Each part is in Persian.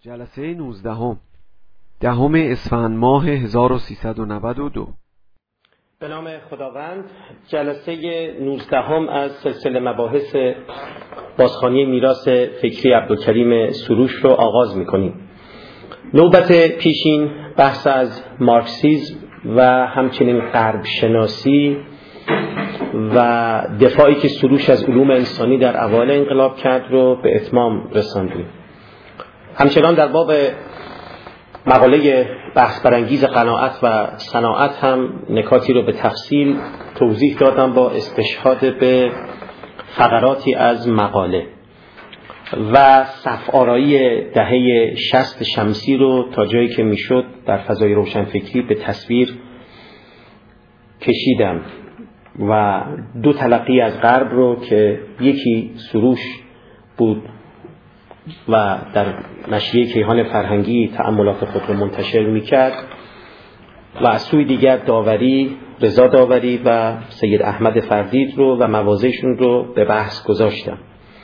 جلسه 19 دهم اسفند ماه 1392. به نام خداوند. جلسه 19 از سلسله مباحث بازخوانی میراث فکری عبدالکریم سروش رو آغاز می‌کنیم. نوبت پیشین بحث از مارکسیسم و همچنین غرب شناسی و دفاعی که سروش از علوم انسانی در اوایل انقلاب کرد رو به اتمام رساندیم. همچنان در باب مقاله بحث برانگیز قناعت و صناعت هم نکاتی رو به تفصیل توضیح دادم با استشهاد به فقراتی از مقاله و صف آرایی دهه 60 شمسی رو تا جایی که میشد در فضای روشنفکری به تصویر کشیدم و دو تلقی از غرب رو که یکی سروش بود و در نشریه کیهان فرهنگی تأملات خود رو منتشر میکرد و از سوی دیگر داوری، رضا داوری و سید احمد فردید رو و موازهشون رو به بحث گذاشتم.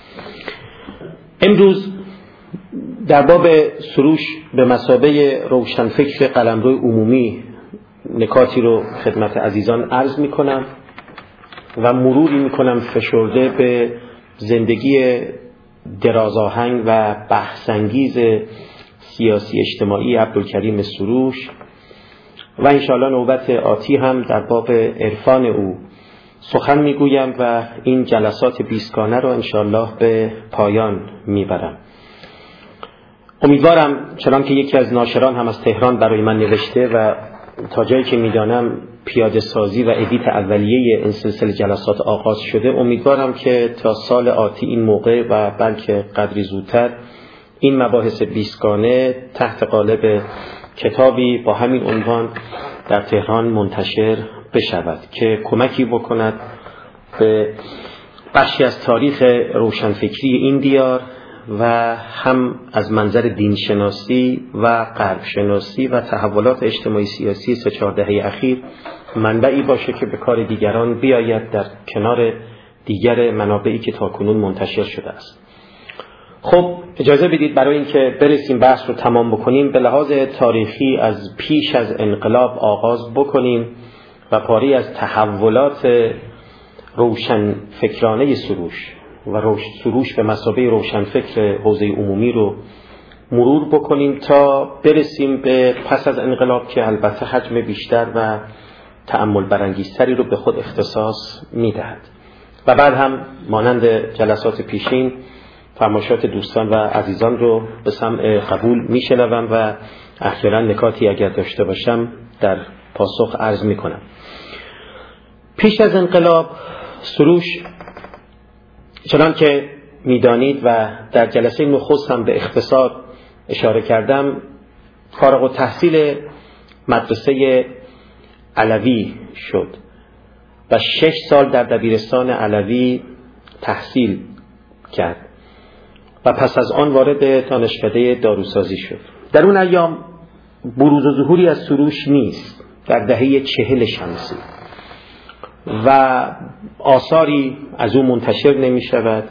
امروز در باب سروش به مثابه روشنفکر قلمرو عمومی نکاتی رو خدمت عزیزان عرض میکنم و مروری میکنم فشرده به زندگی درازآهنگ و بحث‌انگیز سیاسی اجتماعی عبدالکریم سروش و انشاءالله نوبت آتی هم در باب عرفان او سخن میگویم و این جلسات 20 رو انشاءالله به پایان میبرم. امیدوارم چنان که یکی از ناشران هم از تهران برای من نوشته و تا جایی که میدانم پیاده سازی و ادیت اولیه این سلسله جلسات آغاز شده، امیدوارم که تا سال آتی این موقع و بلکه قدری زودتر این مباحث 20 تحت قالب کتابی با همین عنوان در تهران منتشر بشود که کمکی بکند به بخشی از تاریخ روشنفکری این دیار و هم از منظر دینشناسی و غرب شناسی و تحولات اجتماعی سیاسی 3-4 دهه اخیر منبعی باشه که به کار دیگران بیاید در کنار دیگر منابعی که تاکنون منتشر شده است. خب اجازه بدید برای اینکه برسیم بحث رو تمام بکنیم به لحاظ تاریخی از پیش از انقلاب آغاز بکنیم و پاری از تحولات روشن فکرانه سروش و سروش به مثابه روشنفکر حوزه عمومی رو مرور بکنیم تا برسیم به پس از انقلاب که البته حجم بیشتر و تأمل برانگیزتری رو به خود اختصاص میدهد و بعد هم مانند جلسات پیشین فرمایشات دوستان و عزیزان رو به سمع قبول میشنوم و اخیراً نکاتی اگر داشته باشم در پاسخ عرض میکنم. پیش از انقلاب سروش چنان که میدانید و در جلسه نخست هم به اختصار اشاره کردم، فارغ التحصیل مدرسه علوی شد و 6 سال در دبیرستان علوی تحصیل کرد و پس از آن وارد دانشکده داروسازی شد. در اون ایام بروز و ظهوری از سروش نیست در دهه 40 شمسی و آثاری از او منتشر نمی شود.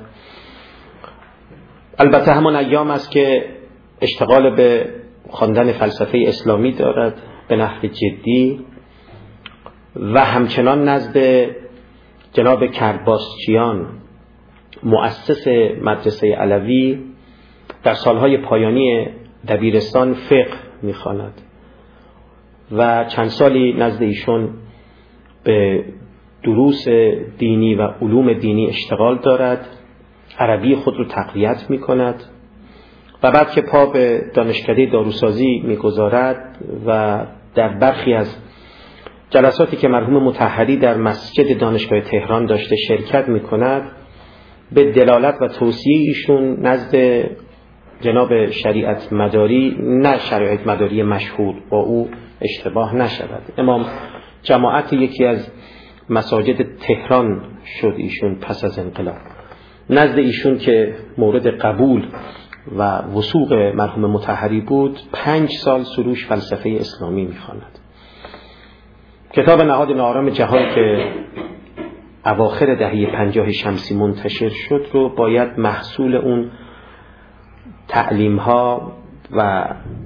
البته همان ایام است که اشتغال به خواندن فلسفه اسلامی دارد به نحو جدی و همچنان نزد جناب کرباسچیان مؤسس مدرسه علوی در سالهای پایانی دبیرستان فقه می‌خواند و چند سالی نزد ایشون به دروس دینی و علوم دینی اشتغال دارد، عربی خود رو تقویت می‌کند و بعد که پا به دانشکده داروسازی می‌گذارد و در برخی از جلساتی که مرحوم مطهری در مسجد دانشگاه تهران داشته شرکت می‌کند، به دلالت و توصیه ایشون نزد جناب شریعت مداری، نه شریعت مداری مشهور، با او اشتباه نشود، امام جماعت یکی از مساجد تهران شد ایشون پس از انقلاب، نزد ایشون که مورد قبول و وثوق مرحوم مطهری بود 5 سال سروش فلسفه اسلامی می‌خواند. کتاب نهاد ناآرام جهان که اواخر دهه 50 شمسی منتشر شد رو باید محصول اون تعلیم‌ها و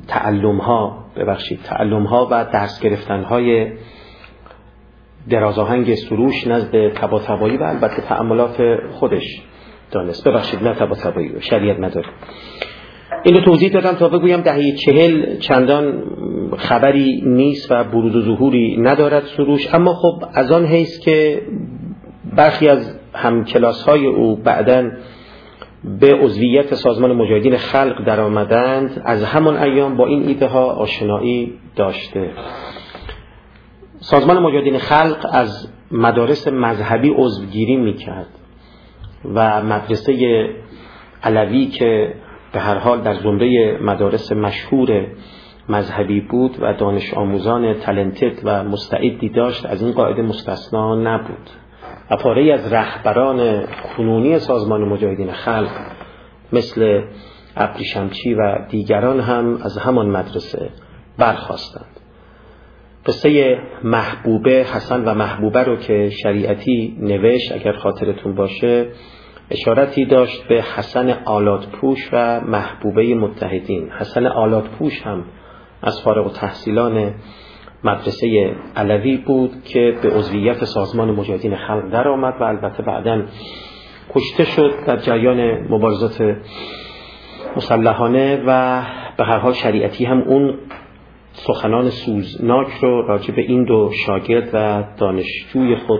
تعلم‌ها و درس گرفتن‌های درازاهنگ سروش نزد طباطبایی و البته تأملات خودش دانست. نه طباطبایی، شریعت مداری. اینو توضیح دادم تا بگویم دهه 40 چندان خبری نیست و بروز و ظهوری ندارد سروش، اما خب از آن حیث که برخی از همکلاس‌های او بعداً به عضویت سازمان مجاهدین خلق در آمدند، از همان ایام با این ایده ها آشنایی داشته. سازمان مجاهدین خلق از مدارس مذهبی عضوگیری میکرد و مدرسه علوی که به هر حال در زمره مدارس مشهور مذهبی بود و دانش آموزان تالنتد و مستعدی داشت، از این قاعده مستثنا نبود. و پاره‌ای از رهبران کنونی سازمان مجاهدین خلق مثل ابریشمچی و دیگران هم از همان مدرسه برخاستند. قصه محبوبه، حسن و محبوبه رو که شریعتی نوشت، اگر خاطرتون باشه، اشارتی داشت به حسن آلاتپوش و محبوبه متحدین. حسن آلاتپوش هم از فارغ التحصیلان مدرسه علوی بود که به عضویت سازمان مجاهدین خلق در آمد و البته بعداً کشته شد در جریان مبارزات مسلحانه. و به هر حال شریعتی هم اون سخنان سوزناک رو راجع به این دو شاگرد و دانشجوی خود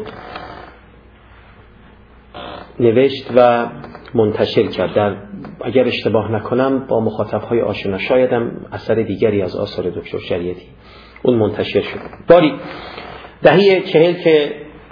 نوشت و منتشر کرد. اگر اشتباه نکنم با مخاطبهای آشنا، شایدم اثر دیگری از آثار دکتر شریعتی اون منتشر شد. باری دهه 40 که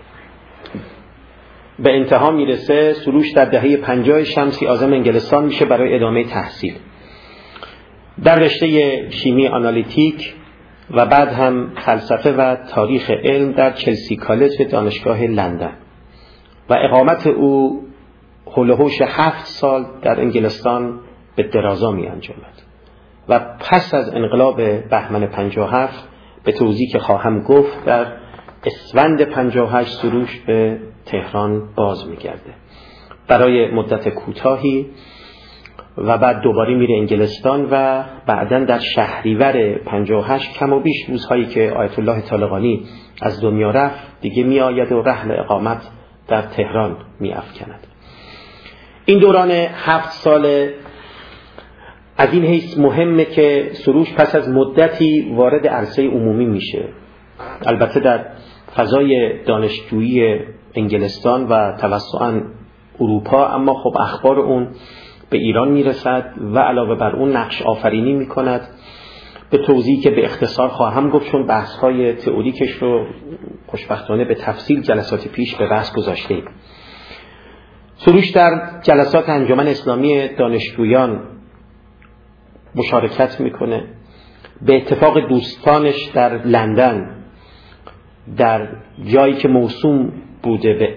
به انتها میرسه، سروش در دهه 50 شمسی عازم انگلستان میشه برای ادامه تحصیل در رشته شیمی آنالیتیک و بعد هم فلسفه و تاریخ علم در چلسی کالج دانشگاه لندن و اقامت او حول و حوش 7 سال در انگلستان به درازا می انجامد. و پس از انقلاب بهمن 57 به توضیحی که خواهم گفت در اسفند 58 سروش به تهران باز میگرده برای مدت کوتاهی و بعد دوباره میره انگلستان و بعداً در شهریور 58 کم و بیش روزهایی که آیت الله طالقانی از دنیا رفت دیگه میآید و رحل اقامت در تهران میافکند. این دوران 7 سال از این حیث مهمه که سروش پس از مدتی وارد عرصه عمومی میشه، البته در فضای دانشجویی انگلستان و توسعاً اروپا، اما خب اخبار اون به ایران میرسد و علاوه بر اون نقش آفرینی میکند. به توضیحی که به اختصار خواهم گفت چون بحث‌های تئوریکش رو خوشبختانه به تفصیل جلسات پیش به بحث گذاشتیم. سروش در جلسات انجمن اسلامی دانشجویان مشارکت میکنه. به اتفاق دوستانش در لندن در جایی که موسوم بوده به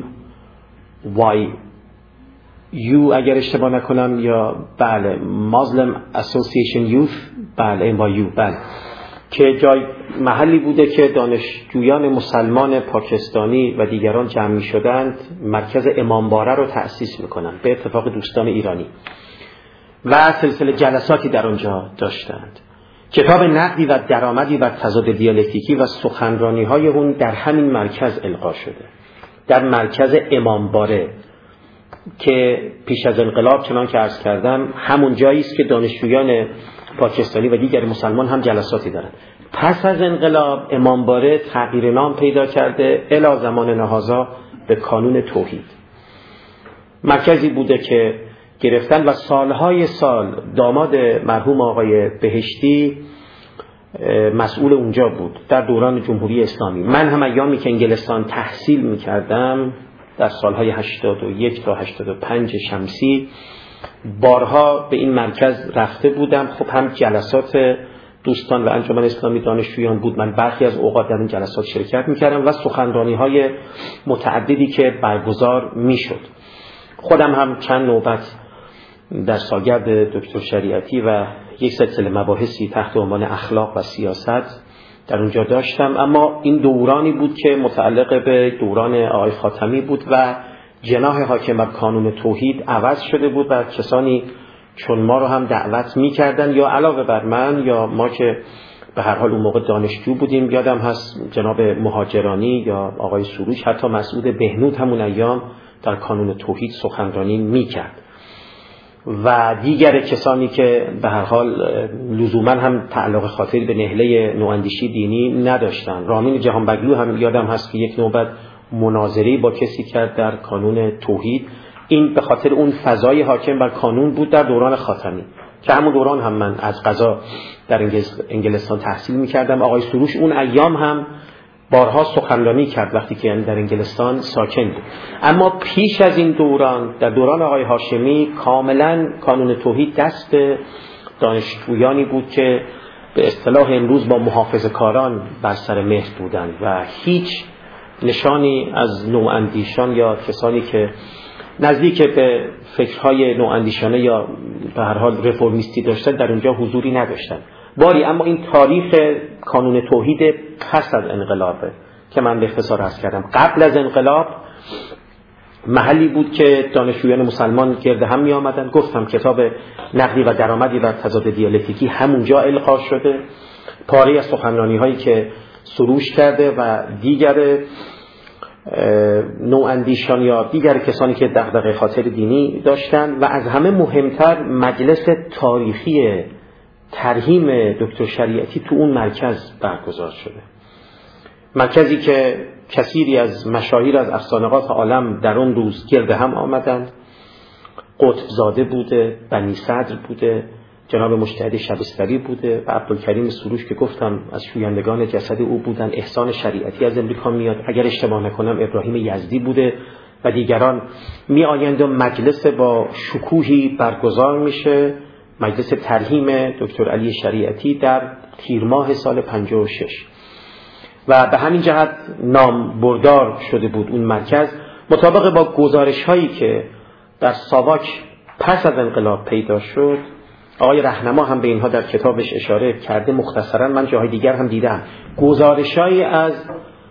MYU اگر اشتباه نکنم، یا بله Muslim Association Youth، بله MYU، بله، که جای محلی بوده که دانشجویان مسلمان پاکستانی و دیگران جمع می شدند، مرکز امامباره رو تأسیس میکنند به اتفاق دوستان ایرانی و سلسله جلساتی در آنجا داشتند. کتاب نقدی و درآمدی بر تضاد دیالکتیکی و سخنرانی های اون در همین مرکز القا شده، در مرکز امامباره که پیش از انقلاب چنان که عرض کردم همون جایی است که دانشجویان پاکستانی و دیگر مسلمان هم جلساتی دارند. پس از انقلاب امامباره تغییر نام پیدا کرده الی زمان نهازا به کانون توحید. مرکزی بوده که گرفتن و سالهای سال داماد مرحوم آقای بهشتی مسئول اونجا بود در دوران جمهوری اسلامی. من هم ایامی که انگلستان تحصیل میکردم در سالهای 81 تا 85 شمسی بارها به این مرکز رفته بودم. خب هم جلسات دوستان و انجمن اسلامی دانشجویان بود، من برخی از اوقات در این جلسات شرکت میکردم و سخنرانی‌های متعددی که برگزار میشد. خودم هم چند نوبت در سالگرد دکتر شریعتی و یک سلسله مباحثی تحت عنوان اخلاق و سیاست در اونجا داشتم. اما این دورانی بود که متعلق به دوران آقای خاتمی بود و جناح حاکم بر کانون توحید عوض شده بود و کسانی چون ما رو هم دعوت میکردن، یا علاوه بر من یا ما که به هر حال اون موقع دانشجو بودیم، یادم هست جناب مهاجرانی یا آقای سروش، حتی مسعود بهنود همون ایام در کانون توحید سخنرانی میکرد و دیگر کسانی که به هر حال لزوما هم تعلق خاطری به نهله نواندیشی دینی نداشتن. رامین جهانبگلو هم یادم هست که یک نوبت مناظری با کسی کرد در کانون توحید. این به خاطر اون فضای حاکم بر کانون بود در دوران خاتمی، که همون دوران هم من از قضا در انگلستان تحصیل میکردم. آقای سروش اون ایام هم بارها سخنرانی کرد وقتی که در انگلستان ساکن بود. اما پیش از این دوران، در دوران آقای هاشمی، کاملا کانون توحید دست دانشجویانی بود که به اصطلاح امروز با محافظه‌کاران بر سر مهر بودند و هیچ نشانی از نواندیشان یا کسانی که نزدیک به فکرهای نواندیشانه یا به هر حال رفرمیستی داشتن در اونجا حضوری نداشتن. باری اما این تاریخ کانون توحید پس از انقلابه که من به اختصار عرض کردم. قبل از انقلاب محلی بود که دانشجویان مسلمان گرد هم می آمدن. گفتم کتاب نقدی و درآمدی بر تضاد دیالکتیکی همونجا القا شده. پاره از سخنرانی هایی که سروش کرده و دیگر نواندیشان یا دیگر کسانی که دغدغه خاطر دینی داشتن، و از همه مهمتر مجلس تاریخی ترحیم دکتر شریعتی تو اون مرکز برگزار شده. مرکزی که کثیری از مشاهیر از افسانه‌قات عالم در اون روز گرد هم آمدند. قطب زاده بوده، بنی صدر بوده، جناب مجتهد شبستری بوده و عبدالکریم سروش که گفتم از شویندگان جسد او بودن. احسان شریعتی از امریکا میاد، اگر اشتباه نکنم ابراهیم یزدی بوده و دیگران می آیند و مجلس با شکوهی برگزار میشه. مجلس ترحیم دکتر علی شریعتی در تیر ماه سال 56 و به همین جهت نام بردار شده بود اون مرکز. مطابق با گزارش هایی که در ساواک پس از انقلاب پیدا شد، آقای رهنما هم به اینها در کتابش اشاره کرده، مختصرا من جاهای دیگر هم دیدم، گزارش‌هایی از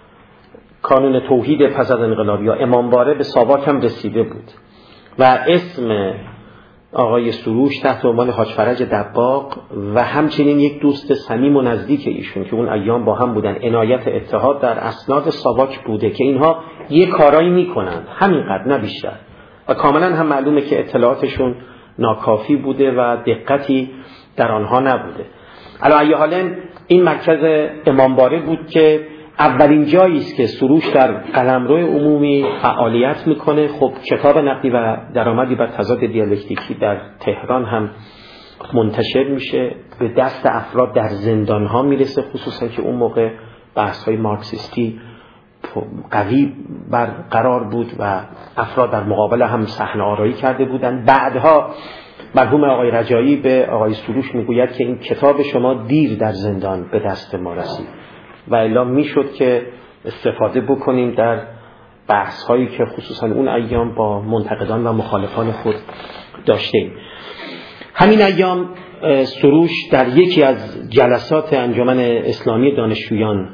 کانون توحید پس از انقلاب یا امامباره به ساواک هم رسیده بود و اسم آقای سروش تحت عنوان حاج فرج دباغ و همچنین یک دوست صمیم و نزدیک ایشون که اون ایام با هم بودن، عنایت اتحاد، در اسناد ساواک بوده که اینها یک کارایی میکنن همینقدر نه بیشتر و کاملا هم معلومه که اطلاعاتشون ناکافی بوده و دقتی در آنها نبوده. علی ای حال این مرکز امامباره بود که اولین جایی است که سروش در قلمرو عمومی فعالیت میکنه. خب کتاب نقدی و درآمدی بر تضاد دیالکتیکی در تهران هم منتشر میشه، به دست افراد در زندان ها میرسه، خصوصا که اون موقع بحث های مارکسیستی قوی برقرار بود و افراد در مقابل هم صحنه آرایی کرده بودند. بعدها مرحوم آقای رجایی به آقای سروش میگوید که این کتاب شما دیر در زندان به دست ما رسید و الا میشد که استفاده بکنیم در بحث هایی که خصوصا اون ایام با منتقدان و مخالفان خود داشتیم. همین ایام سروش در یکی از جلسات انجمن اسلامی دانشجویان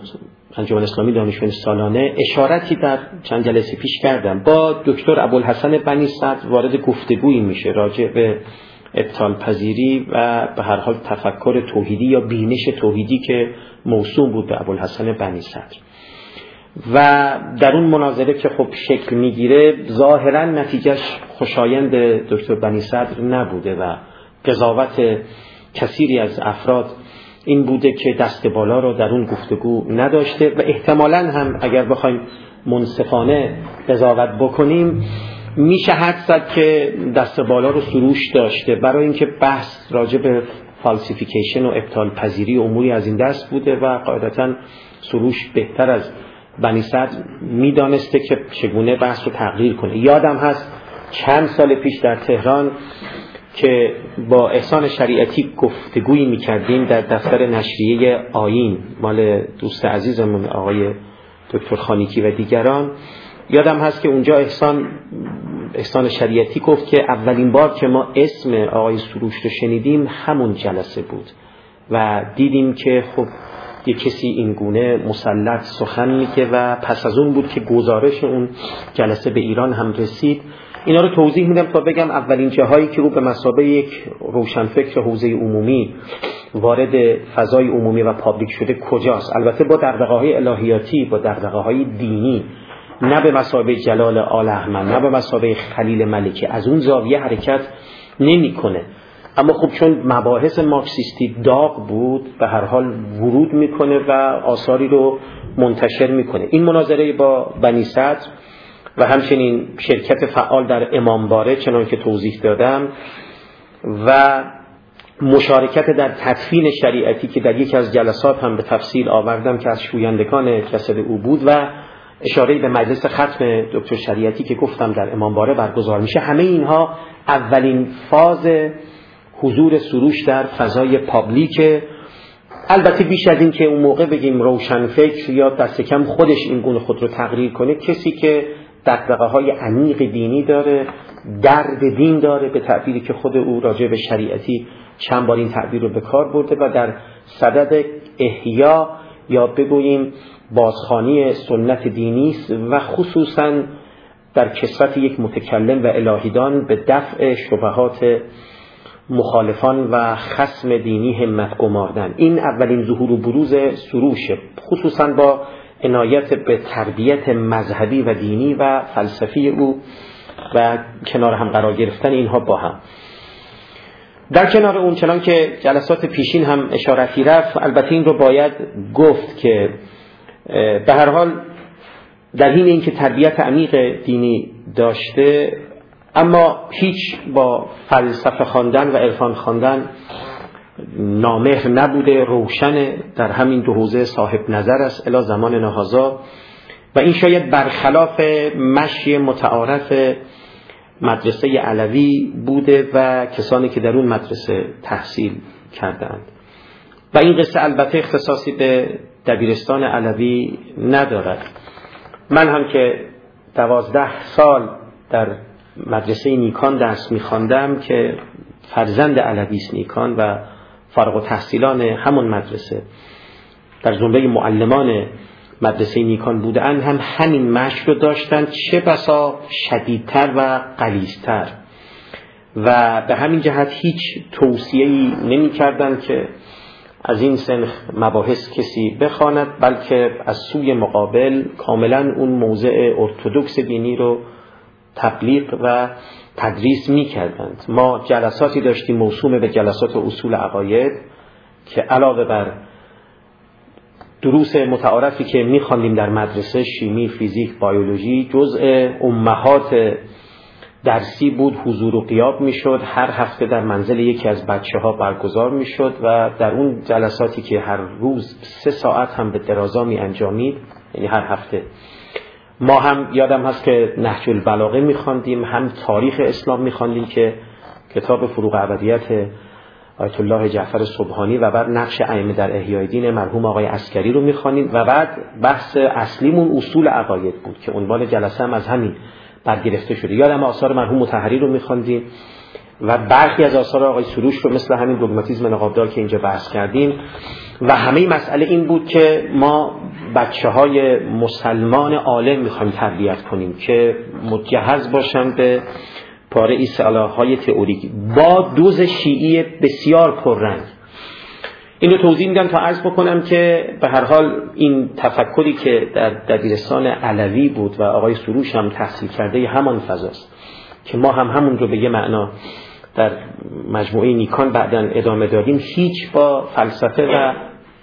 سالانه اشارتی در چند جلسه پیش کردم، با دکتر ابوالحسن بنی صدر وارد گفتگویی میشه راجع به ابطال پذیری و به هر حال تفکر توحیدی یا بینش توحیدی که موسوم بود به ابوالحسن بنی صدر و در اون مناظره که خب شکل میگیره ظاهرا نتیجهش خوشایند دکتر بنی صدر نبوده و قضاوت کثیری از افراد این بوده که دست بالا رو در اون گفتگو نداشته و احتمالاً هم اگر بخوایم منصفانه قضاوت بکنیم میشه حد زد که دست بالا رو سروش داشته، برای اینکه بحث راجع به فالسیفیکیشن و ابطال پذیری اموری از این دست بوده و قاعدتاً سروش بهتر از بنی صدر میدانسته که چگونه بحث رو تغییر کنه. یادم هست چند سال پیش در تهران که با احسان شریعتی گفتگویی میکردیم در دفتر نشریه آیین مال دوست عزیزمون آقای دکتر خانیکی و دیگران، یادم هست که اونجا احسان شریعتی گفت که اولین بار که ما اسم آقای سروش رو شنیدیم همون جلسه بود و دیدیم که خب یک کسی این گونه مسلط سخن میگه و پس از اون بود که گزارش اون جلسه به ایران هم رسید اینا رو توضیح میدم تا بگم اولین جاهایی که او به مثابه یک روشنفکر حوزه عمومی وارد فضای عمومی و پابلیک شده کجاست. البته با دغدغه‌های الهیاتی، با دغدغه‌های دینی، نه به مثابه جلال آل احمد، نه به مثابه خلیل ملکی. از اون زاویه حرکت نمی‌کنه. اما خب چون مباحث مارکسیستی داغ بود، به هر حال ورود میکنه و آثاری رو منتشر میکنه. این مناظره با بنی صدر و همچنین شرکت فعال در امامباره چنان که توضیح دادم و مشارکت در تدفین شریعتی که در یکی از جلسات هم به تفصیل آوردم که از شویندگان جسد او بود و اشاره به مجلس ختم دکتر شریعتی که گفتم در امامباره برگزار میشه، همه اینها اولین فاز حضور سروش در فضای پابلیک. البته بیش از این که اون موقع بگیم روشنفکر یا دست کم خودش این گونه خود رو تقریر کنه، کسی که دغدغه‌های عمیق دینی داره، درد دین داره، به تعبیری که خود او راجع به شریعتی چند بار این تعبیر رو به کار برده و در صدد احیا یا بگوییم بازخوانی سنت دینی و خصوصا در کسوت یک متکلم و الهیدان به دفع شبهات مخالفان و خصم دینی همت گماردن. این اولین ظهور و بروز سروشه، خصوصا با عنایت به تربیت مذهبی و دینی و فلسفی او و کنار هم قرار گرفتن اینها با هم. در کنار اون چنان که جلسات پیشین هم اشارتی رفت، البته این رو باید گفت که به هر حال در حین اینکه تربیت عمیق دینی داشته، اما هیچ با فلسفه خواندن و عرفان خواندن نامهر نبوده، روشن در همین دو حوزه صاحب نظر است الی زمان نهازا و این شاید برخلاف مشی متعارف مدرسه علوی بوده و کسانی که در اون مدرسه تحصیل کردند. و این قصه البته اختصاصی به دبیرستان علوی ندارد. من هم که 12 سال در مدرسه نیکان درس می‌خواندم که فرزند علوی است نیکان و فارغ التحصیلان همون مدرسه در زمره معلمان مدرسه نیکان بودن، هم همین مشق رو داشتن، چه بسا شدیدتر و غلیظتر، و به همین جهت هیچ توصیه‌ای نمی‌کردند که از این سنخ مباحث کسی بخواند، بلکه از سوی مقابل کاملا اون موضع ارتدوکس دینی رو تبلیغ و تدریس می‌کردند. ما جلساتی داشتیم موسوم به جلسات اصول عقاید که علاوه بر دروس متعارفی که می‌خواندیم در مدرسه، شیمی، فیزیک، بیولوژی، جزء امهات درسی بود، حضور و غیاب میشد، هر هفته در منزل یکی از بچه‌ها برگزار میشد و در اون جلساتی که هر روز 3 ساعت هم به درازا می انجامید، یعنی هر هفته، ما هم یادم هست که نهج البلاغه می‌خواندیم، هم تاریخ اسلام می‌خواندیم که کتاب فروغ ابدیت آیت الله جعفر سبحانی و بعد نقش ائمه در احیای دین مرحوم آقای عسکری رو می‌خوانیم و بعد بحث اصلیمون اصول عقاید بود که عنوان جلسه هم از همین برگرفته شده. یادم آثار مرحوم مطهری رو می‌خواندیم و برخی از آثار آقای سروش رو مثل همین دوگماتیسم نقابدار که اینجا بحث کردیم و همه مسئله این بود که ما بچه‌های مسلمان عالم می‌خوایم تربیت کنیم که مجهز باشن به پاره اصلاح‌های تئوریکی با دوز شیعی بسیار پررنگ. اینو توضیح میدم تا عرض بکنم که به هر حال این تفکری که در دبیرستان علوی بود و آقای سروش هم تحصیل کرده همان فضاست که ما هم همون رو به یه معنا در مجموعه نیکان بعداً ادامه دادیم. هیچ با فلسفه و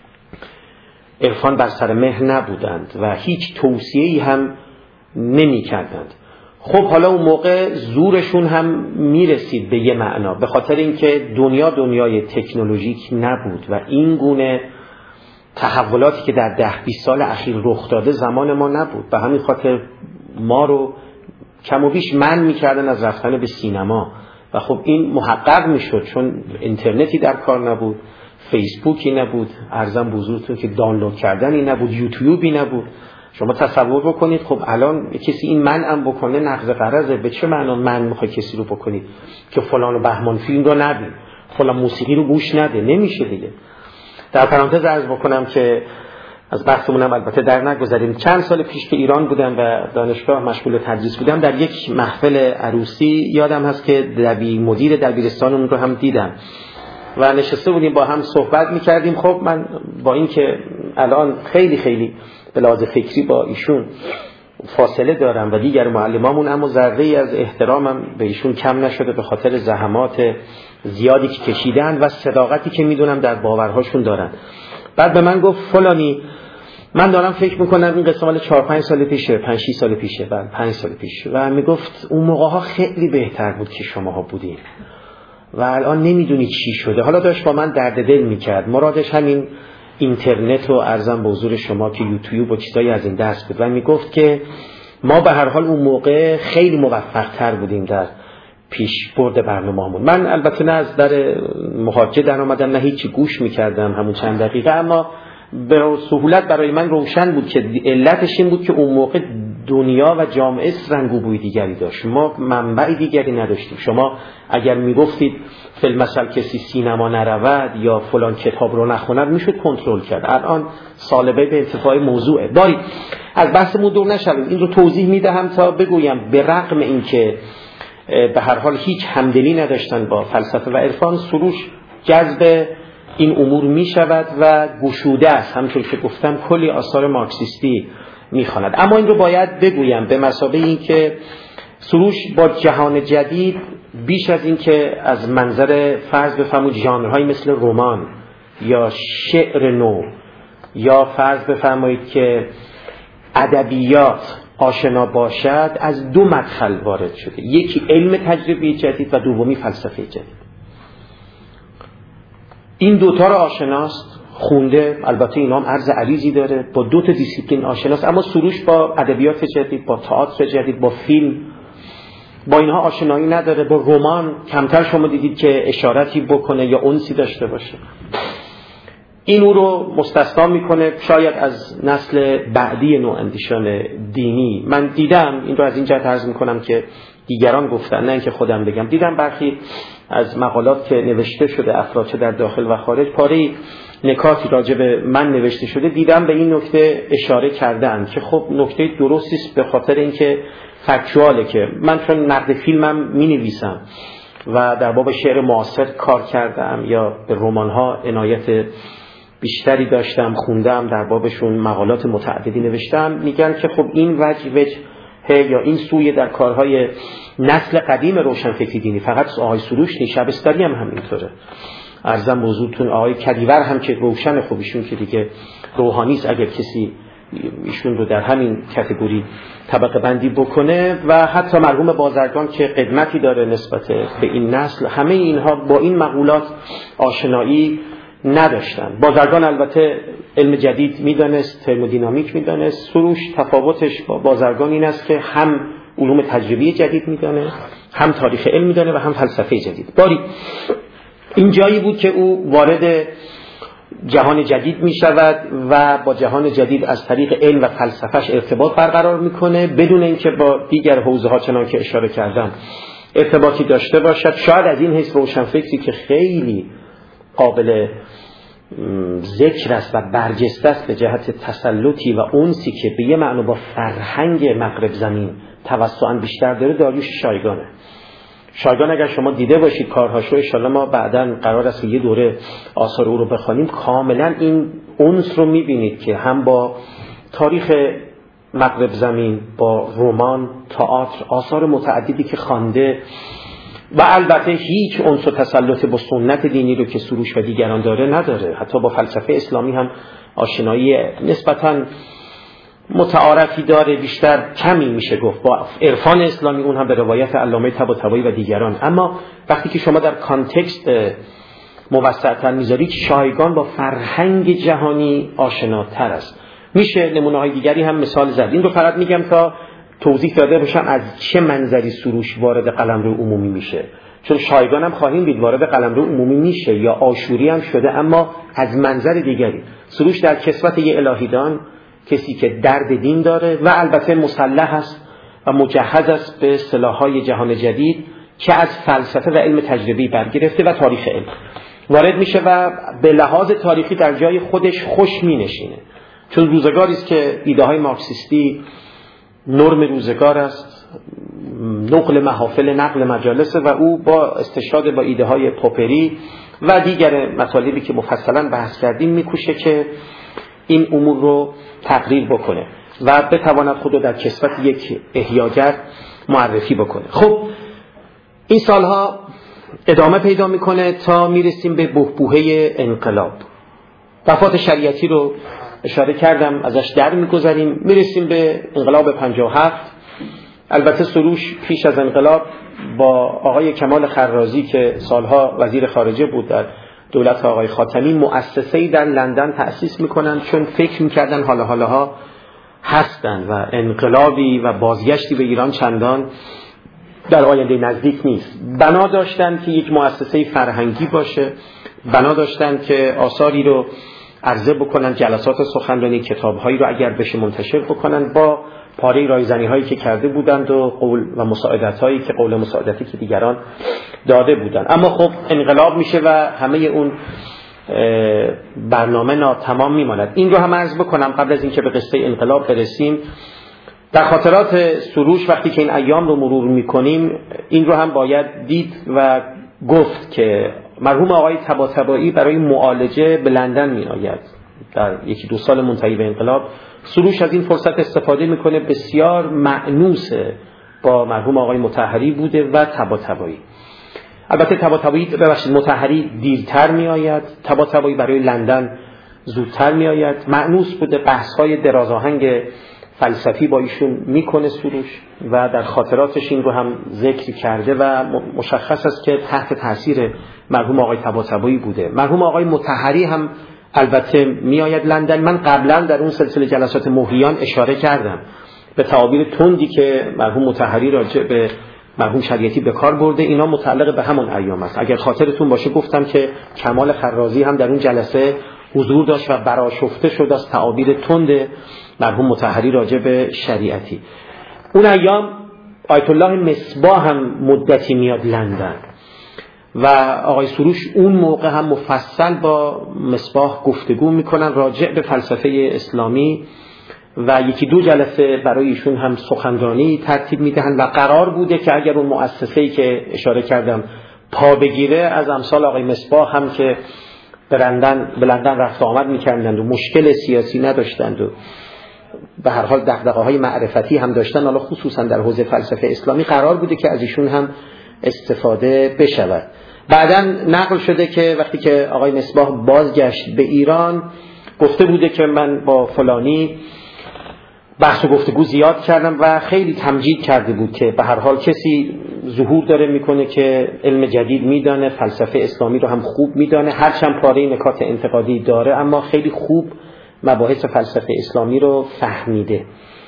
عرفان بر سر مهر نبودند و هیچ توصیه‌ای هم نمی کردند. خب حالا اون موقع زورشون هم میرسید به یه معنا، به خاطر اینکه دنیا دنیای تکنولوژیک نبود و این گونه تحولاتی که در 10-20 سال اخیر رخ داده زمان ما نبود. به همین خاطر ما رو کم و بیش منع میکردن از رفتن به سینما و خب این محقق میشد چون اینترنتی در کار نبود، فیسبوکی نبود، ارزم بزرگتون که دانلود کردنی نبود، یوتیوبی نبود. شما تصور بکنید خب الان کسی این منعم بکنه نقض قرضه. به چه معنا منع میخوای کسی رو بکنید که فلان و بهمان فیلم رو نبین، فلان موسیقی رو گوش نده؟ نمیشه دیگه. در پرانتز عرض بکنم که از بحثمون هم البته در نگذاریم. چند سال پیش که ایران بودم و دانشگاه مشغول تدریس بودم، در یک محفل عروسی یادم هست که مدیر دبیرستانمون رو هم دیدم و نشسته بودیم با هم صحبت میکردیم. خب من با این که الان خیلی خیلی به لحاظ فکری با ایشون فاصله دارم و دیگر معلمامون، اما ذره‌ای از احترامم به ایشون کم نشده به خاطر زحمات زیادی که کشیدن و صداقتی که میدونم در باورهاشون دارن. بعد به من گفت فلانی، من دارم فکر میکنم این قصه مال 4-5 سال پیشه، 5-6 سال پیشه، بعد 5 سال پیش، و میگفت اون موقع ها خیلی بهتر بود که شماها بودین و الان نمیدونی چی شده. حالا داشت با من درد دل میکرد. مرادش همین اینترنت و ارزم به حضور شما که یوتیوب و چیزایی از این دست بود و میگفت که ما به هر حال اون موقع خیلی موفق تر بودیم در پیش برد برنامه‌مون. من البته نه از در محاجه در آمدم، نه هیچی گوش میکردم همون چند دقیقه، اما به سهولت برای من روشن بود که علتش این بود که اون موقع دنیا و جامعه رنگ و بوی دیگری داشت، ما منبع دیگری نداشتیم. شما اگر میگفتید فیلمسل کسی سینما نرود یا فلان کتاب رو نخوند میشد کنترل کرد. الان سالبه به انتفاع موضوعه. باری از بحثمون دور نشویم، این رو توضیح میدهم تا بگویم به رغم این که به هر حال هیچ همدلی نداشتن با فلسفه و عرفان، سروش جذب این امور می شود و گشوده است. همونطور که گفتم کلی آثار مارکسیستی می خواند. اما این رو باید بگویم به مثابه این که سروش با جهان جدید بیش از این که از منظر فرض بفرمایید ژانرهایی مثل رمان یا شعر نو یا فرض بفرمایید که ادبیات آشنا باشد، از دو مدخل وارد شده. یکی علم تجربی جدید و دومی فلسفه جدید. این دوتا رو آشناست، خونده، البته اینا هم عرض عریضی داره، با دو تا دیسیپلین آشناست، اما سروش با ادبیات جدید، با تئاتر جدید، با فیلم، با اینها آشنایی نداره. با رمان کمتر شما دیدید که اشارتی بکنه یا انسی داشته باشه. این او رو مستثنا میکنه شاید از نسل بعدی نواندیشان دینی. من دیدم، این رو از این جهت عرض میکنم که دیگران گفتن نه اینکه خودم بگم، دیدم برخی از مقالات که نوشته شده افراد چه در داخل و خارج پاره نکاتی راجع به من نوشته شده، دیدم به این نکته اشاره کردن که خب نکته درستی است، به خاطر اینکه فکتواله که من چون نقد فیلمم مینویسم و در باب شعر معاصر کار کردم یا به رمان‌ها عنایت بیشتری داشتم، خوندم، در بابشون مقالات متعددی نوشتم، میگن که خب این وجه یا این سویه در کارهای نسل قدیم روشنفکری دینی، فقط آقای سروش نیست، شبستری هم همینطوره. عرضم به حضورتون آقای کدیور هم که روشن، خب ایشون که دیگه روحانی است، اگر کسی ایشون رو در همین کاتگوری طبقه بندی بکنه، و حتی مرحوم بازرگان که قدمتی داره نسبت به این نسل، همه اینها با این مقولات آشنایی نداشتن. بازرگان البته علم جدید میدانست، ترمودینامیک میدانست. سروش تفاوتش با بازرگان این است که هم علوم تجربی جدید میدانه، هم تاریخ علم میدانه و هم فلسفه جدید. باری این جایی بود که او وارد جهان جدید می شود و با جهان جدید از طریق علم و فلسفهش ارتباط برقرار میکنه، بدون اینکه با دیگر حوزه ها چنان که اشاره کردم ارتباطی داشته باشد. شاید از این حیث روشنفکری که خیلی قابل ذکر است و برجسته است به جهت تسلطی و انسی که به یه معنی با فرهنگ مغرب زمین توسعاً بیشتر داره، داریوش شایگانه. شایگان اگر شما دیده باشید کارهاشو، ان شاءالله ما بعداً قرار است یه دوره آثار او رو بخوانیم، کاملاً این انس رو می‌بینید که هم با تاریخ مغرب زمین، با رمان، تئاتر، آثار متعددی که خوانده و البته هیچ انس و تسلط با سنت دینی رو که سروش و دیگران داره نداره. حتی با فلسفه اسلامی هم آشنایی نسبتاً متعارفی داره، بیشتر کمی میشه گفت. با عرفان اسلامی اون هم به روایت علامه طباطبایی و دیگران. اما وقتی که شما در کانتکست موسع‌تر میذارید، شایگان با فرهنگ جهانی آشناتر است. میشه نمونه های دیگری هم مثال زد. این رو فقط میگم تا توضیح داده باشم از چه منظری سروش وارد قلمرو عمومی میشه، چون شایگان هم خواهیم دید وارد قلمرو عمومی میشه یا آشوری هم شده، اما از منظر دیگری. سروش در کسوت یه الهیدان، کسی که درد دین داره و البته مسلح است و مجهز است به اصطلاح‌های جهان جدید که از فلسفه و علم تجربی برگرفته و تاریخ علم وارد میشه و به لحاظ تاریخی در جای خودش خوش مینشینه. چون روزگاری است که ایده های مارکسیستی نرم روزگار است، نقل محافل، نقل مجالس، و او با استشهاد با ایده های پوپری و دیگر مطالبی که مفصلا بحث کردیم میکوشه که این امور رو تقریر بکنه و بتواند خود رو در کسوت یک احیاگر معرفی بکنه. خب این سالها ادامه پیدا میکنه تا میرسیم به بحبوحه انقلاب. وفات شریعتی رو اشاره کردم، ازش در میگذاریم، میرسیم به انقلاب 57. البته سروش پیش از انقلاب با آقای کمال خرازی که سالها وزیر خارجه بود در دولت آقای خاتمی مؤسسه‌ای در لندن تأسیس میکنن، چون فکر میکردن حالاها هستن و انقلابی و بازگشتی به ایران چندان در آینده نزدیک نیست. بنا داشتن که یک مؤسسه فرهنگی باشه، بنا داشتن که آثاری رو عرضه بکنن، جلسات سخنرانی، کتاب‌هایی رو اگر بشه منتشر بکنن، با پاره رایزنی‌هایی که کرده بودند و قول و مساعدت‌هایی که قول مساعدتی که دیگران داده بودند. اما خب انقلاب میشه و همه اون برنامه ناتمام میماند. این رو هم عرض بکنم قبل از اینکه به قصه انقلاب برسیم. در خاطرات سروش وقتی که این ایام رو مرور میکنیم این رو هم باید دید و گفت که مرحوم آقای طباطبایی برای معالجه به لندن می آید. در 1-2 سال منتهی به انقلاب سروش از این فرصت استفاده میکنه، بسیار مأنوس با مرحوم آقای مطهری بوده و طباطبایی. البته طباطبایی مطهری دیرتر می آید، طباطبایی برای لندن زودتر می آید. مأنوس بوده، بحث‌های درازاهنگ فلسفی با ایشون میکنه سروش و در خاطراتش این رو هم ذکر کرده و مشخص است که تحت تاثیر مرحوم آقای طباطبایی بوده. مرحوم آقای مطهری هم البته میآید لندن. من قبلا در اون سلسله جلسات محییان اشاره کردم به تعابیر تندی که مرحوم مطهری راجع به مرحوم شریعتی به کار برده. اینا متعلق به همون ایام است. اگر خاطرتون باشه گفتم که کمال خرازی هم در اون جلسه حضور داشت و برآشفته شد از تعابیر تند مرحوم مطهری راجع به شریعتی. اون ایام آیت الله مصباح هم مدتی میاد لندن و آقای سروش اون موقع هم مفصل با مصباح گفتگو میکنن راجع به فلسفه اسلامی و 1-2 جلسه برای ایشون هم سخنرانی ترتیب میدهن و قرار بوده که اگر اون مؤسسه‌ای که اشاره کردم پا بگیره، از امثال آقای مصباح هم که به لندن رفت آمد میکردند و مشکل سیاسی نداشتند و به هر حال دغدغه‌های معرفتی هم داشتن، حالا خصوصا در حوزه فلسفه اسلامی، قرار بوده که از ایشون هم استفاده بشود. بعداً نقل شده که وقتی که آقای مصباح بازگشت به ایران گفته بوده که من با فلانی بحث و گفتگو زیاد کردم و خیلی تمجید کرده بود که به هر حال کسی ظهور داره میکنه که علم جدید میدانه، فلسفه اسلامی رو هم خوب میدانه، هرچند پاره نکات انتقادی داره اما خیلی خوب مباحث فلسفه اسلامی رو فهمیده.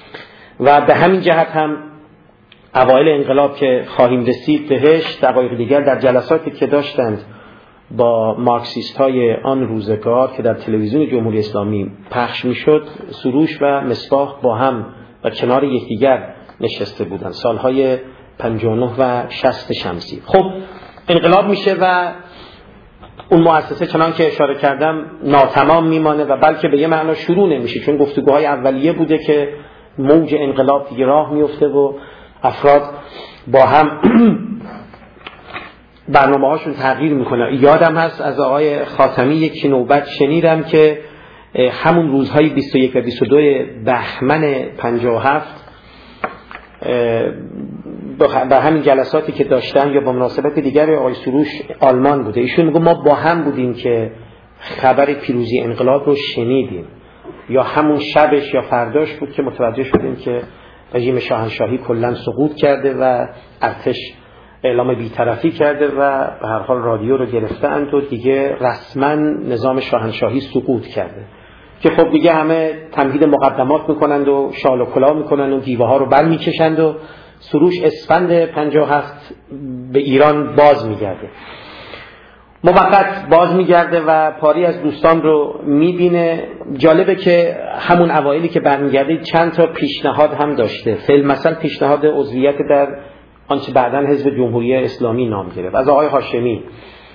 و به همین جهت هم اوایل انقلاب که خواهیم رسید بهش، دقایق دیگر در جلساتی که داشتند با مارکسیست های آن روزگار که در تلویزیون جمهوری اسلامی پخش میشد، سروش و مصباح با هم و کنار یکدیگر نشسته بودند، سالهای 59 و 60 شمسی. خب انقلاب میشه و اون مؤسسه چنان که اشاره کردم ناتمام میمانه و بلکه به یه معنا شروع نمیشه، چون گفتگوهای اولیه بوده که موج انقلاب دیگه راه میفته و افراد با هم برنامه هاشون تغییر میکنه. یادم هست از آقای خاتمی یک نوبت شنیدم که همون روزهای 21 و 22 بهمن 57 با همین جلساتی که داشتن یا با مناسبت دیگر آقای سروش آلمان بوده، ایشون میگه ما با هم بودیم که خبر پیروزی انقلاب رو شنیدیم، یا همون شبش یا فرداش بود که متوجه شدیم که رژیم شاهنشاهی کلاً سقوط کرده و ارتش اعلام بی‌طرفی کرده و به هر حال رادیو رو گرفتند و دیگه رسما نظام شاهنشاهی سقوط کرده، که خب دیگه همه تمهید مقدمات میکنند و شال و کلاه میکنند و دیوه ها رو بر میکشند و سروش اسفند 57 به ایران باز میگرده، موقت باز میگرده و پاری از دوستان رو میبینه. جالبه که همون اوایلی که برمیگرده چند تا پیشنهاد هم داشته. مثلا پیشنهاد عضویت در آنچه بعداً حزب جمهوری اسلامی نام گرفت از آقای هاشمی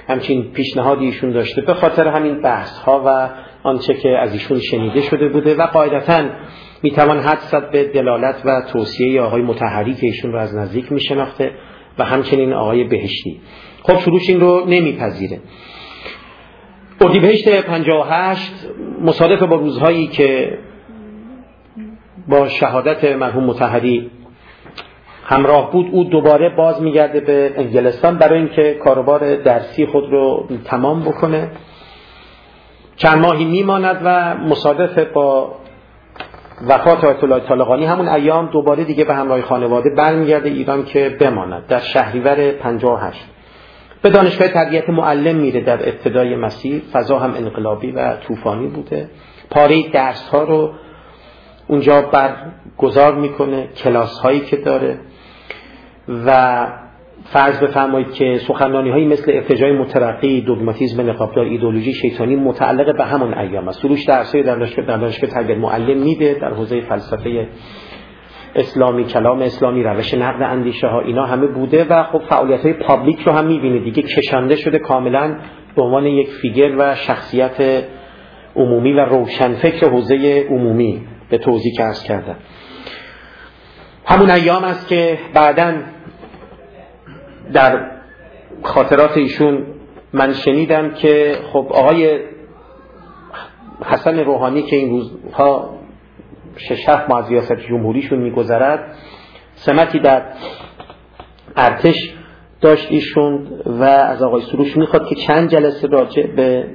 همچین پیشنهادی ایشون داشته به خاطر همین بحث ها و آنچه که از ایشون شنیده شده بوده و قاعدتاً میتوان حدس زد به دلالت و توصیه آقای مطهری که ایشون رو از نزدیک میشناخته و همچنین آقای بهشتی. خب سروش این رو نمیپذیره. اردیبهشت 58 مصادف با روزهایی که با شهادت مرحوم مطهری همراه بود، او دوباره باز میگرده به انگلستان برای اینکه کاروبار درسی خود رو تمام بکنه. چند ماهی میماند و مصادف با وفات آیت الله طالقانی همون ایام دوباره دیگه به همراه خانواده برمیگرده ایران که بماند. در شهریور 58 به دانشگاه تربیت معلم میره. در ابتدای مسیر فضا هم انقلابی و طوفانی بوده. پاره درس ها رو اونجا برگزار میکنه، کلاس هایی که داره و فرض بفرمایید که سخنرانی هایی مثل ارتجاع مترقی، دوگماتیسم نقابدار، ایدئولوژی شیطانی متعلق به همون ایام است. سروش درس‌های در دانشگاه تربیت معلم میده در حوزه فلسفه اسلامی، کلام اسلامی، روش نقد اندیشه ها، اینا همه بوده و خب فعالیت های پابلیک رو هم میبینه دیگه، کشانده شده کاملا به عنوان یک فیگر و شخصیت عمومی و روشنفکر حوزه عمومی به توضیح که عرض کردم. همون ایام است که بعداً در خاطرات ایشون من شنیدم که خب آقای حسن روحانی که این روزها 6-7 ماه از ریاست جمهوریشون میگذرد، سمتی در ارتش داشت ایشون و از آقای سروش میخواد که چند جلسه راجع به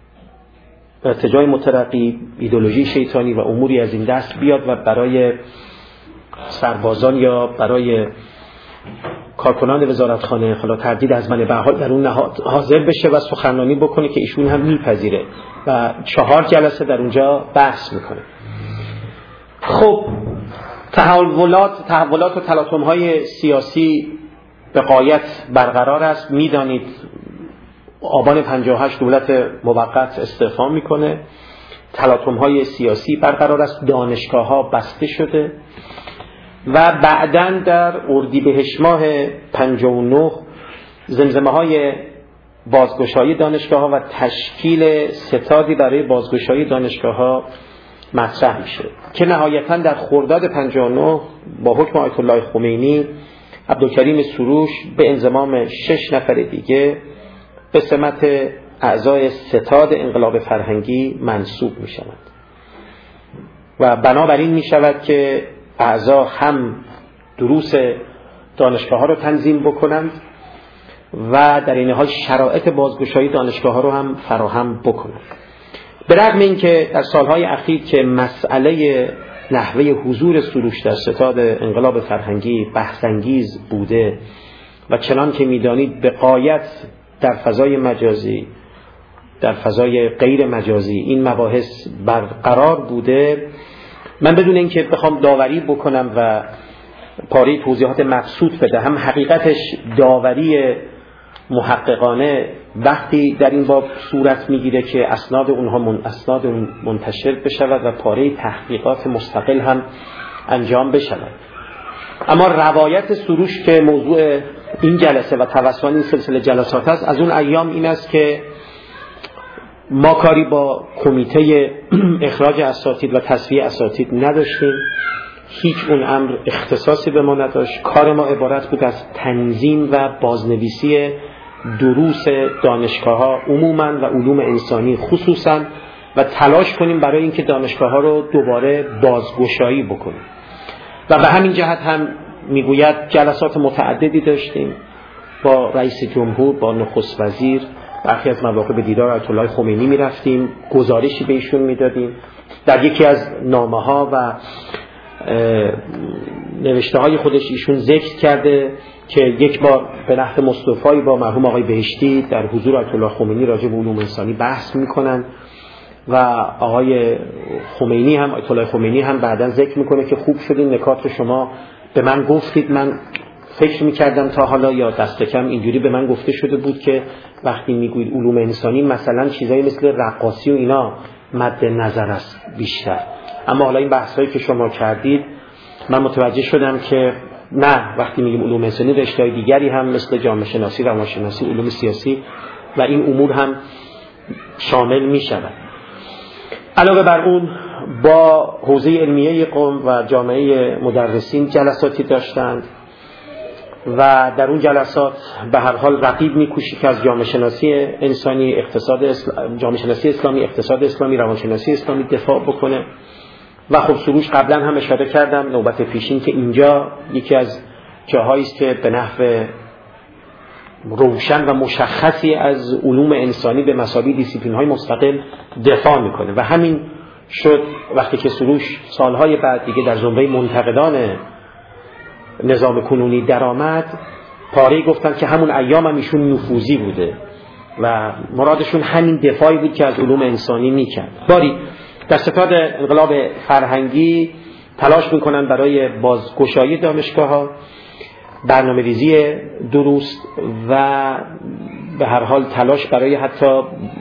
ارتجاع مترقی، ایدئولوژی شیطانی و اموری از این دست بیاد و برای سربازان یا برای کارکنان وزارتخانه خلا تردید از من به حال در اون حاضر بشه و سخنرانی بکنه که ایشون هم میپذیره و 4 جلسه در اونجا بحث میکنه. خب تحولات و تلاطم‌های سیاسی به غایت برقرار است. میدانید آبان 58 دولت موقت استعفا میکنه، تلاطم‌های سیاسی برقرار است، دانشگاه‌ها بسته شده و بعداً در اردیبهشت ماه 59 زمزمه‌های بازگشایی دانشگاه‌ها و تشکیل ستادی برای بازگشایی دانشگاه‌ها مطرح میشه که نهایتاً در خرداد 59 با حکم آیت الله خمینی عبدالکریم سروش به انضمام 6 نفر دیگه به سمت اعضای ستاد انقلاب فرهنگی منصوب میشوند و بنابراین میشود که اعضا هم دروس دانشگاه ها رو تنظیم بکنند و در این حال شرایط بازگشایی دانشگاه ها رو هم فراهم بکنند. به رغم این که در سالهای اخیر که مسئله نحوه حضور سروش در ستاد انقلاب فرهنگی بحث‌انگیز بوده و چنان که میدانید به غایت در فضای مجازی، در فضای غیر مجازی این مباحث برقرار بوده، من بدون اینکه بخوام داوری بکنم و پاره توضیحات مقصود بدهم، حقیقتش داوری محققانه وقتی در این باب صورت میگیره که اسناد اسناد منتشر بشود و پاره تحقیقات مستقل هم انجام بشود. اما روایت سروش که موضوع این جلسه و توسط این سلسله جلسات است، از اون ایام این است که ما کاری با کمیته اخراج اساتید و تصفیه اساتید نداشتیم، هیچ اون امر اختصاصی به ما نداشت. کار ما عبارت بود از تنظیم و بازنویسی دروس دانشگاه‌ها عموماً و علوم انسانی خصوصاً و تلاش کنیم برای اینکه دانشگاه‌ها رو دوباره بازگشایی بکنیم و به همین جهت هم میگوید جلسات متعددی داشتیم با رئیس جمهور، با نخست وزیر، برخی از مواقع به دیدار آیت الله خمینی میرفتیم، گزارشی به ایشون میدادیم. در یکی از نامه‌ها و نوشته های خودش ایشون ذکر کرده که یک بار به نحو مصطفی با مرحوم آقای بهشتی در حضور آیت الله خمینی راجع به علوم انسانی بحث میکنن و آقای خمینی هم آیت الله خمینی هم بعداً ذکر میکنه که خوب شد این نکات رو شما به من گفتید، من فکر میکردم تا حالا یا دست کم اینجوری به من گفته شده بود که وقتی میگوید علوم انسانی مثلا چیزایی مثل رقاصی و اینا مد نظر است بیشتر، اما حالا این بحثایی که شما کردید من متوجه شدم که نه، وقتی میگیم علوم انسانی رشته‌های دیگری هم مثل جامعه شناسی، روانشناسی، علوم سیاسی و این امور هم شامل می شود. علاوه بر اون با حوزه علمیه قم و جامعه مدرسین جلساتی داشتند و در اون جلسات به هر حال رقیب می‌کوشید که از جامعه شناسی انسانی، جامعه شناسی اسلامی، اقتصاد اسلامی، روانشناسی اسلامی دفاع بکنه. و خب سروش قبلا هم اشاره کردم نوبت پیشین که اینجا یکی از جاهایی است که به نحو روشن و مشخصی از علوم انسانی به مثابه دیسیپلین‌های مستقل دفاع میکنه و همین شد وقتی که سروش سالهای بعد دیگه در زمره منتقدان نظام کنونی درآمد، پاره گفتن که همون ایام هم ایشون نفوذی بوده و مرادشون همین دفاعی بود که از علوم انسانی میکرد. باری در ستاد انقلاب فرهنگی تلاش میکنن برای بازگشایی دانشگاه‌ها، برنامه‌ریزی درست و به هر حال تلاش برای حتی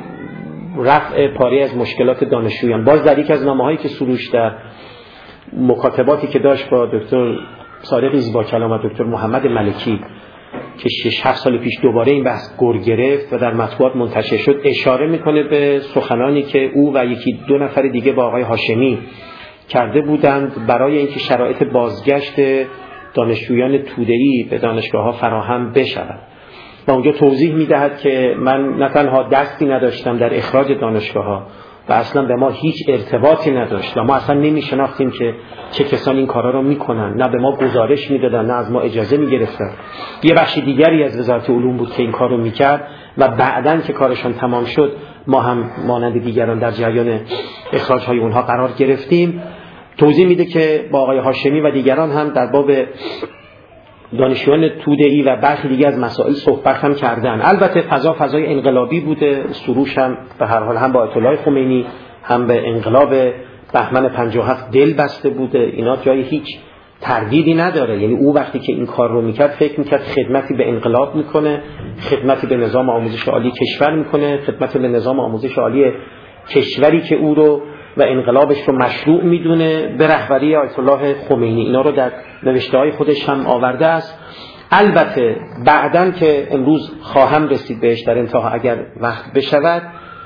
رفع پاره از مشکلات دانشجویان. باز در یک از نامه‌هایی که سروش در مکاتباتی که داشت با دکتر صادق زیباکلام و دکتر محمد ملکی که 6-7 سال پیش دوباره این بحث گر گرفت و در مطبوعات منتشر شد، اشاره میکنه به سخنانی که او و یکی دو نفر دیگه با آقای هاشمی کرده بودند برای اینکه شرایط بازگشت دانشجویان توده‌ای به دانشگاه‌ها فراهم بشود. و اونجا توضیح میدهد که من نه تنها دستی نداشتم در اخراج دانشگاه‌ها و اصلا به ما هیچ ارتباطی نداشت و ما اصلا نمیشناختیم که چه کسانی این کارا رو میکنن، نه به ما گزارش میدادن نه از ما اجازه میگرفتن. یه بخش دیگری از وزارت علوم بود که این کارو میکرد و بعدن که کارشان تمام شد ما هم مانند دیگران در جریان اخراج‌های اونها قرار گرفتیم. توضیح میده که با آقای هاشمی و دیگران هم در باب دانشجویان توده‌ای و برخی دیگه از مسائل صحبت هم کردن. البته فضای انقلابی بوده. سروش هم به هر حال هم با آیت الله خمینی هم به انقلاب بهمن 57 دل بسته بوده. اینا جای هیچ تردیدی نداره. یعنی او وقتی که این کار رو میکرد فکر میکرد خدمتی به انقلاب میکنه، خدمتی به نظام آموزش عالی کشور میکنه، خدمتی به نظام آموزش عالی کشوری که او رو و انقلابش رو مشروع میدونه به رهبری آیت الله خمینی. اینا رو در نوشته‌های خودش هم آورده است. البته بعداً که امروز خواهم رسید بهش در انتها اگر وقت بشود،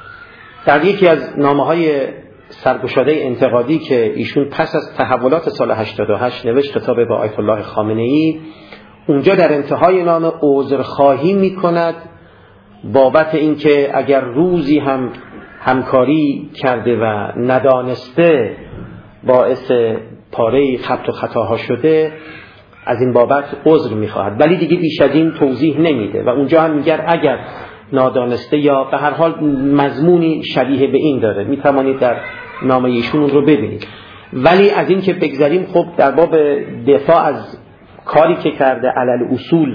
در یکی از نامه‌های سرگشاده انتقادی که ایشون پس از تحولات سال 88 نوشت خطاب به آیت الله خامنه‌ای، اونجا در انتهای نامه عذرخواهی میکند بابت اینکه اگر روزی هم همکاری کرده و ندانسته باعث پاره خبط و خطاها شده، از این بابت عذر میخواهد، ولی دیگه بیش از این توضیح نمیده. و اونجا هم میگه اگر نادانسته یا به هر حال مضمونی شبیه به این داره میتوانید در نامه ایشون اون رو ببینید. ولی از این که بگذاریم، خب در باب دفاع از کاری که کرده علل اصول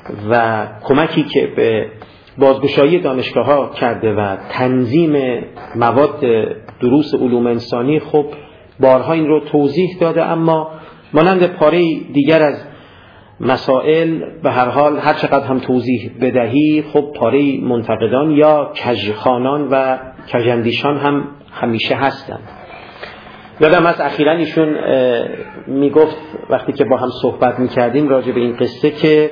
و کمکی که به بازگشایی دانشگاه‌ها کرده و تنظیم مواد دروس علوم انسانی، خب بارها این رو توضیح داده. اما مانند پاره دیگر از مسائل به هر حال هر چقدر هم توضیح بدهی، خب پاره منتقدان یا کژخوانان و کژاندیشان هم همیشه هستند. یادم از اخیراً ایشون میگفت وقتی که با هم صحبت میکردیم راجع به این قصه که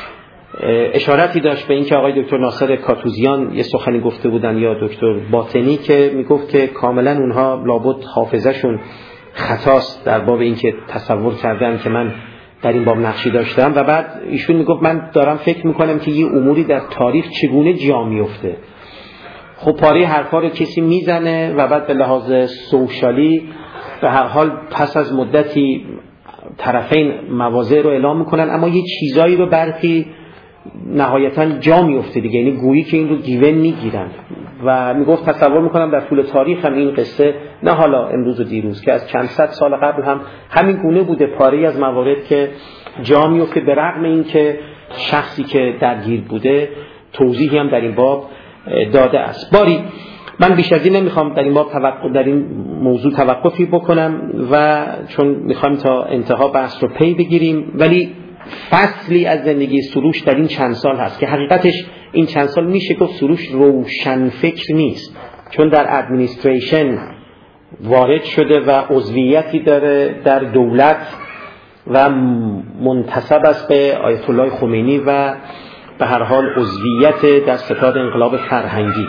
اشارتی داشت به این که آقای دکتر ناصر کاتوزیان یه سخنی گفته بودن یا دکتر باطنی که میگفت که کاملا اونها لابد حافظهشون خطاست در باب این که تصور کردن که من در این باب نقشی داشتم. و بعد ایشون میگفت من دارم فکر میکنم که یه اموری در تاریخ چگونه جا میفته. خب پاره حرفا رو کسی میزنه و بعد به لحاظ سوشالی به هر حال پس از مدتی طرفین مواضع رو اعلام میکنن، اما یه چیزایی رو برخی نهایتاً جا میفته دیگه، یعنی گویی که این رو گیون میگیرن. و میگفت تصور میکنم در طول تاریخ هم این قصه، نه حالا امروز و دیروز، که از چند صد سال قبل هم همین گونه بوده، پاره از موارد که جا میفته به رغم این که شخصی که درگیر بوده توضیحی هم در این باب داده است. باری من بیش از این نمیخوام در این باب در این موضوع توقفی بکنم و چون میخوام تا انتها بحث رو پی بگیریم، ولی فصلی از زندگی سروش در این چند سال هست که حقیقتش این چند سال میشه گفت سروش روشن فکر نیست، چون در ادمنستریشن وارد شده و عضویتی داره در دولت و منتسب است به آیت الله خمینی و به هر حال عضویت در ستاد انقلاب فرهنگی.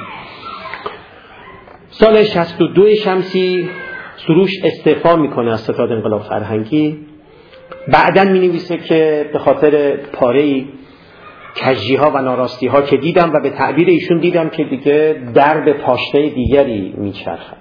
سال 62 شمسی سروش استعفا میکنه از ستاد انقلاب فرهنگی. بعداً مینویسه که به خاطر پاره‌ای کجی‌ها و ناراستی-ها که دیدم و به تعبیر ایشون دیدم که دیگه درب پاشنه دیگری میچرخد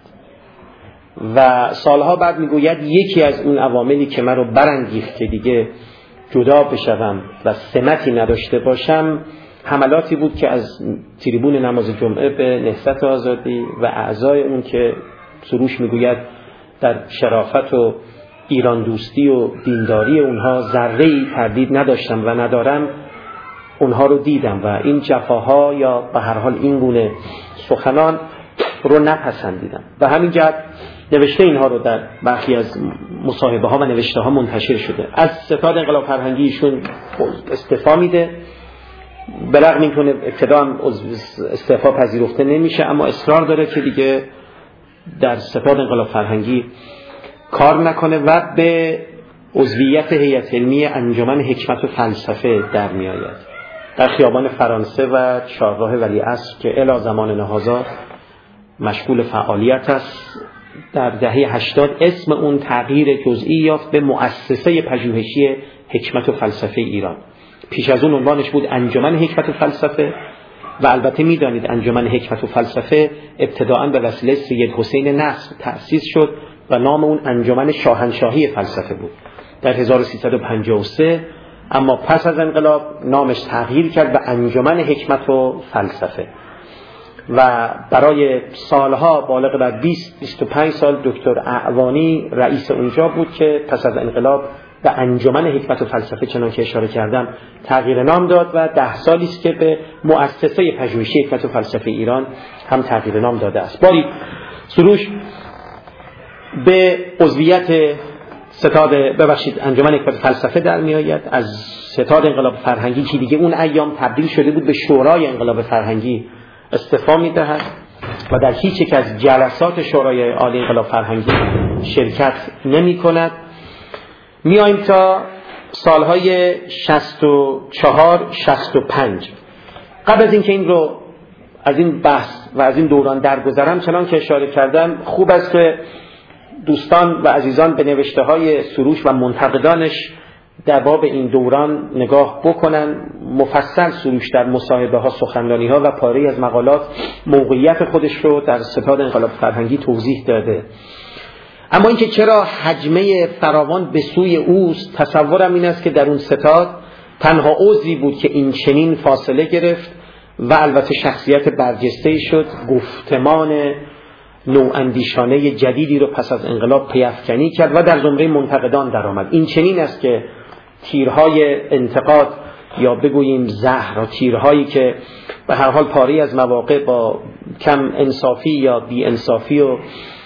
و سالها بعد میگوید یکی از اون عواملی که من رو برانگیخت که دیگه جدا بشوم و سمتی نداشته باشم حملاتی بود که از تریبون نماز جمعه به نهضت آزادی و اعضای اون که سروش میگوید در شرافت و ایران دوستی و دینداری اونها ذره‌ای تردید نداشتم و ندارم، اونها رو دیدم و این جفاها یا به هر حال این گونه سخنان رو نپسندیدم و همین جهت نوشته اینها رو در برخی از مصاحبه ها و نوشته ها منتشر شده. از ستاد انقلاب فرهنگی ایشون استعفا میده، به رغم اینکه ابتدا هم استعفا پذیرفته نمیشه اما اصرار داره که دیگه در ستاد انقلاب فرهنگی کار نکنه و به عضویت هیئت علمی انجمن حکمت و فلسفه در میآید در خیابان فرانسه و چهارراه ولیعصر که الی زمان نهضا مشغول فعالیت است. در دهه 80 اسم اون تغییر جزئی یافت به مؤسسه پژوهشی حکمت و فلسفه ایران. پیش از اون عنوانش بود انجمن حکمت و فلسفه و البته میدانید انجمن حکمت و فلسفه ابتداءً به وسیله سید حسین نصر تأسیس شد و نام اون انجمن شاهنشاهی فلسفه بود در 1353 اما پس از انقلاب نامش تغییر کرد به انجمن حکمت و فلسفه و برای سالها بالغ بر 20-25 سال دکتر اعوانی رئیس اونجا بود که پس از انقلاب به انجمن حکمت و فلسفه چنان که اشاره کردم تغییر نام داد و 10 سالی است که به مؤسسه پژوهشی حکمت و فلسفه ایران هم تغییر نام داده است. باری سروش به عضویت انجمن حکمت فلسفه در می آید. از ستاد انقلاب فرهنگی که دیگه اون ایام تبدیل شده بود به شورای انقلاب فرهنگی استعفا می دهد و در هیچ یک از جلسات شورای عالی انقلاب فرهنگی شرکت نمی کند. می آییم تا سالهای 64-65. قبل از اینکه این رو از این بحث و از این دوران درگذرم چنان که اشاره کردم خوب است که دوستان و عزیزان به نوشته های سروش و منتقدانش در باب این دوران نگاه بکنن. مفصل سروش در مصاحبه ها، سخنرانی ها و پاره از مقالات موقعیت خودش رو در ستاد انقلاب فرهنگی توضیح داده. اما اینکه چرا حجمه فراوان به سوی اوست، تصورم این است که در اون ستاد تنها عضوی بود که این چنین فاصله گرفت و البته شخصیت برجسته شد، گفتمان نواندیشانه جدیدی رو پس از انقلاب پیافکنی کرد و در زمره منتقدان در آمد. این چنین است که تیرهای انتقاد یا بگوییم زهر و تیرهایی که به هر حال پاری از مواقع با کم انصافی یا بی انصافی و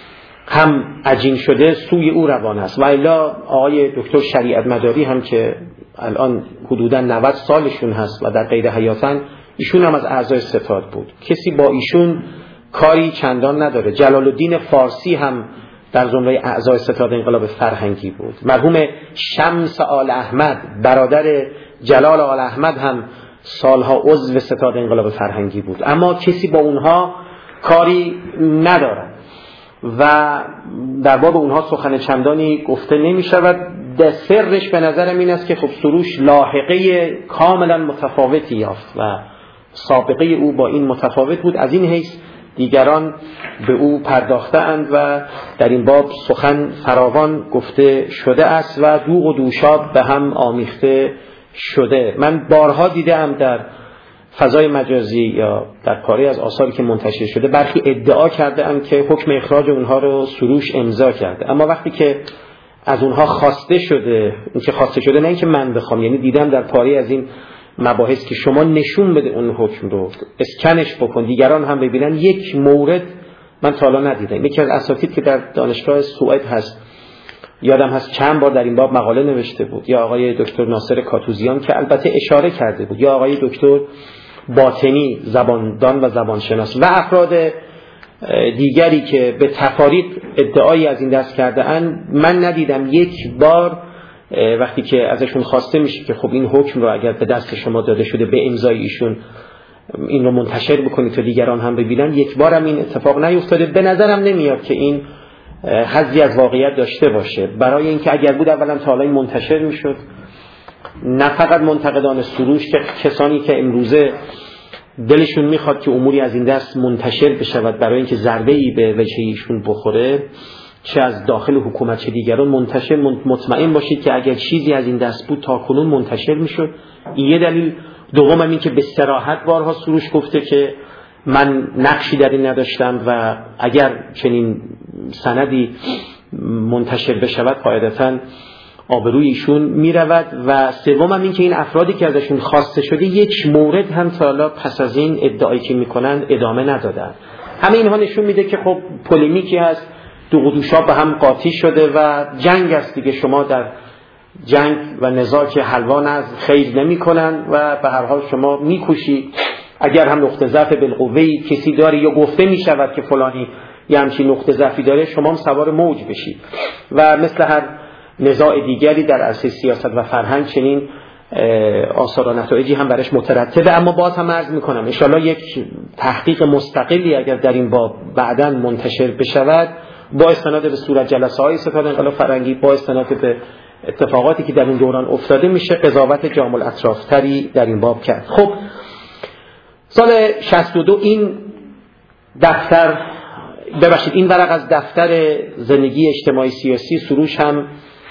هم عجین شده سوی او روان است. و الا آقای دکتر شریعت مداری هم که الان حدوداً 90 سالشون هست و در غیر حیاتن، ایشون هم از اعضای ستاد بود. کسی با ایشون کاری چندان نداره. جلال الدین فارسی هم در زمره اعضای ستاد انقلاب فرهنگی بود. مرحوم شمس آل احمد برادر جلال آل احمد هم سالها عضو ستاد انقلاب فرهنگی بود، اما کسی با اونها کاری نداره و در باب اونها سخن چندانی گفته نمی شود. سرش به نظرم این است که خب سروش لاحقه کاملا متفاوتی یافت و سابقه او با این متفاوت بود. از این حیث دیگران به او پرداخته‌اند و در این باب سخن فراوان گفته شده است و دوغ و دوشاب به هم آمیخته شده. من بارها دیدم در فضای مجازی یا در پاره از آثاری که منتشر شده برخی ادعا کرده‌اند که حکم اخراج اونها رو سروش امضا کرده، اما وقتی که از اونها خواسته شده، این که خواسته شده نه اینکه من بخوام، یعنی دیدم در پاره از این مباحث که شما نشون بده اون حکم رو، اسکنش بکن دیگران هم ببینن، یک مورد من تا حالا ندیدم. یکی از اساتید که در دانشگاه سوئد هست، یادم هست چند بار در این باب مقاله نوشته بود، یا آقای دکتر ناصر کاتوزیان که البته اشاره کرده بود، یا آقای دکتر باطنی زباندان و زبانشناس و افراد دیگری که به تفاریق ادعایی از این دست کرده اند، من ندیدم یک بار وقتی که ازشون خواسته میشه که خب این حکم رو اگر به دست شما داده شده به امضای ایشون این رو منتشر بکنید تا دیگران هم ببینن، یک بارم این اتفاق نیفتاده. به نظرم نمیاد که این حظی از واقعیت داشته باشه، برای اینکه اگر بود اولا تا حالا این منتشر میشد. نه فقط منتقدان سروش که کسانی که امروزه دلشون میخواد که اموری از این دست منتشر بشود برای اینکه ضربه‌ای به وجه ایشون بخوره، چه از داخل حکومت چه دیگران، منتشر مطمئن باشید که اگر چیزی از این دست بود تا کنون منتشر میشد. این یه دلیل. دوم این که به صراحت بارها سروش گفته که من نقشی در این نداشتم و اگر چنین سندی منتشر بشود قاعدتاً آبروی ایشون میرود. و سوم این که این افرادی که ازشون خواسته شده یک مورد هم تا حالا پس از این ادعایی که میکنن ادامه ندادن. همه اینها نشون میده که خب پولیمیکی هست، دو قدوشا به هم قاطی شده و جنگ است دیگه. شما در جنگ و نزاع که حلوا از خیر نمی کنن و به هر حال شما میکوشی اگر هم نقطه ضعف بالقوه‌ای کسی داری یا گفته میشود که فلانی یه همچین نقطه ضعفی داره، شما هم سوار موج بشید. و مثل هر نزاع دیگری در عرصه سیاست و فرهنگ چنین آثار و نتایجی هم برش مترتبه. اما باز هم عرض میکنم ان شاءالله یک تحقیق مستقلی اگر در این باب بعداً منتشر بشود با استناد به صورت جلسه‌های ستاد انقلاب فرهنگی، با استناد به اتفاقاتی که در این دوران افتاده، میشه قضاوت جامع الاطرافتری در این باب کرد. خب سال 62 این دفتر این ورق از دفتر زندگی اجتماعی سیاسی سروش هم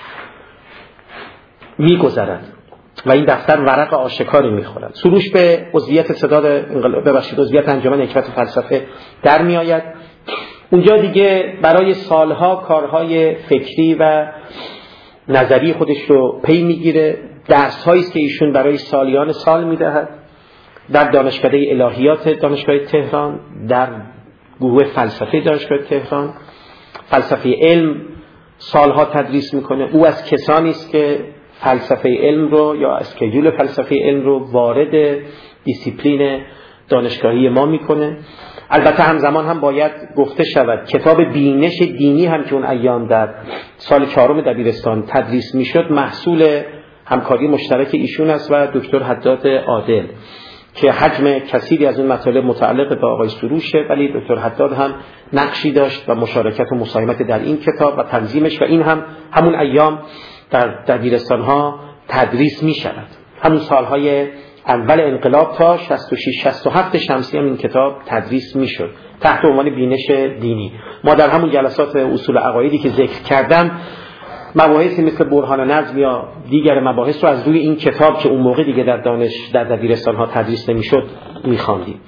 میگذرد و این دفتر ورق آشکاری میخورد. سروش به عضویت عضویت انجمن حکمت فلسفه در میآید. اونجا دیگه برای سالها کارهای فکری و نظری خودش رو پی میگیره. درس‌هایی است که ایشون برای سالیان سال میدهد در دانشکده الهیات دانشگاه تهران، در گروه فلسفه دانشگاه تهران، فلسفه علم سالها تدریس میکنه. او از کسانی است که فلسفه علم رو یا اسکیول فلسفه علم رو وارد دیسیپلین دانشگاهی ما میکنه. البته همزمان هم باید گفته شود کتاب بینش دینی هم که اون ایام در سال 4 دبیرستان تدریس میشد محصول همکاری مشترک ایشون است و دکتر حداد عادل که حجم کثیری از اون مطالب متعلق به آقای سروشه، ولی دکتر حداد هم نقشی داشت و مشارکت و مساهمت در این کتاب و تنظیمش و این هم همون ایام در دبیرستان‌ها تدریس می‌شود. همون سالهای اول انقلاب تا 66-67 شمسی هم این کتاب تدریس میشد تحت عنوان بینش دینی. ما در همون جلسات اصول عقایدی که ذکر کردم مباحثی مثل برهان نظم یا دیگر مباحث رو از روی این کتاب که اون موقع دیگه در دبیرستان‌ها تدریس نمیشد می‌خواندیم.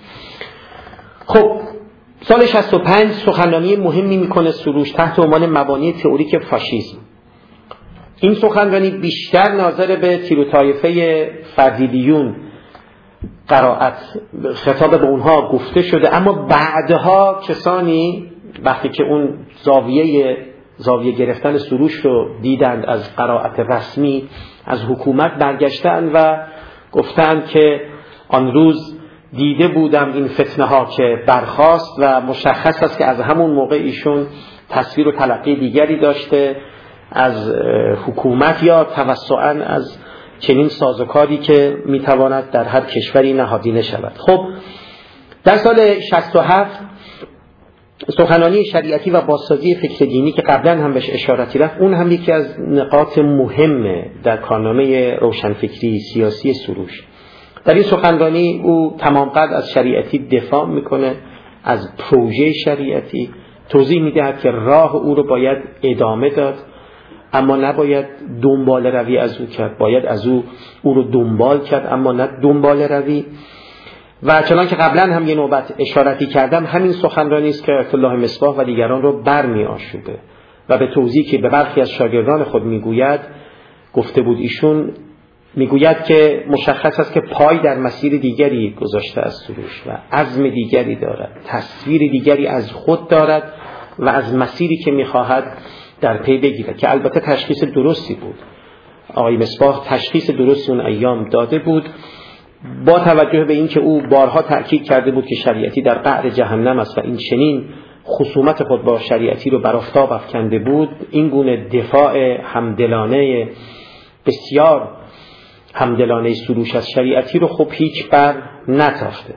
خب سال 65 سخنرانی مهمی میکنه سروش تحت عنوان مبانی تئوریک فاشیسم. این سخنرانی بیشتر ناظر به تیر و طایفه فردیدیون قرائت خطاب به اونها گفته شده، اما بعدها کسانی وقتی که اون زاویه گرفتن سروش رو دیدند از قرائت رسمی از حکومت برگشتند و گفتند که آن روز دیده بودم این فتنه ها که برخاست و مشخص است که از همون موقع ایشون تصویر و تلقی دیگری داشته از حکومت یا توسعاً از چنین سازوکاری که میتواند در هر کشوری نهادینه شود. خب در سال 67 سخنرانی شریعتی و بازسازی فکر دینی که قبلا هم بهش اشارتی رفت، اون هم یکی از نقاط مهمه در کارنامه روشنفکری سیاسی سروش. در این سخنرانی او تمام قد از شریعتی دفاع میکنه، از پروژه شریعتی توضیح میدهد که راه او رو باید ادامه داد اما نباید دنبال روی از او کرد، باید از او رو دنبال کرد اما نه دنبال روی. و چنان که قبلا هم یه نوبت اشارتی کردم همین سخنرانی است که آیت الله مصباح و دیگران رو برمی آشوبه و به توضیحی که به برخی از شاگردان خود میگوید گفته بود. ایشون میگوید که مشخص است که پای در مسیر دیگری گذاشته از سروش و عزم دیگری دارد، تصویر دیگری از خود دارد و از مسیری که میخواهد در پی بگیرد که البته تشخیص درستی بود. آقای مصباح تشخیص درستی اون ایام داده بود با توجه به این که او بارها تأکید کرده بود که شریعتی در قعر جهنم است و این چنین خصومت خود با شریعتی رو بر آفتاب افکنده بود. این گونه دفاع همدلانه بسیار همدلانه سروش از شریعتی رو خب هیچ بر نتافته.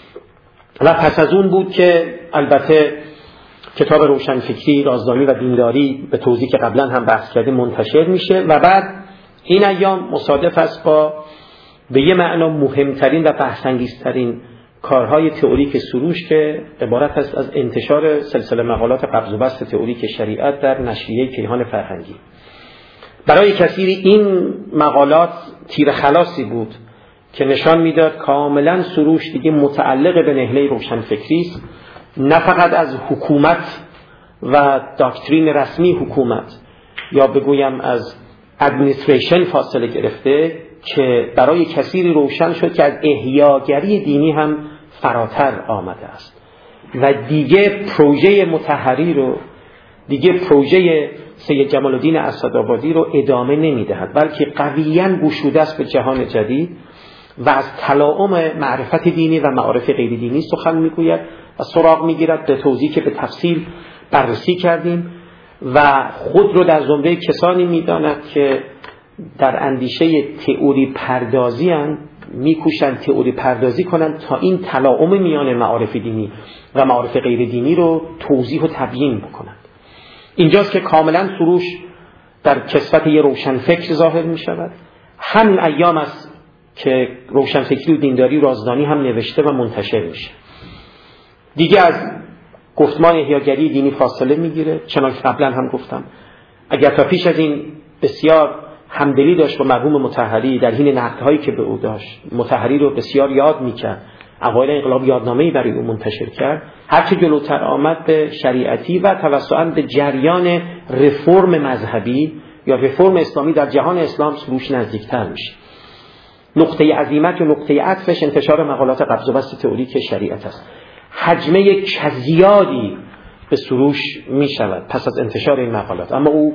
و پس از اون بود که البته کتاب روشنفکری، رازدانی و دینداری به توضیح که قبلا هم بحث کردیم منتشر میشه و بعد این ایام مصادف است با به یه معنا مهمترین و بحث‌انگیزترین کارهای تئوریک سروش که عبارت است از انتشار سلسله مقالات قبض و بسط تئوریک شریعت در نشریه کیهان فرهنگی. برای کثیری این مقالات تیر خلاصی بود که نشان میداد کاملا سروش دیگه متعلق به نهله روشنفکری است، نه فقط از حکومت و داکترین رسمی حکومت یا بگویم از ادمنستریشن فاصله گرفته، که برای کثیری روشن شد که از احیاگری دینی هم فراتر آمده است و دیگه پروژه مطهری رو، دیگه پروژه سید جمال الدین اسدآبادی رو ادامه نمیدهد، بلکه قویاً گشوده است به جهان جدید و از تلاؤم معرفت دینی و معارف غیر دینی سخن میگوید و سراغ میگیرد به توضیح که به تفصیل بررسی کردیم و خود رو در زمره کسانی میداند که در اندیشه تئوری پردازی هم میکوشند تئوری پردازی کنند تا این تلاؤم میان معارف دینی و معارف غیر دینی رو توضیح و تبیین بکنند. اینجاست که کاملا سروش در کسوت یه روشنفکر ظاهر می شود. همین ایام است که روشنفکری و دینداری و رازدانی هم نوشته و منتشر میشه. دیگه از گفتمان احیاگری دینی فاصله میگیره، چنانکه قبلا هم گفتم. اگر تا پیش از این بسیار همدلی داشت با مرحوم مطهری در حین نقدهایی که به او داشت، مطهری رو بسیار یاد میکرد، اوایل انقلاب یادنامه‌ای برای او منتشر کرد، هرچه جلوتر آمد به شریعتی و توسعاً به جریان رفرم مذهبی یا رفرم اسلامی در جهان اسلام سروش نزدیکتر میشه. نقطه عظیمت و نقطه عطفش انتشار مقالات قبض و بسط تئوریک شریعت است. حجمه کزیادی به سروش میشود پس از انتشار این مقالات، اما او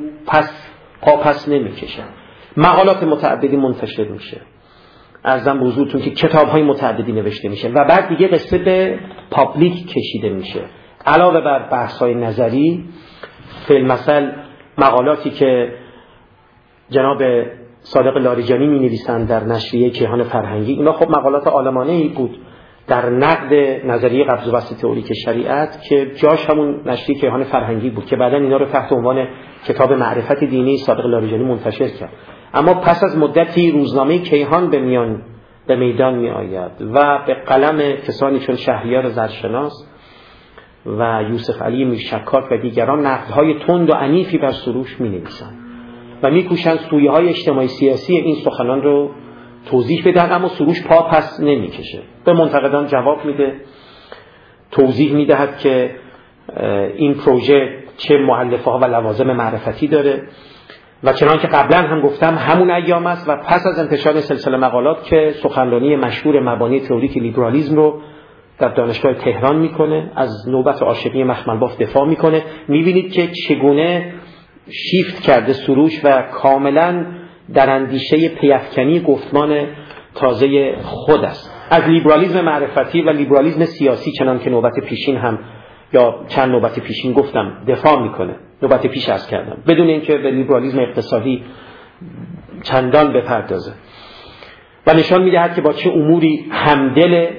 پس نمیکشه. مقالات متعددی منتشر میشه، عرضم به حضورتون که کتاب‌های متعددی نوشته میشه و بعد دیگه قصه به پابلیک کشیده میشه. علاوه بر بحث‌های نظری، فی‌المثل مقالاتی که جناب صادق لاریجانی می‌نویسند در نشریه کیهان فرهنگی، اینا خب مقالات عالمانه‌ای بود در نقد نظریه قبض و بسط تئوریک شریعت که جاش همون نشریه کیهان فرهنگی بود که بعداً اینا رو تحت عنوان کتاب معرفت دینی صادق لاریجانی منتشر کرد. اما پس از مدتی روزنامه کیهان به میدان می آید و به قلم کسانی چون شهریار زرشناس و یوسف علی میرشکاک و دیگران نقدهای تند و عنیفی بر سروش می نویسند و می کوشند سویه های اجتماعی سیاسی این سخنان رو توضیح بدن، اما سروش پس نمی کشه. به منتقدان جواب میده، توضیح می دهد که این پروژه چه مؤلفه ها و لوازم معرفتی داره و چنان که قبلا هم گفتم همون ایام است و پس از انتشار سلسله مقالات که سخنرانی مشهور مبانی تئوریک لیبرالیسم رو در دانشگاه تهران میکنه، از نوبت عاشقی مخملباف دفاع میکنه. میبینید که چگونه شیفت کرده سروش و کاملا در اندیشه پیافکنی گفتمان تازه خود است. از لیبرالیسم معرفتی و لیبرالیسم سیاسی چنان که نوبت پیشین هم یا چند نوبت پیشین گفتم دفاع میکنه، نوبت پیش عرض کردم، بدون اینکه به لیبرالیسم اقتصادی چندان بپردازه و نشان میدهد که با چه اموری همدل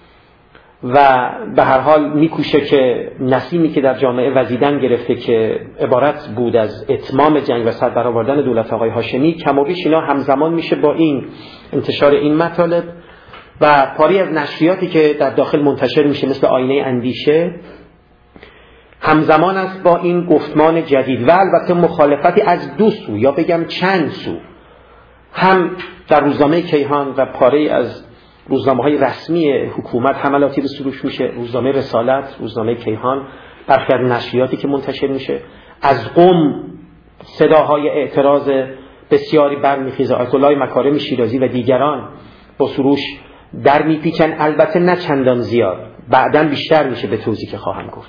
و به هر حال میکوشه که نسیمی که در جامعه وزیدن گرفته که عبارت بود از اتمام جنگ و سر برآوردن دولت آقای هاشمی، کم و بیش اینا همزمان میشه با این انتشار این مطالب و پاری از نشریاتی که در داخل منتشر میشه مثل آینه اندیشه همزمان است با این گفتمان جدید و البته مخالفتی از دو سو یا بگم چند سو، هم در روزنامه کیهان و پاره از روزنامه‌های رسمی حکومت حملاتی به سروش میشه، روزنامه رسالت، روزنامه کیهان، برخی از نشریاتی که منتشر میشه، از قم صداهای اعتراض بسیاری برمیخیزه. آیت الله مکارم شیرازی و دیگران با سروش در میپیچن، البته نه چندان زیاد، بعداً بیشتر میشه به توضیح که خواهم گفت.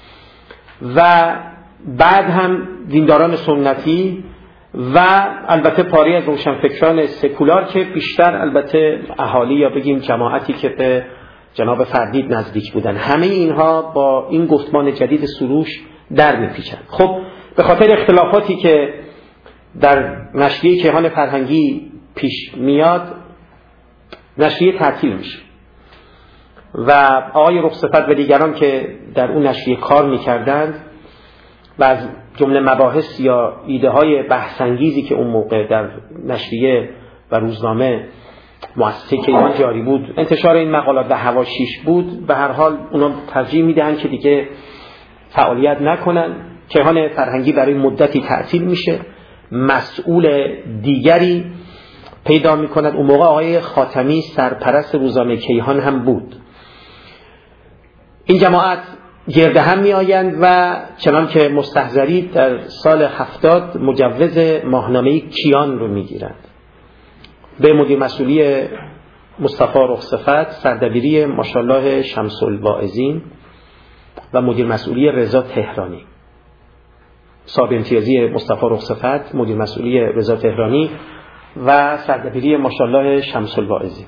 و بعد هم دینداران سنتی و البته پاری از روشنفکران سکولار که بیشتر البته اهالی یا بگیم جماعتی که به جناب فردید نزدیک بودن، همه اینها با این گفتمان جدید سروش در میپیچن. خب به خاطر اختلافاتی که در نشریه کیهان فرهنگی پیش میاد، نشریه تعطیل میشه و آقای رخصفت و دیگران که در اون نشریه کار میکردند و از جمله مباحث یا ایده های بحث‌انگیزی که اون موقع در نشریه و روزنامه مؤسسه کیهان جاری بود، انتشار این مقالات و حواشیش بود، به هر حال اونا ترجیح میدن که دیگه فعالیت نکنن. کیهان فرهنگی برای مدتی تعطیل میشه، مسئول دیگری پیدا میکند. اون موقع آقای خاتمی سرپرست روزنامه کیهان هم بود. این جماعت گرد هم می آیند و چنان که مستحضرید در سال 70 مجوز ماهنامه کیان رو می گیرند. به مدیر مسئولی مصطفی رخصفت، سردبیری ماشاءالله شمس الواعظین و مدیر مسئولی رضا تهرانی. صاحب امتیازی مصطفی رخصفت، مدیر مسئولی رضا تهرانی و سردبیری ماشاءالله شمس الواعظین.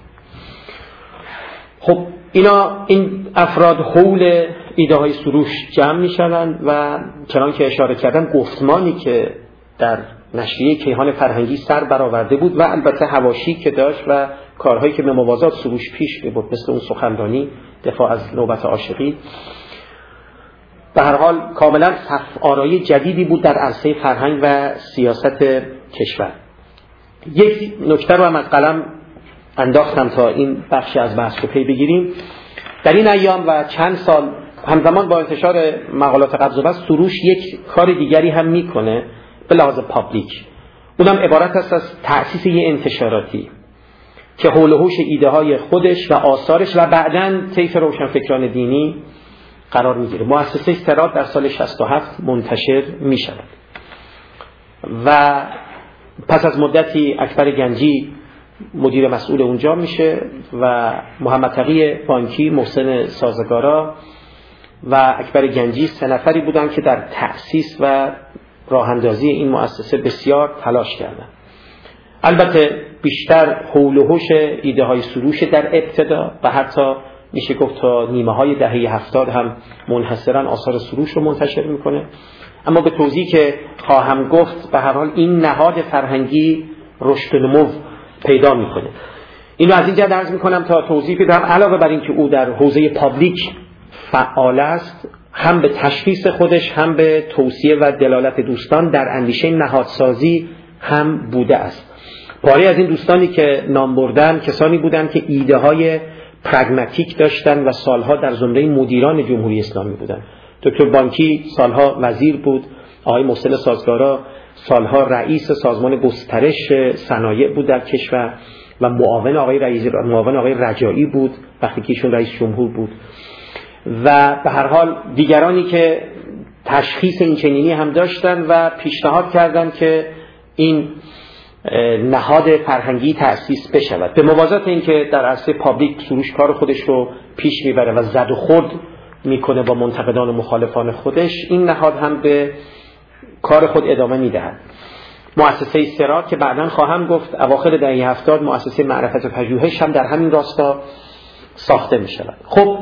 خب این افراد حول ایده های سروش جمع می شوند و چنان که اشاره کردم گفتمانی که در نشریه کیهان فرهنگی سر برآورده بود و البته حواشی که داشت و کارهایی که به موازات سروش پیش می برد، مثل اون سخنرانی دفاع از نوبت عاشقی، به هر حال کاملا صف آرایی جدیدی بود در عرصه فرهنگ و سیاست کشور. یک نکته رو هم از قلم انداختم تا این بخشی از بحث رو پی بگیریم. در این ایام و چند سال همزمان با انتشار مقالات قبض و بسط، سروش یک کار دیگری هم میکنه به لحاظ پابلیک. اونم عبارت است از تأسیس یه انتشاراتی که حول و حوش ایده های خودش و آثارش و بعداً طیف روشنفکران دینی قرار میگیره. مؤسسه سرات در سال 67 منتشر میشود و پس از مدتی اکبر گنجی مدیر مسئول اونجا میشه و محمد تقی بانکی، محسن سازگارا و اکبر گنجی 3 نفری بودن که در تأسیس و راه اندازی این مؤسسه بسیار تلاش کردند. البته بیشتر حول و حوش ایده های سروش در ابتدا و حتی میشه گفت تا نیمه های دهه 70 هم منحصرا آثار سروش رو منتشر میکنه. اما به توضیحی که خواهم گفت به هر حال این نهاد فرهنگی رشد و نمو پیدا میکنه. اینو از اینجا عرض میکنم تا توضیح بدم علاوه بر این که او در حوزه پابلیک فعال است، هم به تشخیص خودش هم به توصیه و دلالت دوستان در اندیشه نهادسازی هم بوده است. پاره از این دوستانی که نام بردن کسانی بودند که ایده های پرگماتیک داشتن و سالها در زمره مدیران جمهوری اسلامی بودند. دکتر بانکی سالها وزیر بود، آقای محسن سازگارا سالها رئیس سازمان گسترش صنایع بود در کشور و معاون آقای رجایی بود وقتی که ایشون رئیس جمهور بود و به هر حال دیگرانی که تشخیص این چنینی هم داشتن و پیشنهاد کردند که این نهاد فرهنگی تأسیس بشود. به موازات این که در عرصه پابلیک سروش کار خودش رو پیش میبره و زد و خورد میکنه با منتقدان و مخالفان خودش، این نهاد هم به کار خود ادامه میدهد. مؤسسه سرات که بعداً خواهم گفت اواخر دهه 70 مؤسسه معرفت و پژوهش هم در همین راستا ساخته میشود. خب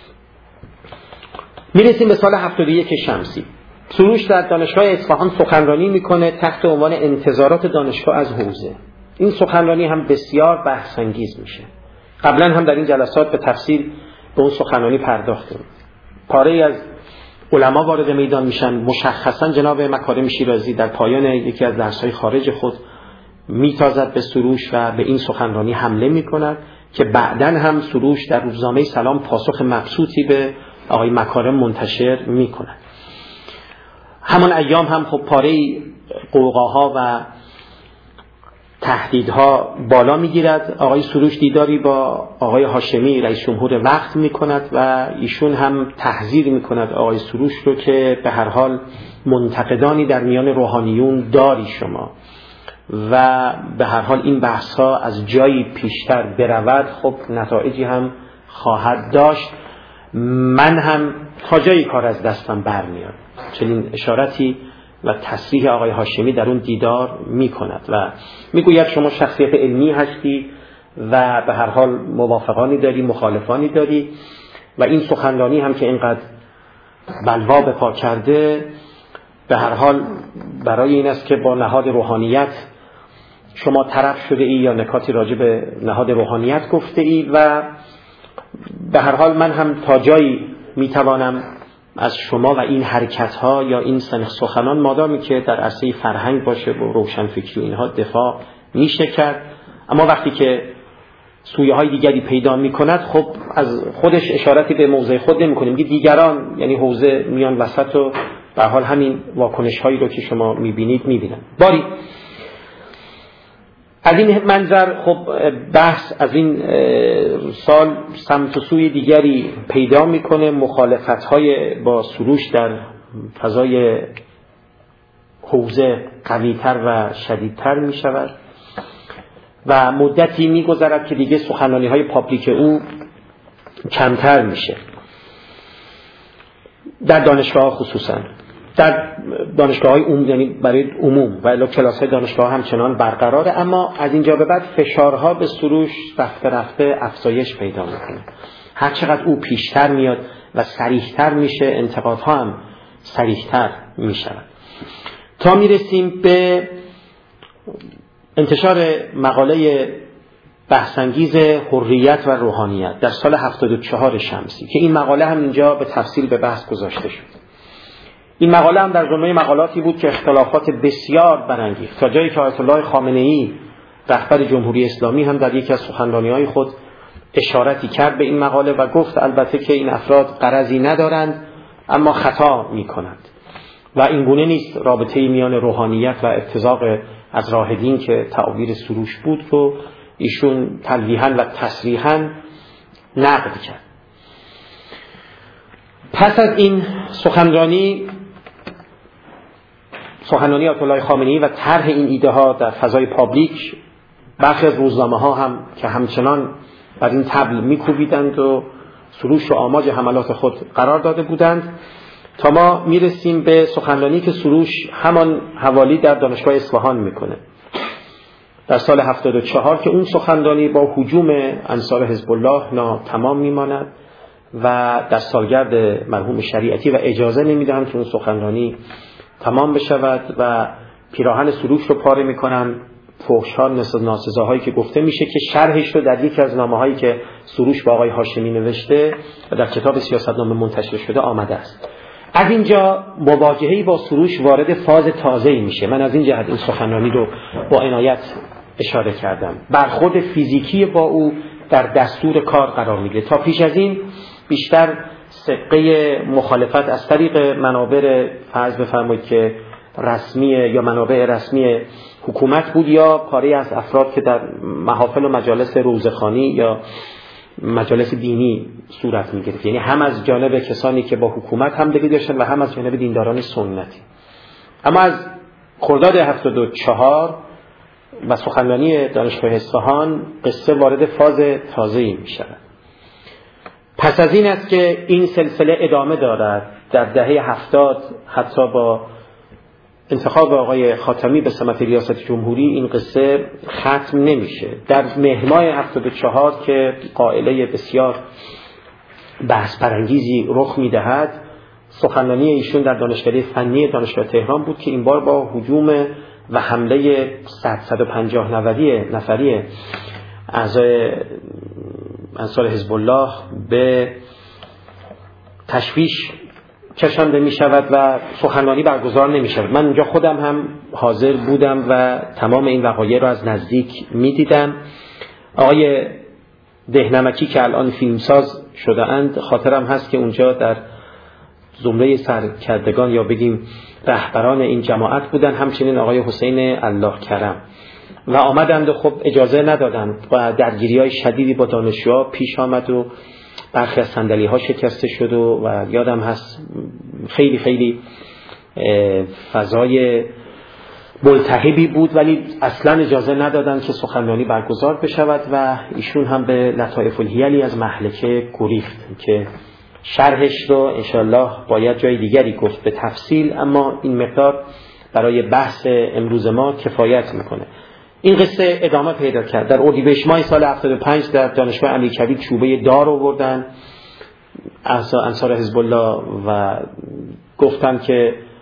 میرسیم به سال 71 شمسی. سروش در دانشگاه اصفهان سخنرانی میکنه تحت عنوان انتظارات دانشگاه از حوزه. این سخنرانی هم بسیار بحث انگیز میشه. قبلا هم در این جلسات به تفصیل به اون سخنرانی پرداختیم. پاره از علما وارد میدان میشن. مشخصا جناب مکارم شیرازی در پایان یکی از درس‌های خارج خود میتازد به سروش و به این سخنرانی حمله میکند که بعداً هم سروش در روزنامه سلام پاسخ مبسوطی به آقای مکارم منتشر میکند. همان ایام هم خب پاره قوقاها و تهدیدها بالا میگیرد. آقای سروش دیداری با آقای هاشمی رئیس جمهور وقت میکند و ایشون هم تحذیر میکند آقای سروش رو که به هر حال منتقدانی در میان روحانیون داری شما و به هر حال این بحث ها از جایی پیشتر برود خب نتایجی هم خواهد داشت. من هم تا جایی کار از دستم برمیاد. چنین اشارتی و تصریح آقای هاشمی در اون دیدار میکند و میگوید شما شخصیت علمی هستی و به هر حال موافقانی داری مخالفانی داری و این سخنرانی هم که اینقدر بلوا به پا کرده به هر حال برای این است که با نهاد روحانیت شما طرف شده ای یا نکاتی راجع به نهاد روحانیت گفته ای و به هر حال من هم تا جایی میتوانم از شما و این حرکت ها یا این سخنان مادامی که در عرصه فرهنگ باشه و روشنفکری و اینها دفاع میشه کرد، اما وقتی که سویه های دیگری پیدا میکند خب از خودش اشارتی به موضع خود نمی کنیم، دیگران یعنی حوزه میان وسط و به حال همین واکنش هایی رو که شما میبینید میبینن. باری از این منظر خب بحث از این سال سمت و سوی دیگری پیدا میکنه، مخالفت های با سروش در فضای حوزه قویتر و شدیدتر میشود و مدتی میگذرد که دیگه سخنرانی های پابلیک او کمتر میشه در دانشگاه خصوصا، در دانشگاه های عمومی یعنی برای عموم و الا کلاس های دانشگاه همچنان برقراره، اما از اینجا به بعد فشارها به سروش رفته رفته افزایش پیدا میکنه. هر چقدر او پیشتر میاد و صریحتر میشه انتقادها هم صریحتر میشود تا میرسیم به انتشار مقاله بحث‌انگیز حریت و روحانیت در سال 74 شمسی که این مقاله هم اینجا به تفصیل به بحث گذاشته شد. این مقاله هم در زمره مقالاتی بود که اختلافات بسیار برانگیخت تا جایی که آیت الله خامنه‌ای رهبر جمهوری اسلامی هم در یکی از سخنرانی‌های خود اشارتی کرد به این مقاله و گفت البته که این افراد غرضی ندارند اما خطا می‌کنند و این گونه نیست رابطه میان روحانیت و ابتذاق از راه دین که تعابیر سروش بود رو ایشون تلویحاً و تصریحاً نقد کرد. پس از این سخنرانی آیت الله خامنه‌ای و طرح این ایده ها در فضای پابلیک، برخی از روزنامه ها هم که همچنان بر این طبل میکوبیدند و سروش رو آماج حملات خود قرار داده بودند تا ما میرسیم به سخنرانی که سروش همان حوالی در دانشگاه اصفهان میکنه در سال 74 که اون سخنرانی با هجوم انصار حزب الله ناتمام میماند و در سالگرد مرحوم شریعتی و اجازه نمیدهند که اون سخنرانی تمام بشود و پیراهن سروش رو پاره میکنن، فحش‌ها ناسزاهایی که گفته میشه که شرحش رو در یکی از نامه‌هایی که سروش با آقای هاشمی نوشته و در کتاب سیاستنامه منتشر شده آمده است. از اینجا مواجهه‌ای با سروش وارد فاز تازه‌ای میشه. من از این جهت این سخنرانی رو با عنایت اشاره کردم. برخورد فیزیکی با او در دستور کار قرار میگیره. تا پیش از این بیشتر سقه مخالفت از طریق منابر فرض بفرمایید که رسمی یا منابع رسمی حکومت بود یا پاره از افراد که در محافل و مجالس روزخوانی یا مجالس دینی صورت می‌گرفت، یعنی هم از جانب کسانی که با حکومت همدلی داشتن و هم از جانب دینداران سنتی. اما از خرداد 74 و سخنرانی دانشگاه اصفهان قصه وارد فاز تازه‌ای می‌شود. پس از این است که این سلسله ادامه دارد. در دهه 70 حتی با انتخاب آقای خاتمی به سمت ریاست جمهوری این قصه ختم نمیشه. در مهر ماه 74 که قائله بسیار بحث برانگیزی رخ میدهد، سخنرانی ایشون در دانشکده فنی دانشگاه تهران بود که این بار با هجوم و حمله 150 نفری اعضای انصار حزب الله به تشویش کشانده می شود و سخنرانی برگزار نمی شود. من اونجا خودم هم حاضر بودم و تمام این وقایع رو از نزدیک می دیدم. آقای دهنمکی که الان فیلمساز شده اند، خاطرم هست که اونجا در زمره سرکردگان یا بگیم رهبران این جماعت بودن، همچنین آقای حسین الله کرم و آمدند و خب اجازه ندادند و درگیری‌های شدیدی با دانشجوها پیش آمد و برخی از صندلی‌ها شکسته شد و یادم هست خیلی خیلی فضای ملتهبی بود، ولی اصلا اجازه ندادند که سخنرانی برگزار بشود و ایشون هم به لطایف الحیلی از مهلکه گریخت که شرحش رو انشالله باید جای دیگری گفت به تفصیل، اما این مقدار برای بحث امروز ما کفایت میکنه. این قصه ادامه پیدا کرد. در اردیبهشت ماه سال 75 در دانشگاه امیرکبیر چوبه دار آوردن انصار حزب الله و گفتن که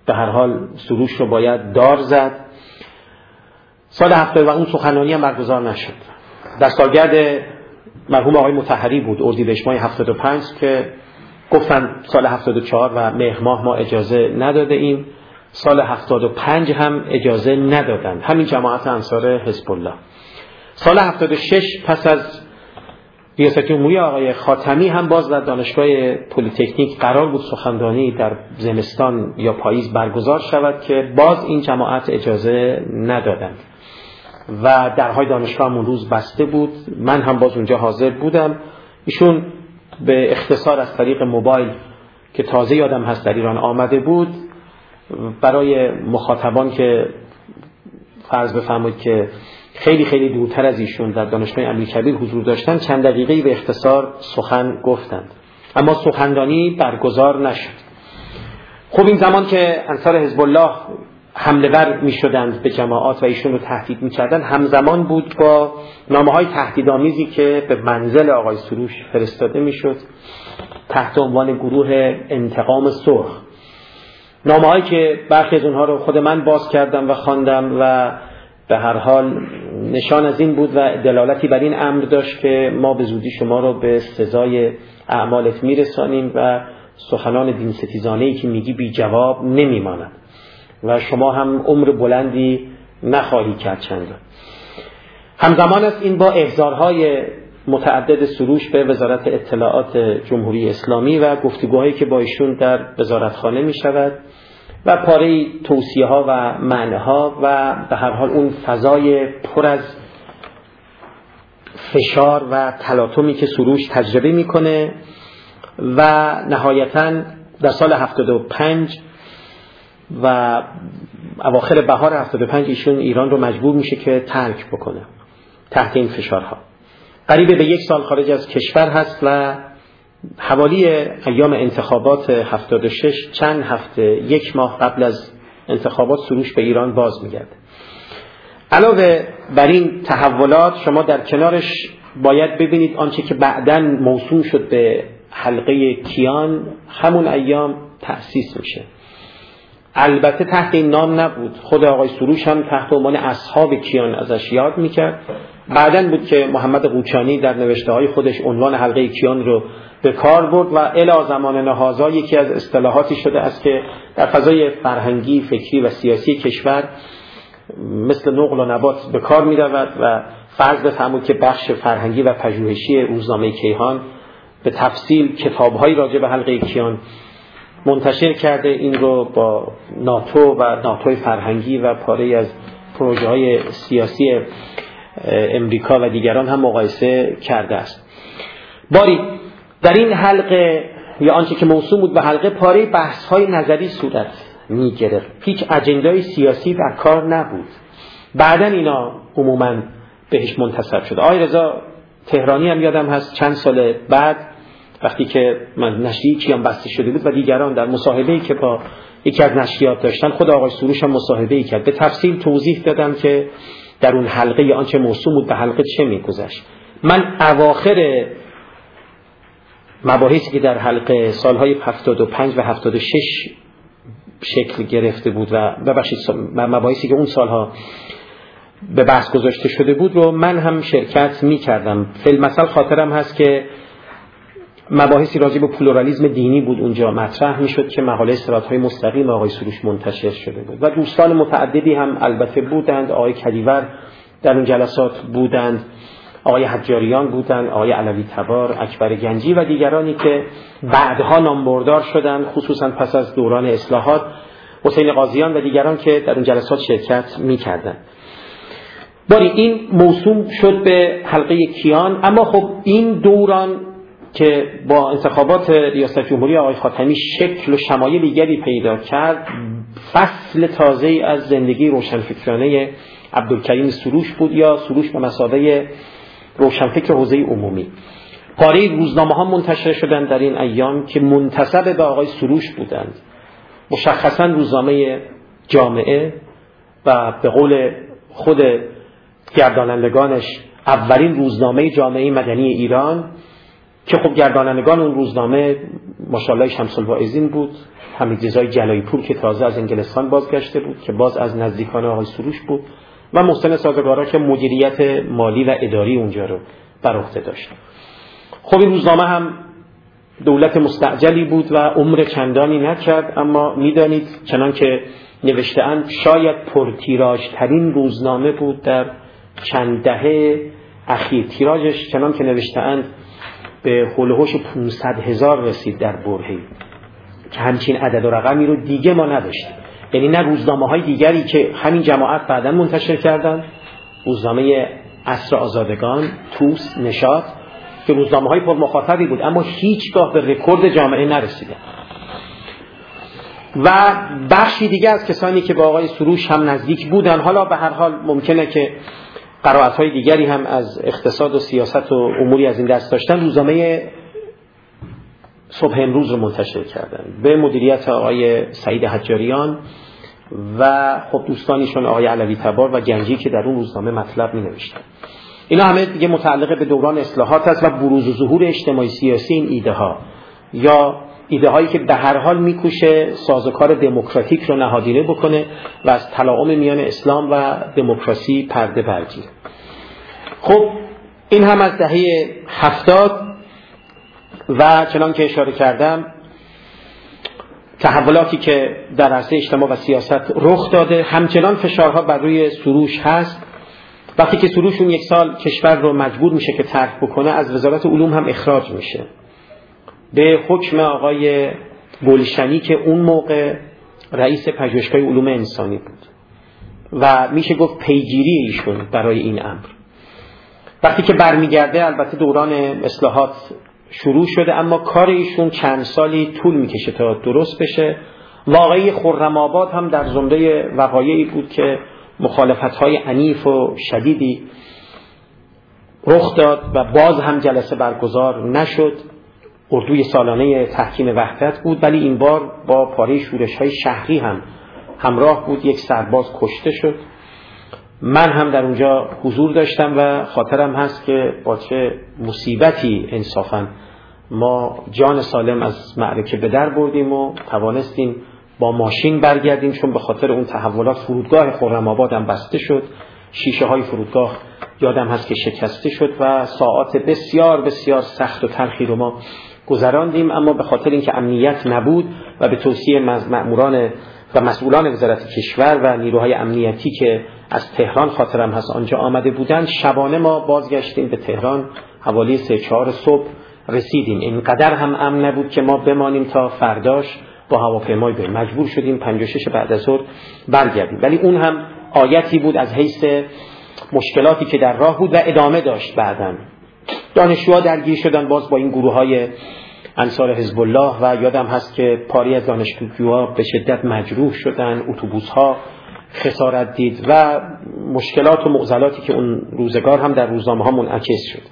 به هر حال سروش رو باید دار زد. سال 70 و اون سخنرانی هم برگزار نشد. در سالگرد مرحوم آقای مطهری بود، اردیبهشت ماه 75 که گفتن سال 74 و مهر ماه ما اجازه نداده ایم، سال 75 هم اجازه ندادند، همین جماعت انصار حزب الله. سال 76 پس از ریاست جمهوری آقای خاتمی هم باز در دانشگاه پلی‌تکنیک قرار بود سخنرانی در زمستان یا پاییز برگزار شود که باز این جماعت اجازه ندادند و درهای دانشگاه هم اون روز بسته بود. من هم باز اونجا حاضر بودم. ایشون به اختصار از طریق موبایل که تازه یادم هست در ایران آمده بود، برای مخاطبان که فرض بفرمایید که خیلی خیلی دورتر از ایشون در دانشگاه امیرکبیر حضور داشتن، چند دقیقه‌ای به اختصار سخن گفتند، اما سخنرانی برگزار نشد. خب این زمان که انصار حزب الله حمله ور می شدند به جماعات و ایشون رو تهدید می کردند، همزمان بود با نامه‌های تهدیدآمیزی که به منزل آقای سروش فرستاده می شد تحت عنوان گروه انتقام سرخ. نامه‌هایی که برخی از اونها رو خود من باز کردم و خواندم و به هر حال نشان از این بود و دلالتی بر این امر داشت که ما به زودی شما رو به سزای اعمالت میرسانیم و سخنان دین ستیزانه‌ای که میگی بی جواب نمیماند و شما هم عمر بلندی نخواهی کرد چندان. همزمان است این با احضارهای متعدد سروش به وزارت اطلاعات جمهوری اسلامی و گفتگوهایی که با ایشون در وزارتخانه می شود و پاره توصیه ها و معنی‌ها و به هر حال اون فضای پر از فشار و تلاطمی که سروش تجربه میکنه و نهایتاً در سال 75 و اواخر بهار 75 ایشون ایران رو مجبور میشه که ترک بکنه تحت این فشارها. قریب به 1 سال خارج از کشور هست و حوالی ایام انتخابات 76 چند هفته 1 ماه قبل از انتخابات سروش به ایران باز میگرده. علاوه بر این تحولات شما در کنارش باید ببینید آنچه که بعداً موسوم شد به حلقه کیان همون ایام تأسیس میشه. البته تحت این نام نبود، خود آقای سروش هم تحت عنوان اصحاب کیان ازش یاد میکرد. بعداً بود که محمد قوچانی در نوشته های خودش عنوان حلقه کیان رو به کار برد و الی زمان هذا یکی از اصطلاحاتی شده است که در فضای فرهنگی، فکری و سیاسی کشور مثل نقل و نبات به کار می رود و فرض بفرمایید که بخش فرهنگی و پژوهشی روزنامه کیهان به تفصیل کتاب‌های راجع به حلقه کیان منتشر کرده. این رو با ناتو و ناتوی فرهنگی و پاره از پروژه‌های سیاسی امریکا و دیگران هم مقایسه کرده است. باری در این حلقه یا آنچه که موسوم بود به حلقه پاره بحث‌های نظری صورت می‌گرفت. هیچ اجندای سیاسی در کار نبود. بعداً اینا عموماً بهش منتسب شد. آقای رضا تهرانی هم یادم هست چند سال بعد وقتی که من نشریه کیان بسته شده بود و دیگران در مصاحبه‌ای که با یکی از نشریات داشتن، خود آقای سروش هم مصاحبه‌ای کرد، به تفصیل توضیح دادن که در اون حلقه یا آنچه موسوم بود به حلقه چه می‌گذشت. من اواخر مباحثی که در حلقه سالهای 75 و 76 شکل گرفته بود و ببخشید مباحثی که اون سالها به بحث گذاشته شده بود رو من هم شرکت می کردم. فی‌المثل خاطرم هست که مباحثی راجع به پلورالیسم دینی بود اونجا مطرح می شد که مقاله صراط‌های مستقیم آقای سروش منتشر شده بود و دوستان متعددی هم البته بودند. آقای کدیور در اون جلسات بودند، آقای حجاریان بودند، آقای علوی تبار، اکبر گنجی و دیگرانی که بعدها نامبردار شدند، خصوصا پس از دوران اصلاحات، حسین قاضیان و دیگران که در اون جلسات شرکت می‌کردند. باری این موسوم شد به حلقه کیان. اما خب این دوران که با انتخابات ریاست جمهوری آقای خاتمی شکل و شمایل دیگری پیدا کرد، فصل تازه‌ای از زندگی روشنفکرانه عبدالکریم سروش بود یا سروش به مثابه روشنفکر حوزه عمومی. پاره روزنامه‌ها منتشر شدند در این ایام که منتسب به آقای سروش بودند، مشخصاً روزنامه جامعه و به قول خود گردانندگانش اولین روزنامه جامعه مدنی ایران که خب گردانندگان اون روزنامه ماشاءالله شمس الواعظین بود، حمیدرضا جلایی پور که تازه از انگلستان بازگشته بود که باز از نزدیکان آقای سروش بود و محسن سازگارا که مدیریت مالی و اداری اونجا رو بر عهده داشت. خب این روزنامه هم دولت مستعجلی بود و عمر چندانی نکرد، اما میدانید چنان که نوشته‌اند شاید پرتیراژ ترین روزنامه بود در چند دهه اخیر. تیراژش چنان که نوشته‌اند به حول و حوش 500,000 رسید در برهه‌ای که همچین عدد و رقمی رو دیگه ما نداشتیم. یعنی نه روزنامه‌های دیگری که همین جماعت بعداً منتشر کردن، روزنامه عصر آزادگان، توس، نشاط، که روزنامه‌های پر مخاطبی بود اما هیچگاه به رکورد جامعه نرسیده. و بخشی دیگه از کسانی که با آقای سروش هم نزدیک بودن، حالا به هر حال ممکنه که قرائت‌های دیگری هم از اقتصاد و سیاست و اموری از این دست داشتن، روزنامه صبح امروز رو منتشر کردن به مدیریت آقای سعید حجاریان و خب دوستانیشون آقای علوی تبار و گنجی که در اون روزنامه مطلب می‌نوشتن. اینا همه دیگه متعلق به دوران اصلاحات است و بروز و ظهور اجتماعی سیاسی این ایده ها یا ایده هایی که به هر حال میکوشه سازوکار دموکراتیک رو نهادینه بکنه و از تلاعم میان اسلام و دموکراسی پرده برگیره. خب این هم از دهه 70 و چنان که اشاره کردم تحولاتی که در عرصه اجتماع و سیاست رخ داده، همچنان فشارها بر روی سروش هست. وقتی که سروش اون 1 سال کشور رو مجبور میشه که ترک بکنه، از وزارت علوم هم اخراج میشه به حکم آقای گلشنی که اون موقع رئیس پژوهشگاه علوم انسانی بود و میشه گفت پیگیری ایشون برای این امر. وقتی که برمیگرده البته دوران اصلاحات شروع شده اما کار ایشون چند سالی طول میکشه تا درست بشه. واقعی خرم‌آباد هم در زمره وقایعی بود که مخالفت‌های عنیف و شدیدی رخ داد و باز هم جلسه برگزار نشد. اردوی سالانه تحکیم وحدت بود ولی این بار با پاره شورش‌های شهری هم همراه بود. 1 سرباز کشته شد. من هم در اونجا حضور داشتم و خاطرم هست که با چه مصیبتی انصافاً ما جان سالم از معرکه به در بردیم و توانستیم با ماشین برگردیم، چون به خاطر اون تحولات فرودگاه خرم‌آباد هم بسته شد، شیشه های فرودگاه یادم هست که شکسته شد و ساعات بسیار بسیار سخت و تلخی رو ما گذراندیم. اما به خاطر اینکه امنیت نبود و به توصیه مأموران و مسئولان وزارت کشور و نیروهای امنیتی که از تهران خاطرم هست آنجا آمده بودند، شبانه ما بازگشتیم به تهران. حوالی 3-4 صبح رسیدیم. اینقدر هم امن نبود که ما بمانیم تا فرداش با هواپیمای بریم. مجبور شدیم 5-6 بعد از ظهر برگردیم. ولی اون هم آیتی بود از حیث مشکلاتی که در راه بود و ادامه داشت. بعداً دانشجوها درگیر شدن باز با این گروه‌های انصار حزب الله و یادم هست که پاری از دانشجوها به شدت مجروح شدن، اتوبوس‌ها خسارت دید و مشکلات و معضلاتی که اون روزگار هم در روزنامه‌ها منعکس شد.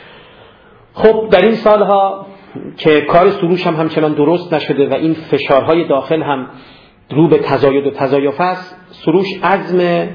خب در این سالها که کار سروش هم همچنان درست نشده و این فشارهای داخل هم رو به تزاید و تضایف است، سروش عزم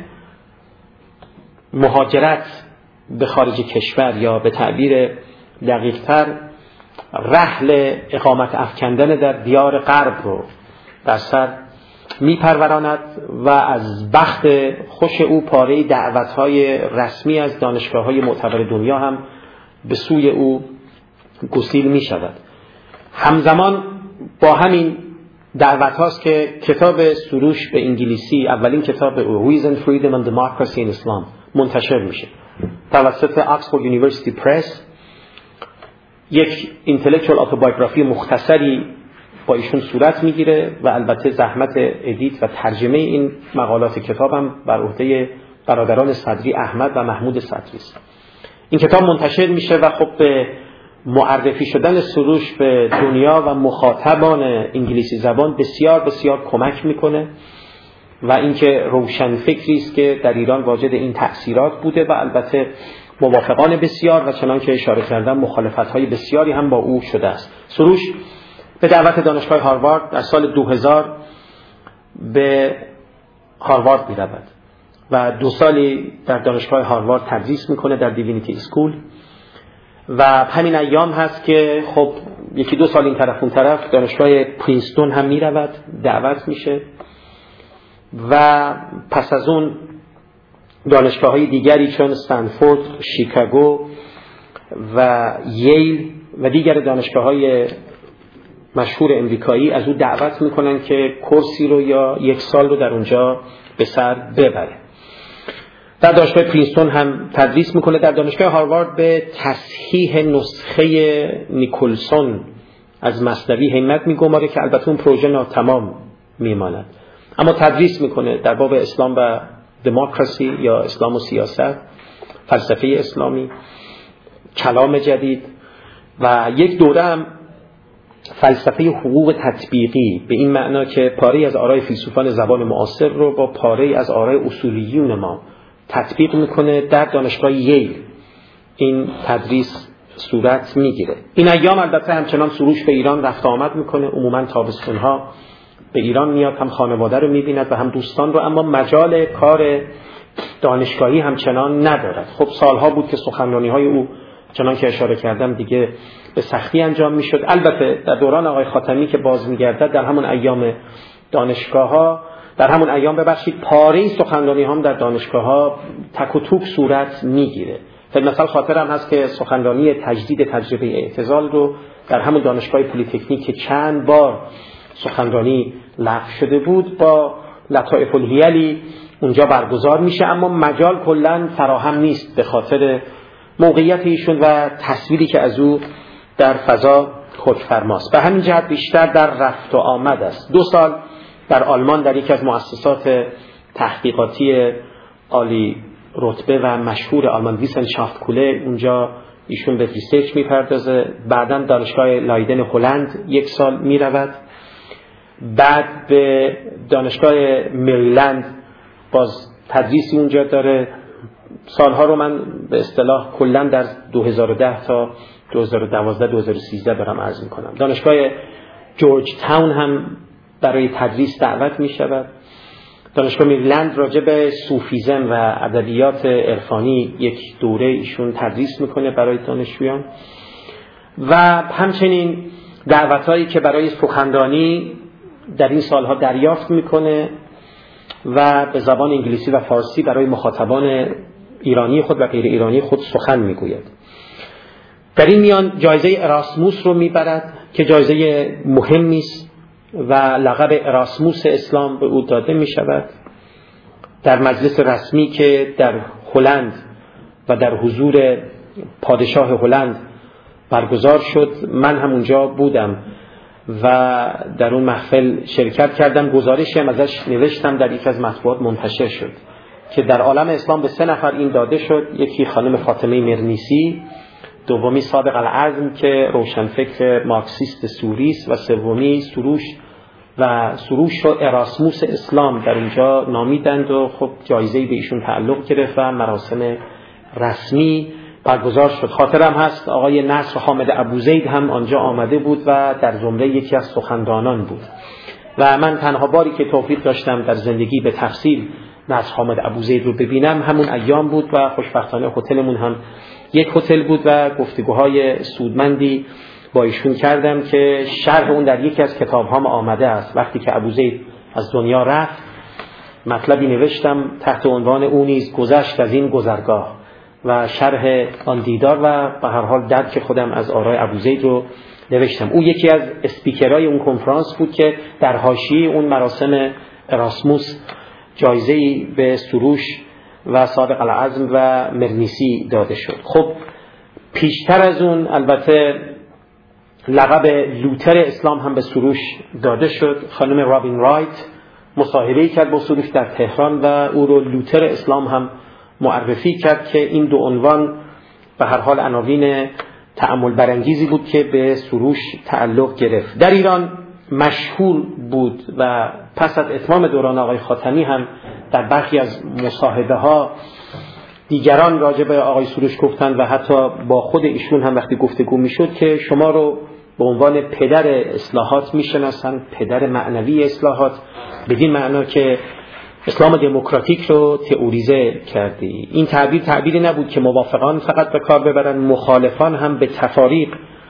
مهاجرت به خارج کشور یا به تعبیر دقیق‌تر رحل اقامت افکندن در دیار غرب رو در سر میپروراند و از بخت خوش او پاره دعوت‌های رسمی از دانشگاه‌های معتبر دنیا هم به سوی او گسیل می شود. همزمان با همین دعوت هاست که کتاب سروش به انگلیسی، اولین کتاب Reason, Freedom and Democracy in Islam منتشر میشه توسط آکسفورد یونیورسیتی پرس. یک اینتלקچوال اتوبیوگرافی مختصری با ایشون صورت میگیره و البته زحمت ادیت و ترجمه این مقالات کتابم بر عهده برادران صدری احمد و محمود صدری است. این کتاب منتشر میشه و خب به معرفی شدن سروش به دنیا و مخاطبان انگلیسی زبان بسیار بسیار کمک میکنه و اینکه روشن فکری است که در ایران واجد این تأثیرات بوده و البته موافقان بسیار و چنان که اشاره کردم مخالفت‌های بسیاری هم با او شده است. سروش به دعوت دانشگاه هاروارد در سال 2000 به هاروارد می‌رود و 2 سالی در دانشگاه هاروارد تدریس میکنه در دیوینیتی اسکول و همین ایام هست که خب یکی دو سال این طرف اون طرف دانشگاه پرینستون هم میرود، دعوت میشه و پس از اون دانشگاه‌های دیگری چون استنفورد، شیکاگو و ییل و دیگر دانشگاه‌های مشهور امریکایی از او دعوت میکنن که کورسی رو یا یک سال رو در اونجا به سر ببره. در دانشگاه پرینستون هم تدریس میکنه. در دانشگاه هاروارد به تصحیح نسخه نیکلسون از مثنوی همت میگماره که البته اون پروژه ناتمام میماند، اما تدریس میکنه در باب اسلام و دموکراسی یا اسلام و سیاست، فلسفه اسلامی، کلام جدید و یک دوره هم فلسفه حقوق تطبیقی، به این معنا که پاره از آرای فیلسوفان زبان معاصر رو با پاره از آرای اصولیون ما تطبیق میکنه. در دانشگاه ییل این تدریس صورت میگیره. این ایام البته همچنان سروش به ایران رفت آمد میکنه، عموما تابستونها به ایران میاد، هم خانواده رو میبیند و هم دوستان رو، اما مجال کار دانشگاهی همچنان ندارد. خب سالها بود که سخنرانی های او چنان که اشاره کردم دیگه به سختی انجام میشد. البته در دوران آقای خاتمی که باز میگردد در همون ایام دانشگاه ها، در همون ایام پاره سخنرانی هم در دانشگاه ها تک و توک صورت میگیره. مثلا خاطرم هست که سخنرانی تجدید تجربه اعتزال رو در همون دانشگاه پلی‌تکنیک که چند بار سخنرانی لغو شده بود با لطائف الحیلی اونجا برگزار میشه، اما مجال کلا فراهم نیست به خاطر موقعیت ایشون و تصویری که از او در فضا خودفرماست. به همین جهت بیشتر در رفت و آمد است. 2 سال در آلمان در یکی از مؤسسات تحقیقاتی عالی رتبه و مشهور آلمان ویسنشافت کوله اونجا ایشون به ریسرچ میپردازه. بعداً دانشگاه لایدن هلند 1 سال میرود، بعد به دانشگاه مریلند باز تدریسی اونجا داره. سالها رو من به اصطلاح کلاً در 2010 تا 2012 2013 دارم عرض میکنم. دانشگاه جورج تاون هم برای تدریس دعوت می شود. دانشگاه مریلند راجع به صوفیزم و ادبیات عرفانی یک دوره ایشون تدریس میکنه برای دانشجویان و همچنین دعوتایی که برای سخنرانی در این سالها دریافت میکنه و به زبان انگلیسی و فارسی برای مخاطبان ایرانی خود و غیر ایرانی خود سخن میگوید. در این میان جایزه اراسموس رو میبرد که جایزه مهمی است و لقب اراسموس اسلام به او داده می شود. در مجلس رسمی که در هلند و در حضور پادشاه هلند برگزار شد، من هم اونجا بودم و در اون محفل شرکت کردم. گزارشی هم ازش نوشتم، در یک از مطبوعات منتشر شد که در عالم اسلام به 3 نفر این داده شد. یکی خانم فاطمه مرنیسی، دومی صادق العزم که روشنفکر مارکسیست سوری است و سومی سروش و اراسموس اسلام در اونجا نامیدند و خب جایزه‌ای به ایشون تعلق گرفت و مراسم رسمی برگزار شد. خاطرم هست آقای نصر حامد ابوزید هم آنجا آمده بود و در زمره یکی از سخنرانان بود و من تنها باری که توفیق داشتم در زندگی به تفصیل نصر حامد ابوزید رو ببینم همون ایام بود و خوشبختانه هتلمون هم یک هتل بود و گفتگوهای سودمندی با ایشون کردم که شرح اون در یکی از کتاب‌هام آمده است. وقتی که ابوزید از دنیا رفت مطلبی نوشتم تحت عنوان او نیز گذشت از این گذرگاه و شرح آن دیدار و به هر حال درک خودم از آرای ابوزید رو نوشتم. او یکی از اسپیکرهای اون کنفرانس بود که در حاشیه اون مراسم اراسموس جایزه‌ای به سروش و صادق العزم و مرنیسی داده شد. خب پیشتر از اون البته لقب لوتر اسلام هم به سروش داده شد. خانم رابین رایت مصاحبه‌ای کرد با سروش در تهران و او رو لوتر اسلام هم معرفی کرد که این 2 عنوان به هر حال عناوین تأمل برانگیزی بود که به سروش تعلق گرفت. در ایران مشهور بود و پس از اتمام دوران آقای خاتمی هم در برخی از مصاحبه‌ها دیگران راجع به آقای سروش گفتند و حتی با خود ایشون هم وقتی گفتگو میشد که شما رو به عنوان پدر اصلاحات میشناسن، پدر معنوی اصلاحات، بدین معنا که اسلام دموکراتیک رو تئوریزه کردی. این تعبیری نبود که موافقان فقط به کار ببرن، مخالفان هم به تفاریق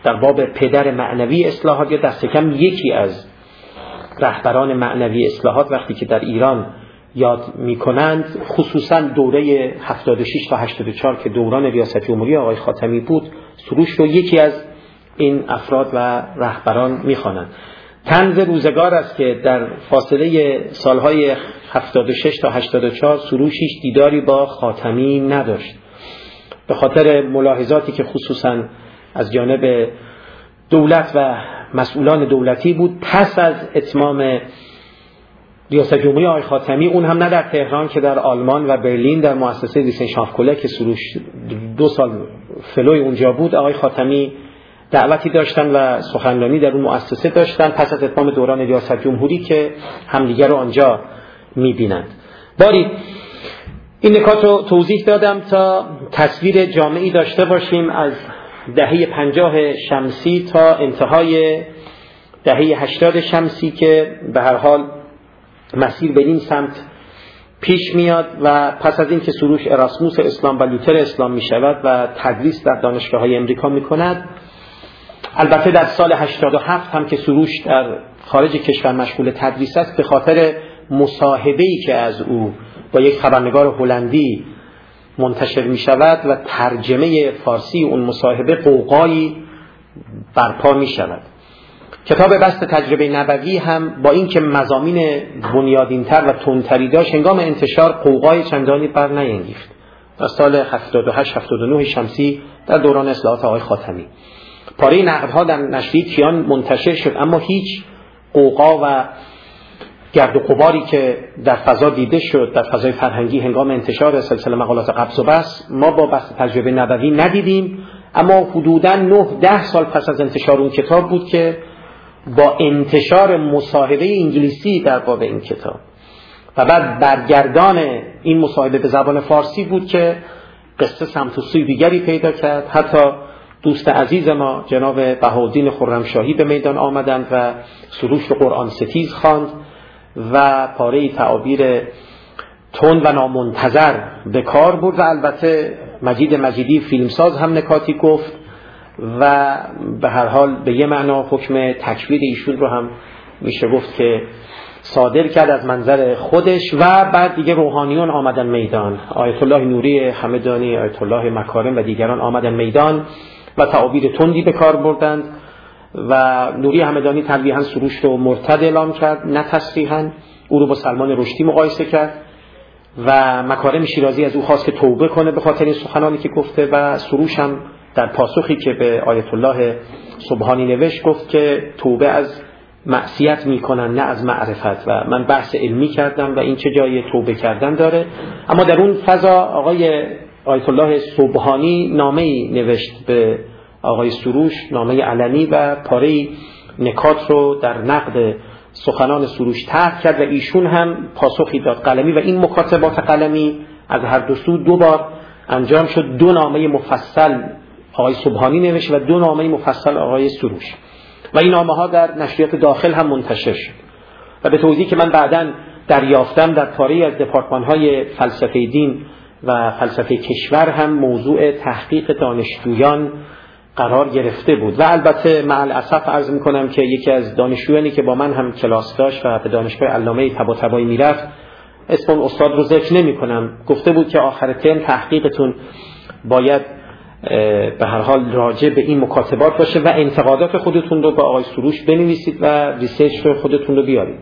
در باب پدر معنوی اصلاحات یا دست کم یکی از رهبران معنوی اصلاحات وقتی که در ایران یاد میکنند، خصوصا دوره 76 تا 84 که دوران ریاست جمهوری آقای خاتمی بود، سروش رو یکی از این افراد و رهبران میخوانند. طنز روزگار است که در فاصله سالهای 76 تا 84 سروش هیچ دیداری با خاتمی نداشت، به خاطر ملاحظاتی که خصوصا از جانب دولت و مسئولان دولتی بود. پس از اتمام ریاست جمهوری آقای خاتمی، اون هم نه در تهران که در آلمان و برلین در مؤسسه ویسنشافت کله که سروش 2 سال فلوی اونجا بود، آقای خاتمی دعوتی داشتن و سخنرانی در اون مؤسسه داشتن پس از اتمام دوران ریاست جمهوری که همدیگر رو آنجا می‌بینند. باری این نکات رو توضیح دادم تا تصویر جامعی داشته باشیم از دهه 50 شمسی تا انتهای دهه 80 شمسی که به هر حال مسیر به این سمت پیش میاد و پس از این که سروش اراسموس اسلام و لوتر اسلام می شود و تدریس در دانشگاه‌های امریکا می کند. البته در سال 87 هم که سروش در خارج کشور مشغول تدریس است، به خاطر مصاحبه‌ای که از او با یک خبرنگار هلندی منتشر می شود و ترجمه فارسی اون مصاحبه، قوقایی برپا می شود. کتاب بست تجربه نبوی هم با اینکه مضامین بنیادین‌تر و تندتری داشت، هنگام انتشار قوقای چندانی بر نیانگیخت. در سال 78-79 شمسی در دوران اصلاحات آقای خاتمی پاره نقدها در نشریه کیان منتشر شد، اما هیچ قوقا و گرد و غباری که در فضا دیده شد در فضای فرهنگی هنگام انتشار سلسله مقالات قبض و بسط ما با بست تجربه نبوی ندیدیم. اما حدوداً 9-10 سال پس از انتشار اون کتاب بود که با انتشار مصاحبه انگلیسی در باب این کتاب و بعد برگردان این مصاحبه به زبان فارسی بود که قصه سمت و سوی دیگری پیدا کرد. حتی دوست عزیز ما جناب بهاءالدین خرمشاهی به میدان آمدند و سروش رو قرآن ستیز خواند و پاره تعابیر تند و نامنتظر به کار برد و البته مجید مجیدی فیلمساز هم نکاتی گفت و به هر حال به یه معنا حکم تکفیر ایشون رو هم میشه گفت که صادر کرد از منظر خودش. و بعد دیگه روحانیون آمدن میدان، آیت الله نوری همدانی، آیت الله مکارم و دیگران آمدن میدان و تعابیر تندی به کار بردند و نوری همدانی تلویحاً سروش رو مرتد اعلام کرد، نه تصریحاً. او رو با سلمان رشدی مقایسه کرد و مکارم شیرازی از او خواست که توبه کنه به خاطر این سخنانی که گفته و سروش هم در پاسخی که به آیت الله سبحانی نوشت گفت که توبه از معصیت میکنن نه از معرفت و من بحث علمی کردم و این چه جای توبه کردن داره. اما در اون فضا آقای آیت الله سبحانی نامه‌ای نوشت به آقای سروش، نامه علنی و پاره نکات رو در نقد سخنان سروش طرح کرد و ایشون هم پاسخی داد قلمی و این مکاتبات قلمی از هر دو سو 2 بار انجام شد. 2 نامه مفصل آقای سبحانی نوشت و 2 نامه مفصل آقای سروش و این نامه ها در نشریات داخل هم منتشر شد و به توضیحی که من بعداً دریافتم در پاره از دپارتمان های فلسفه دین و فلسفه کشور هم موضوع تحقیق دانشجویان قرار گرفته بود و البته مع الاسف عرض میکنم که یکی از دانشجویانی که با من هم کلاس داشت و به دانشگاه علامه طباطبایی میرفت، اسم اون استاد رو ذکر نمیکنم، گفته بود که آخر ترم تحقیقتون باید به هر حال راجع به این مکاتبات باشه و انتقادات خودتون رو با آقای سروش بنویسید و ریسرچ رو خودتون رو بیارید.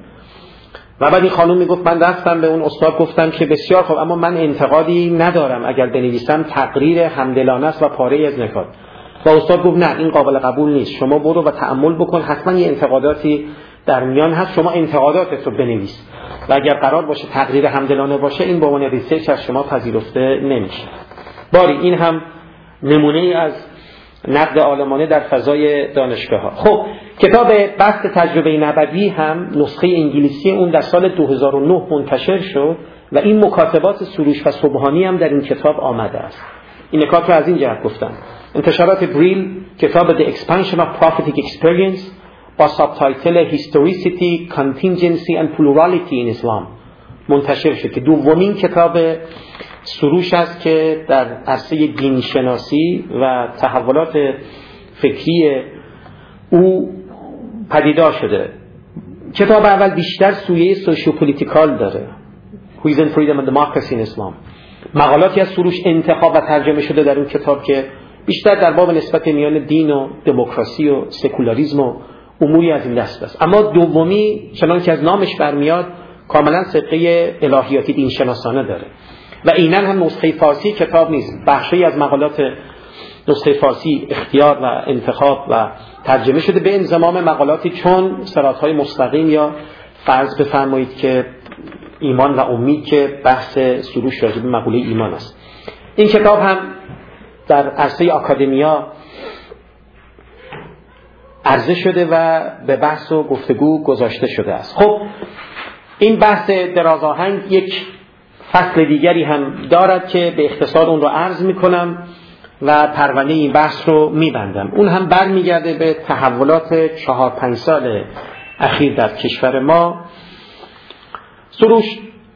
و بعد این خانم میگفت من رفتم به اون استاد گفتم که بسیار خوب، اما من انتقادی ندارم، اگر بنویسم تقریر همدلانه است و پاره از نکات. و استاد گفت نه این قابل قبول نیست، شما برو و تأمل بکن، حتما یه انتقاداتی در میان هست، شما انتقاداتت رو بنویس و اگر قرار باشه تقریر همدلانه باشه این به عنوان ریسرچ از شما پذیرفته نمیشه. باری این هم نمونه ای از نقد عالمانه در فضای دانشگاه ها. خب کتاب بست تجربه نبوی هم نسخه انگلیسی اون در سال 2009 منتشر شد و این مکاتبات سروش و سبحانی هم در این کتاب آمده است. این نکات رو از این جهت گفتم. انتشارات بریل کتاب The Expansion of Prophetic Experience با سابتایتل Historicity, Contingency and Plurality in Islam منتشر شد که دومین کتاب سروش است که در عرصه دینشناسی و تحولات فکری او پدیدار شده. کتاب اول بیشتر سویه سوشیوپولیتیکال داره، Reason, Freedom and Democracy in Islam. مقالاتی از سروش انتخاب و ترجمه شده در اون کتاب که بیشتر در باب نسبت میان دین و دموکراسی و سکولاریسم و اموری از این دست است. اما دومی چنان که از نامش برمیاد کاملا سابقه الهیاتی دین شناسانه داره و اینن هم نسخه فارسی کتاب نیست. بخشی از مقالات نسخه فارسی اختیار و انتخاب و ترجمه شده به انضمام مقالاتی چون صراط‌های مستقیم یا فرض بفرمایید که ایمان و امید که بحث سروش راجع به مقوله ایمان است. این کتاب هم در عرصه آکادمیا عرضه شده و به بحث و گفتگو گذاشته شده است. خب این بحث درازآهنگ یک فصل دیگری هم دارد که به اختصار اون رو عرض میکنم و پرونده این بحث رو میبندم. اون هم برمیگرده به تحولات 4-5 سال اخیر در کشور ما. سروش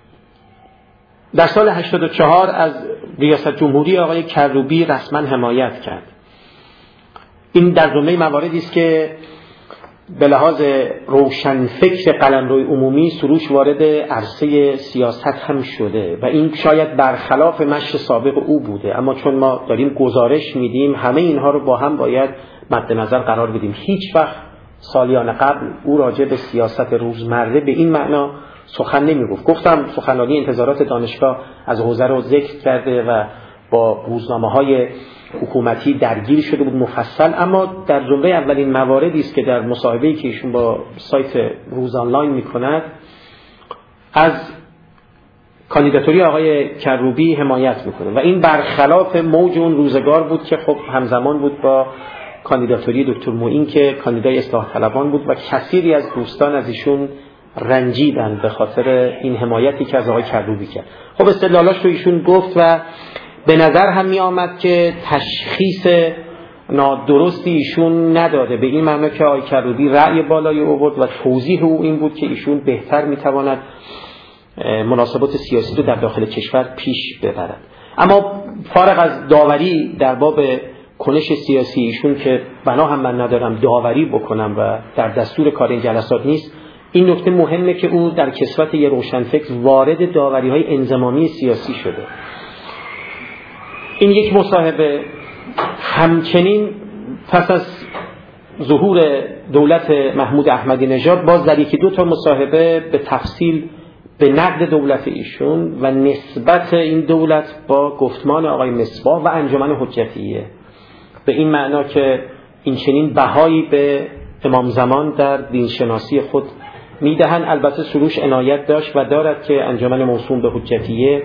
در سال 84 از ریاست جمهوری آقای کروبی رسما حمایت کرد. این در جمله مواردی است که به لحاظ روشنفکر قلمروی عمومی سروش وارد عرصه سیاست هم شده و این شاید برخلاف مشی سابق او بوده، اما چون ما داریم گزارش میدیم همه اینها رو با هم باید مد نظر قرار بدیم. هیچ وقت سالیان قبل او راجع به سیاست روزمره به این معنا سخن نمیگفت. گفتم سخنرانی انتظارات دانشگاه از حوزه رو ذکر کرده و با روزنامه‌های حکومتی درگیر شده بود مفصل، اما در جمله اولین مواردی است که در مصاحبه‌ای که ایشون با سایت روز آنلاین می‌کند از کاندیداتوری آقای کروبی حمایت می‌کنه و این برخلاف موج اون روزگار بود که خب همزمان بود با کاندیداتوری دکتر معین که کاندیدای اصلاح طلبان بود و کثیری از دوستان از ایشون رنجیدن به خاطر این حمایتی که از آقای کروبی کرد. خب استدلالاش رو ایشون گفت و به نظر هم می آمد که تشخیص نادرستی ایشون نداده، به این معنی که آقای کروبی رأی بالایی آورد و توضیح او این بود که ایشون بهتر می تواند مناسبات سیاسی رو در داخل کشور پیش ببرد. اما فارغ از داوری در باب کنش سیاسی ایشون که بنا هم من ندارم داوری بکنم و در دستور کار این جلسات نیست، این نکته مهمه که او در کسوت یه روشنفکر وارد داوری‌های انضمامی سیاسی شده. این یک مصاحبه. همچنین پس از ظهور دولت محمود احمدی نژاد باز در یکی دو تا مصاحبه به تفصیل به نقد دولت ایشون و نسبت این دولت با گفتمان آقای مصباح و انجمن حجتیه، به این معنا که این چنین بهایی به امام زمان در دینشناسی خود میدهن. البته سروش عنایت داشت و دارد که انجمن موسوم به حجتیه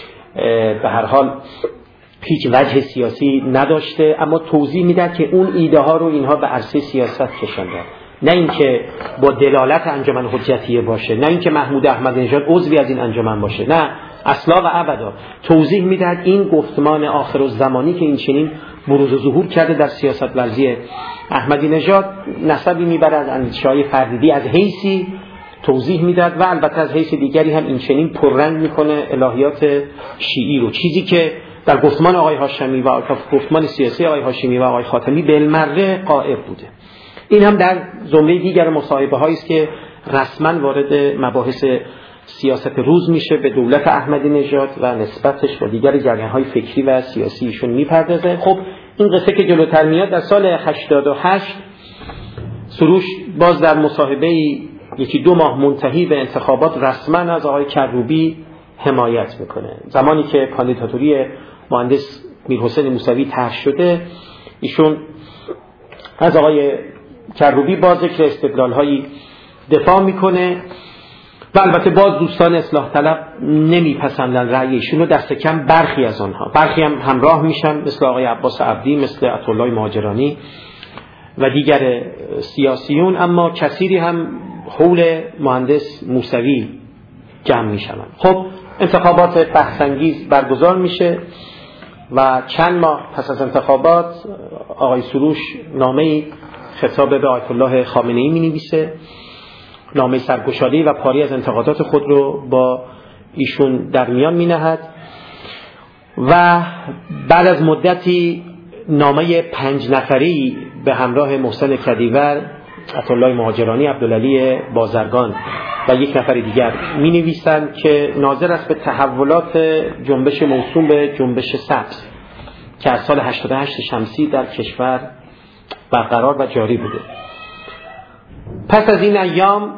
به هر حال هیچ وجه سیاسی نداشته، اما توضیح میداد که اون ایده ها رو اینها به عرصه سیاست کشوندن، نه اینکه با دلالت انجمن حجتیه باشه، نه اینکه محمود احمدی نژاد عضوی از این انجمن باشه، نه اصلا و ابدا. توضیح میداد این گفتمان آخرالزمانی که این چنین بروز و ظهور کرده در سیاست ورزی احمدی نژاد نسبی میبرد اندیشه‌های فردی از حیثی توضیح میداد و البته از حیث دیگری هم این چنین پررنگ میکنه الهیات شیعی رو، چیزی که در گفتمان آقای هاشمی و گفتمان سیاسی آقای هاشمی و آقای خاتمی بالمره غائب بوده. این هم در زمره دیگر مصاحبه هایی است که رسما وارد مباحث سیاست روز میشه، به دولت احمدی نژاد و نسبتش با دیگر جریان‌های فکری و سیاسیشون میپردازه. خب این قصه که جلوتر میاد در سال 88 سروش باز در مصاحبه یکی دو ماه منتهی به انتخابات رسما از آقای کروبی حمایت میکنه. زمانی که کاندیداتوری مهندس میرحسین موسوی طرح شده ایشون از آقای کروبی با ذکر استدلال‌هایی دفاع میکنه و البته باز دوستان اصلاح طلب نمیپسندن رأی ایشون رو، دست کم برخی از آنها، برخی هم همراه میشن مثل آقای عباس عبدی، مثل عطاالله مهاجرانی و دیگر سیاسیون، اما کثیری هم حول مهندس موسوی جمع میشن. خب انتخابات بحث‌انگیز برگزار میشه و چند ماه پس از انتخابات آقای سروش نامه‌ای خطاب به آیت الله خامنه‌ای می‌نویسه، نامه سرگشاده‌ای و پاری از انتقادات خود رو با ایشون در میان می‌نهد و بعد از مدتی نامه 5 نفری به همراه محسن کدیور، عطاالله مهاجرانی، عبدالعلی بازرگان و یک نفر دیگر می نویسند که ناظر است به تحولات جنبش موسوم به جنبش سبز که از سال 88 شمسی در کشور برقرار و جاری بوده. پس از این ایام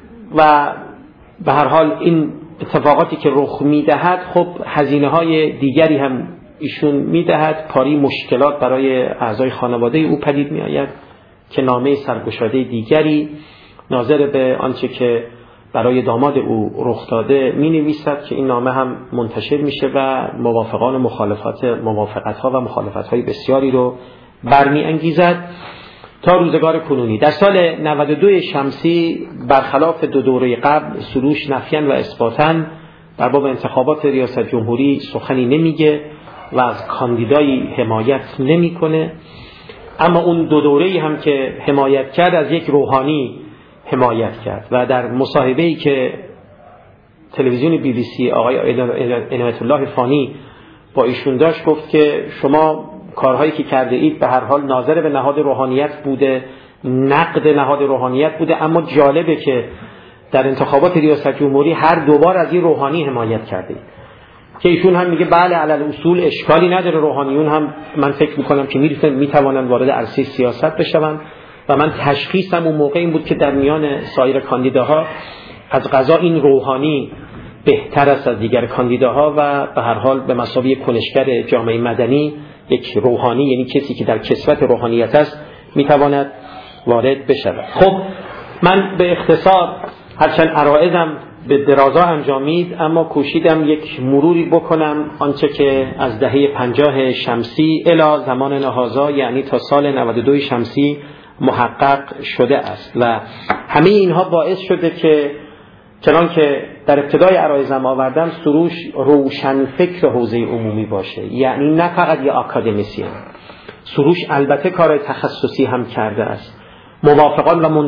و به هر حال این اتفاقاتی که رخ میدهد، خب هزینه‌های دیگری هم ایشون میدهد، کاری مشکلات برای اعضای خانواده او پدید میآید که نامه سرگشاده دیگری ناظر به آنچه که برای داماد او رخ داده می نویسد که این نامه هم منتشر میشه و موافقان و موافقت‌ها و مخالفت‌های بسیاری رو برمی انگیزد تا روزگار کنونی. در سال 92 شمسی برخلاف 2 دوره قبل سروش نفیاً و اثباتاً در باب انتخابات ریاست جمهوری سخنی نمیگه و از کاندیدایی حمایت نمیکنه، اما اون 2 دوره‌ای هم که حمایت کرد از یک روحانی حمایت کرد و در مصاحبه‌ای که تلویزیون BBC آقای عنایت الله فانی با ایشون داشت گفت که شما کارهایی که کرده اید به هر حال ناظر به نهاد روحانیت بوده، نقد نهاد روحانیت بوده، اما جالبه که در انتخابات ریاست جمهوری هر 2 بار از این روحانی حمایت کرده اید. که ایشون هم میگه بله علل اصول اشکالی نداره، روحانیون هم من فکر میکنم که میتوانن وارد عرصه سیاست بشون و من تشخیصم اون موقع این بود که در میان سایر کاندیداها از قضا این روحانی بهتر است از دیگر کاندیداها و به هر حال به مثابه کنشگر جامعه مدنی یک روحانی، یعنی کسی که در کسوت روحانیت است، میتواند وارد بشود. خب من به اختصار هرچند عرایضم به درازا انجامید، اما کوشیدم یک مروری بکنم آنچه که از دهه 50 شمسی الی زمان نهازا، یعنی تا سال 92 شمسی محقق شده است و همه اینها باعث شده که چنان که در ابتدای عرایضم آوردم سروش روشن فکر حوزه عمومی باشه، یعنی نه فقط یه آکادمیسین. سروش البته کار تخصصی هم کرده است. موافقان و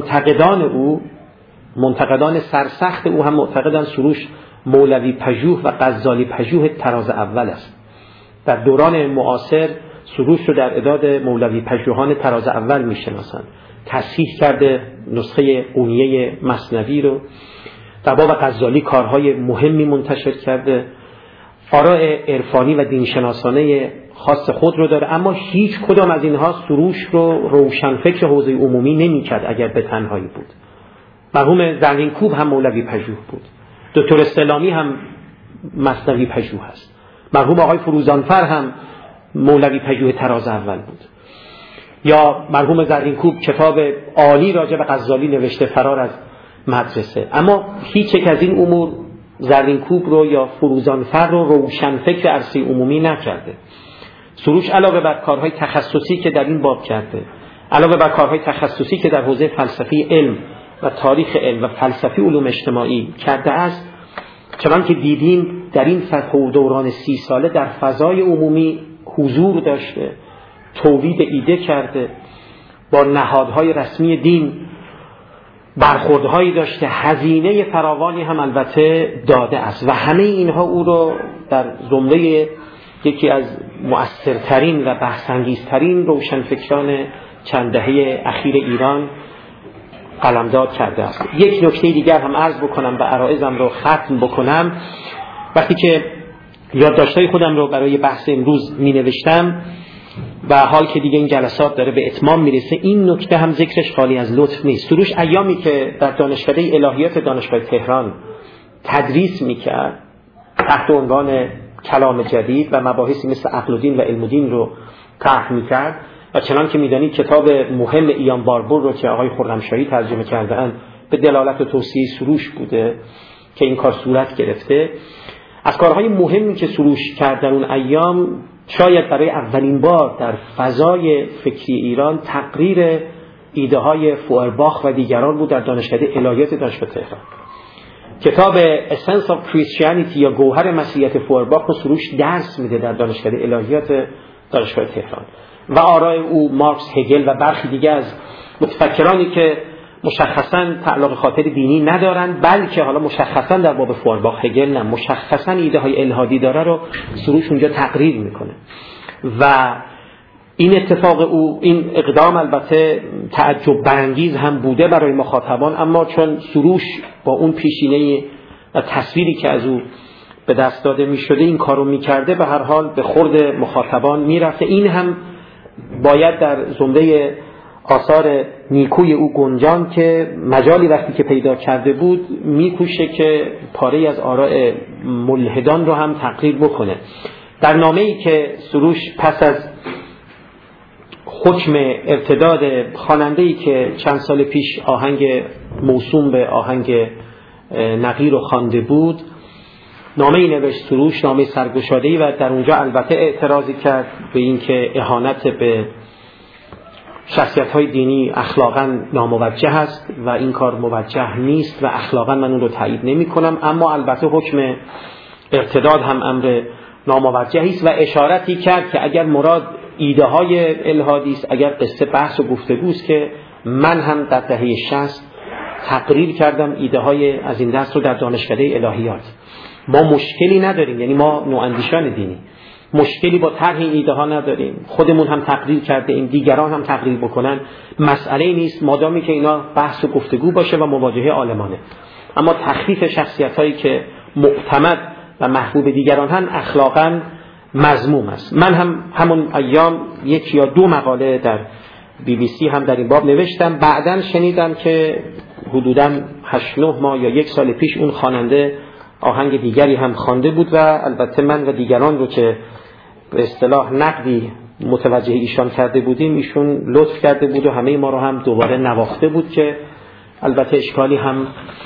منتقدان سرسخت او هم معتقدند سروش مولوی پژوه و غزالی پژوه طراز اول است. در دوران معاصر سروش رو در اعداد مولوی پژوهان طراز اول میشناسند. تصحیح کرده نسخه قونیه مثنوی رو، در باب غزالی کارهای مهمی منتشر کرده، آراء عرفانی و دینشناسانه خاص خود رو داره، اما هیچ کدام از اینها سروش رو روشنفکر حوزه عمومی نمی‌کرد اگر به تنهایی بود. مرحوم زرینکوب هم مولوی پژوه بود، دکتر استعلامی هم مثنوی پژوه است، مرحوم آقای فروزانفر هم مولوی پژوه طراز اول بود، یا مرحوم زرینکوب کتاب عالی راجع به غزالی نوشته، فرار از مدرسه. اما هیچ یک از این امور زرینکوب رو یا فروزانفر رو روشنفکر عرصه عمومی نکرده. سروش علاوه بر کارهای تخصصی که در این باب کرده، علاوه بر کارهای تخصصی که در حوزه فلسفی علم و تاریخ علم و فلسفی علوم اجتماعی کرده است، چنان که دیدیم در این دوران 30 ساله در فضای عمومی حضور داشته، تولید ایده کرده، با نهادهای رسمی دین برخوردهایی داشته، هزینه فراوانی هم البته داده است و همه اینها او رو در زمره یکی از مؤثرترین و بحث‌انگیزترین روشنفکران چند دهه اخیر ایران قلمداد کرده است. یک نکته دیگر هم عرض بکنم و عرایضم رو ختم بکنم. وقتی که یادداشت‌های خودم رو برای بحث امروز می‌نوشتم و حال که دیگه این جلسات داره به اتمام میرسه، این نکته هم ذکرش خالی از لطف نیست. سروش ایامی که در دانشکده الهیات دانشگاه تهران تدریس میکرد تحت عنوان کلام جدید و مباحثی مثل عقل و دین و علم و دین رو طرح میکرد و چنان که میدانید کتاب مهم ایان باربور رو که آقای خرمشاهی ترجمه کردن به دلالت و توصیه سروش بوده که این کار صورت گرفته. از کارهای مهمی که سروش کرد در اون ایام شاید برای اولین بار در فضای فکری ایران تقریر ایده های فوئرباخ و دیگران بود در دانشکده الهیات دانشگاه تهران. کتاب Essence of Christianity یا گوهر مسیحیت فوئرباخ رو سروش درس میده در دانشکده الهیات دانشگاه تهران و آراء او مارکس، هگل و برخی دیگه از متفکرانی که مشخصاً تعلق خاطر دینی ندارند بلکه حالا مشخصاً در باب فوئرباخ، هگل نه، مشخصاً ایده های الهادی داره رو سروش اونجا تقریر میکنه و این اتفاق او، این اقدام البته تعجب برانگیز هم بوده برای مخاطبان، اما چون سروش با اون پیشینه و تصویری که از او به دست داده می شده این کارو می کرده، به هر حال به خورد مخاطبان می رفته. این هم باید در زمره آثار نیکوی او گنجان که مجالی وقتی که پیدا کرده بود می کوشه که پاره از آراء ملحدان رو هم تقریر بکنه. در نامه‌ای که سروش پس از حکم ارتداد خواننده‌ای که چند سال پیش آهنگ موسوم به آهنگ نقیر رو خوانده بود، نامه‌ای نوشت سروش، نامه سرگشاده‌ای، و در اونجا البته اعتراضی کرد به اینکه اهانت به شخصیت‌های دینی اخلاقاً ناموجه است و این کار موجه نیست و اخلاقاً من اون رو تایید نمی‌کنم، اما البته حکم ارتداد هم امر ناموجهی است و اشارتی کرد که اگر مراد ایده های الهادی است، اگر قصه بحث و گفتگوست که من هم در دهه 60 تقریر کردم ایده های از این دست رو در دانشکده الهیات. ما مشکلی نداریم، یعنی ما نواندیشان دینی مشکلی با طرح این ایده ها نداریم، خودمون هم تقریر کرده ایم، دیگران هم تقریر بکنن، مسئله نیست مادامی که اینا بحث و گفتگو باشه و مواجهه عالمانه. اما تخفیف شخصیت هایی که معتمد و محبوب دیگران هم اخلاقاً مذموم است. من هم همون ایام 1 یا 2 مقاله در BBC هم در این باب نوشتم. بعداً شنیدم که حدوداً 8-9 ماه یا 1 سال پیش اون خواننده آهنگ دیگری هم خوانده بود و البته من و دیگران رو که به اصطلاح نقدی متوجه ایشان کرده بودیم، ایشون لطف کرده بود و همه ما رو هم دوباره نواخته بود که البته اشکالی هم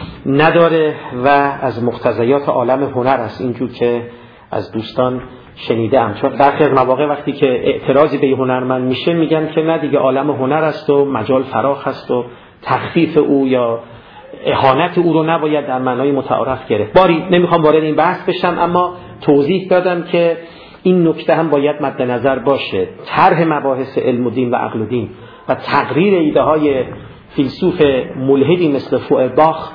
نداره و از مقتضیات عالم هنر است، اینجور که از دوستان شنیدم. چون برخی از مواقع وقتی که اعتراضی به هنرمند میشه میگن که نه دیگه عالم هنر است و مجال فراخ است و تخفیف او یا اهانت او رو نباید در معنای متعارف گرفت. باری نمیخوام وارد این بحث بشم، اما توضیح دادم که این نکته هم باید مد نظر باشه. طرح مباحث علم و دین و عقل و دین و تقریر ایده های فیلسوف ملحدی مثل فوئرباخ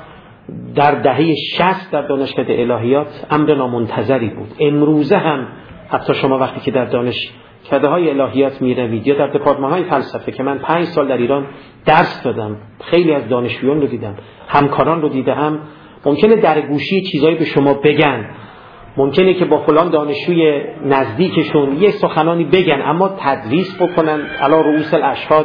در دهه 60 در دانشکده الهیات امر نامنتظری بود. امروزه هم حتی شما وقتی که در دانشکده های الهیات میروید یا در دپارتمان های فلسفه که من 5 سال در ایران درس دادم، خیلی از دانشجویان رو دیدم، همکاران رو دیدم، ممکنه در گوشی چیزایی به شما بگن، ممکنه که با فلان دانشجوی نزدیکشون یه سخنانی بگن، اما تدریس بکنن علی رؤوس الاشهاد،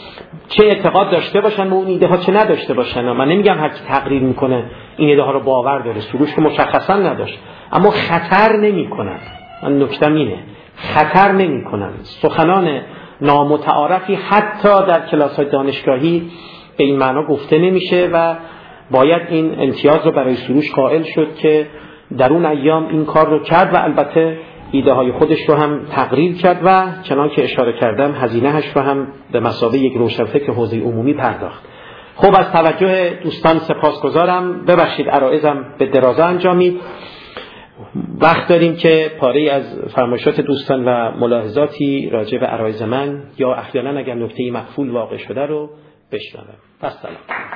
چه اعتقاد داشته باشن به اون ایده ها چه نداشته باشن. من نمیگم هر کی تقریر میکنه این ایده ها رو باور داره، سروش که مشخصا نداشت، اما خطر نمیکنن. من نکتم اینه، خطر نمیکنن. سخنان نامتعارفی حتی در کلاس های دانشگاهی به این معنا گفته نمیشه و باید این امتیاز رو برای سروش قائل شد که در اون ایام این کار رو کرد و البته ایده های خودش رو هم تقریر کرد و چنان که اشاره کردم هزینه‌اش رو هم به مثابه یک روشنفکر حوزه عمومی پرداخت. خب از توجه دوستان سپاسگزارم. ببخشید عرایضم به درازه انجامید. وقت داریم که پاره از فرمایشات دوستان و ملاحظاتی راجع به عرایض من یا احیانا اگر نکته‌ای مخفول واقع شده رو بشنوم. السلام.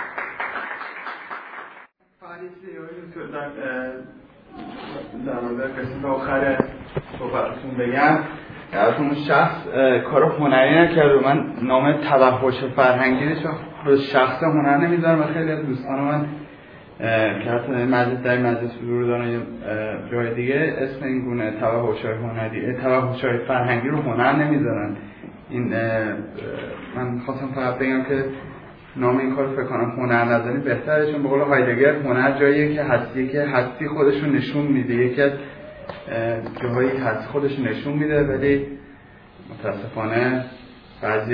در مورد قسمت آخر صحبتتون بگم که اون شخص کار هنری نکرد و من نام توحش فرهنگی رو شخص هنر نمیذارم و خیلی از دوستان من که حتی مجلس در مجلس حضور دارن یا جای دیگه اسم این گونه توحش‌های هنری توحش‌های فرهنگی رو هنر نمیذارن. این من خواستم فقط بگم که نام این کار فکر کنم هنر نزنی بهتره، چون به قول هایدگر هنر جاییه که هستی خودش رو نشون میده، یکی از جاهایی هستی خودش رو نشون میده، ولی متاسفانه بعضی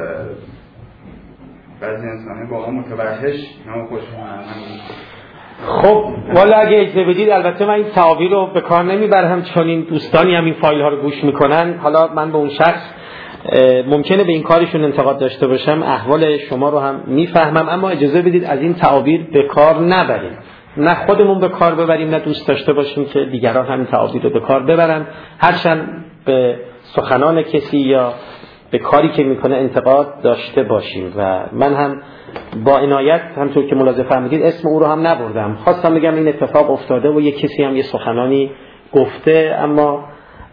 انسانی واقعا متوحش نام خودش هنر نمیده. خب والا اگه اجازه بدید البته من این تعابیر رو به کار نمیبرم، چون این دوستانی هم این فایل ها رو گوش میکنن. حالا من به اون شخص ممکنه به این کارشون انتقاد داشته باشم، احوال شما رو هم میفهمم، اما اجازه بدید از این تعابیر به کار نبریم، نه خودمون به کار ببریم نه دوست داشته باشیم که دیگران همین تعابیر رو به کار ببرن، هرچند به سخنان کسی یا به کاری که میکنه انتقاد داشته باشیم. و من هم با عنایت همونطور که ملاحظه فرمودید اسم او رو هم نبردم، خواستم بگم این اتفاق افتاده و یک کسی هم یه سخنانی گفته، اما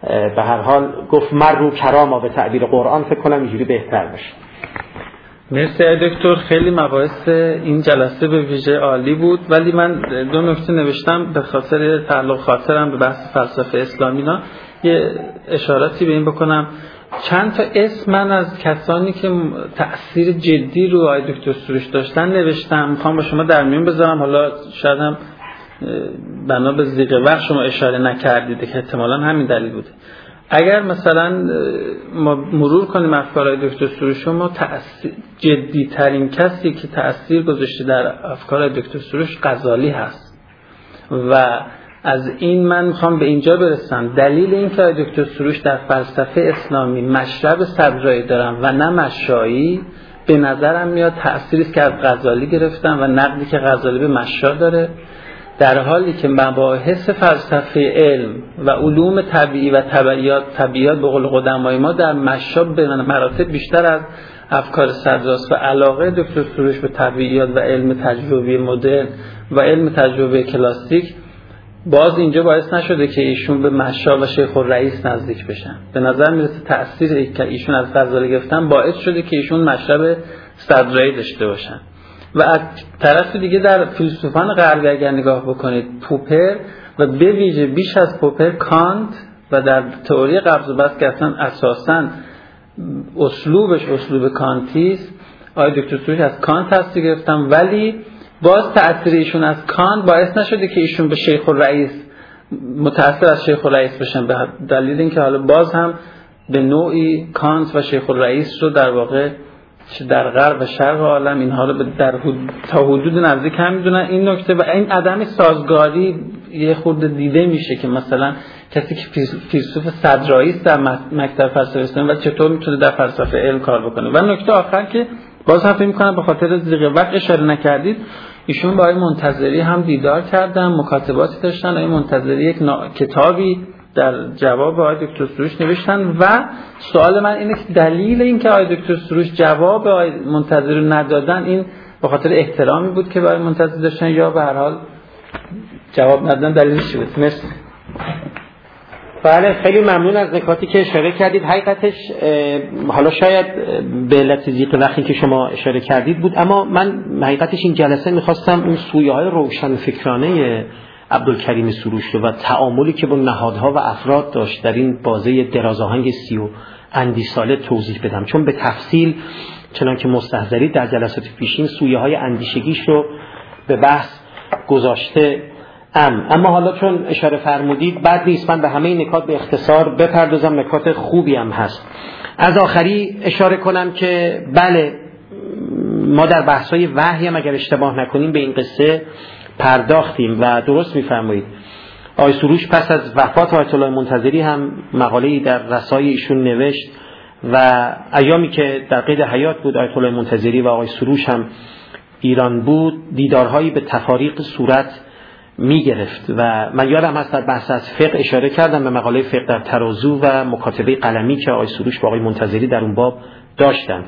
به هر حال گفت مرو کراما به تعبیر قرآن، فکر کنم اینجوری بهتر باشه. مرسی دکتر، خیلی مباحث این جلسه به ویژه عالی بود، ولی من 2 نکته نوشتم به خاطر تعلق خاطرم به بحث فلسفه اسلامینا یه اشاراتی به این بکنم. چند تا اسم من از کسانی که تأثیر جدی رو آقای دکتر سروش داشتن نوشتم، میخوام با شما در میون بذارم. حالا شاید هم بنا به ضیق وقت شما اشاره نکردید که احتمالاً همین دلیل بوده. اگر مثلا ما مرور کنیم افکار دکتر سروش، ما جدی ترین کسی که تأثیر گذاشته در افکار دکتر سروش غزالی هست و از این من میخوام به اینجا برسم. دلیل این که دکتر سروش در فلسفه اسلامی مشرب صدرایی دارن و نه مشایی، به نظرم میاد تأثیری است که از غزالی گرفتن و نقدی که غزالی به مشا داره، در حالی که مباحث فلسفه علم و علوم طبیعی و طبیعیات به قول قدمای ما در مشا به مراتب بیشتر از افکار صدراست و علاقه دکتر سروش به طبیعیات و علم تجربی مدرن و علم تجربی کلاسیک باز اینجا باعث نشده که ایشون به مشا و شیخ الرئیس نزدیک بشن. به نظر میرسه تأثیری که ایشون از غزالی گرفتن باعث شده که ایشون مشرب صدرایی داشته باشن. و از طرف دیگه در فیلسوفان غربی اگر نگاه بکنید، پوپر و به ویژه بیش از پوپر کانت و در تئوری قبض و بسط که اصلا اساساً اسلوبش اسلوب کانتیست، آقای دکتر سروش از کانت تأثیر گرفتن، ولی باز تأثیر ایشون از کانت باعث نشده که ایشون به شیخ الرئیس متأثر از شیخ الرئیس بشن، به دلیل اینکه حالا باز هم به نوعی کانت و شیخ الرئیس رو در واقع در غرب و شرق عالم اینها رو تا حدود نزدیک هم میدونن. این نکته و این عدم سازگاری یه خورده دیده میشه که مثلا کسی که فیلسوف صدرایی است در مکتب فلسفه اسلامی و چطور میتونه در فلسفه علم کار بکنه. و نکته آخر که باز هم فکر می‌کنم به خاطر ضیق وقت اشاره نکردید، ایشون با آقای منتظری هم دیدار کردن، مکاتباتی داشتن. آقای منتظری یک کتابی در جواب آقای دکتر سروش نوشتن و سوال من اینه که دلیل این که آقای دکتر سروش جواب آقای منتظری رو ندادن، این به خاطر احترامی بود که برای منتظری داشتن یا به هر حال جواب ندادن دلیلش چی بود؟ مرسی. بله، خیلی ممنون از نکاتی که اشاره کردید. حقیقتش حالا شاید به علت ضیق وقتی که شما اشاره کردید بود، اما من حقیقتش این جلسه میخواستم اون سویه‌های روشن فکرانه عبدالکریم سروش و تعاملی که با نهادها و افراد داشت در این بازه درازآهنگ 30 اندی ساله توضیح بدم، چون به تفصیل چنان که مستحضرید در جلسات پیشین سویه‌های اندیشگیش رو به بحث گذاشته اما حالا چون اشاره فرمودید بد نیست من به همه این نکات به اختصار بپردازم، نکات خوبی هم هست. از آخری اشاره کنم که بله، ما در بحث‌های وحی هم اگر اشتباه نکنیم به این قصه پرداختیم و درست می‌فرمایید. آقای سروش پس از وفات آیت الله منتظری هم مقاله‌ای در رسای ایشون نوشت و ایامی که در قید حیات بود آیت الله منتظری و آقای سروش هم ایران بود، دیدارهایی به تفاریق صورت می گرفت و من یادم هست در بحث از فقه اشاره کردم به مقاله فقه در ترازو و مکاتبه قلمی که آقای سروش با آقای منتظری در اون باب داشتند.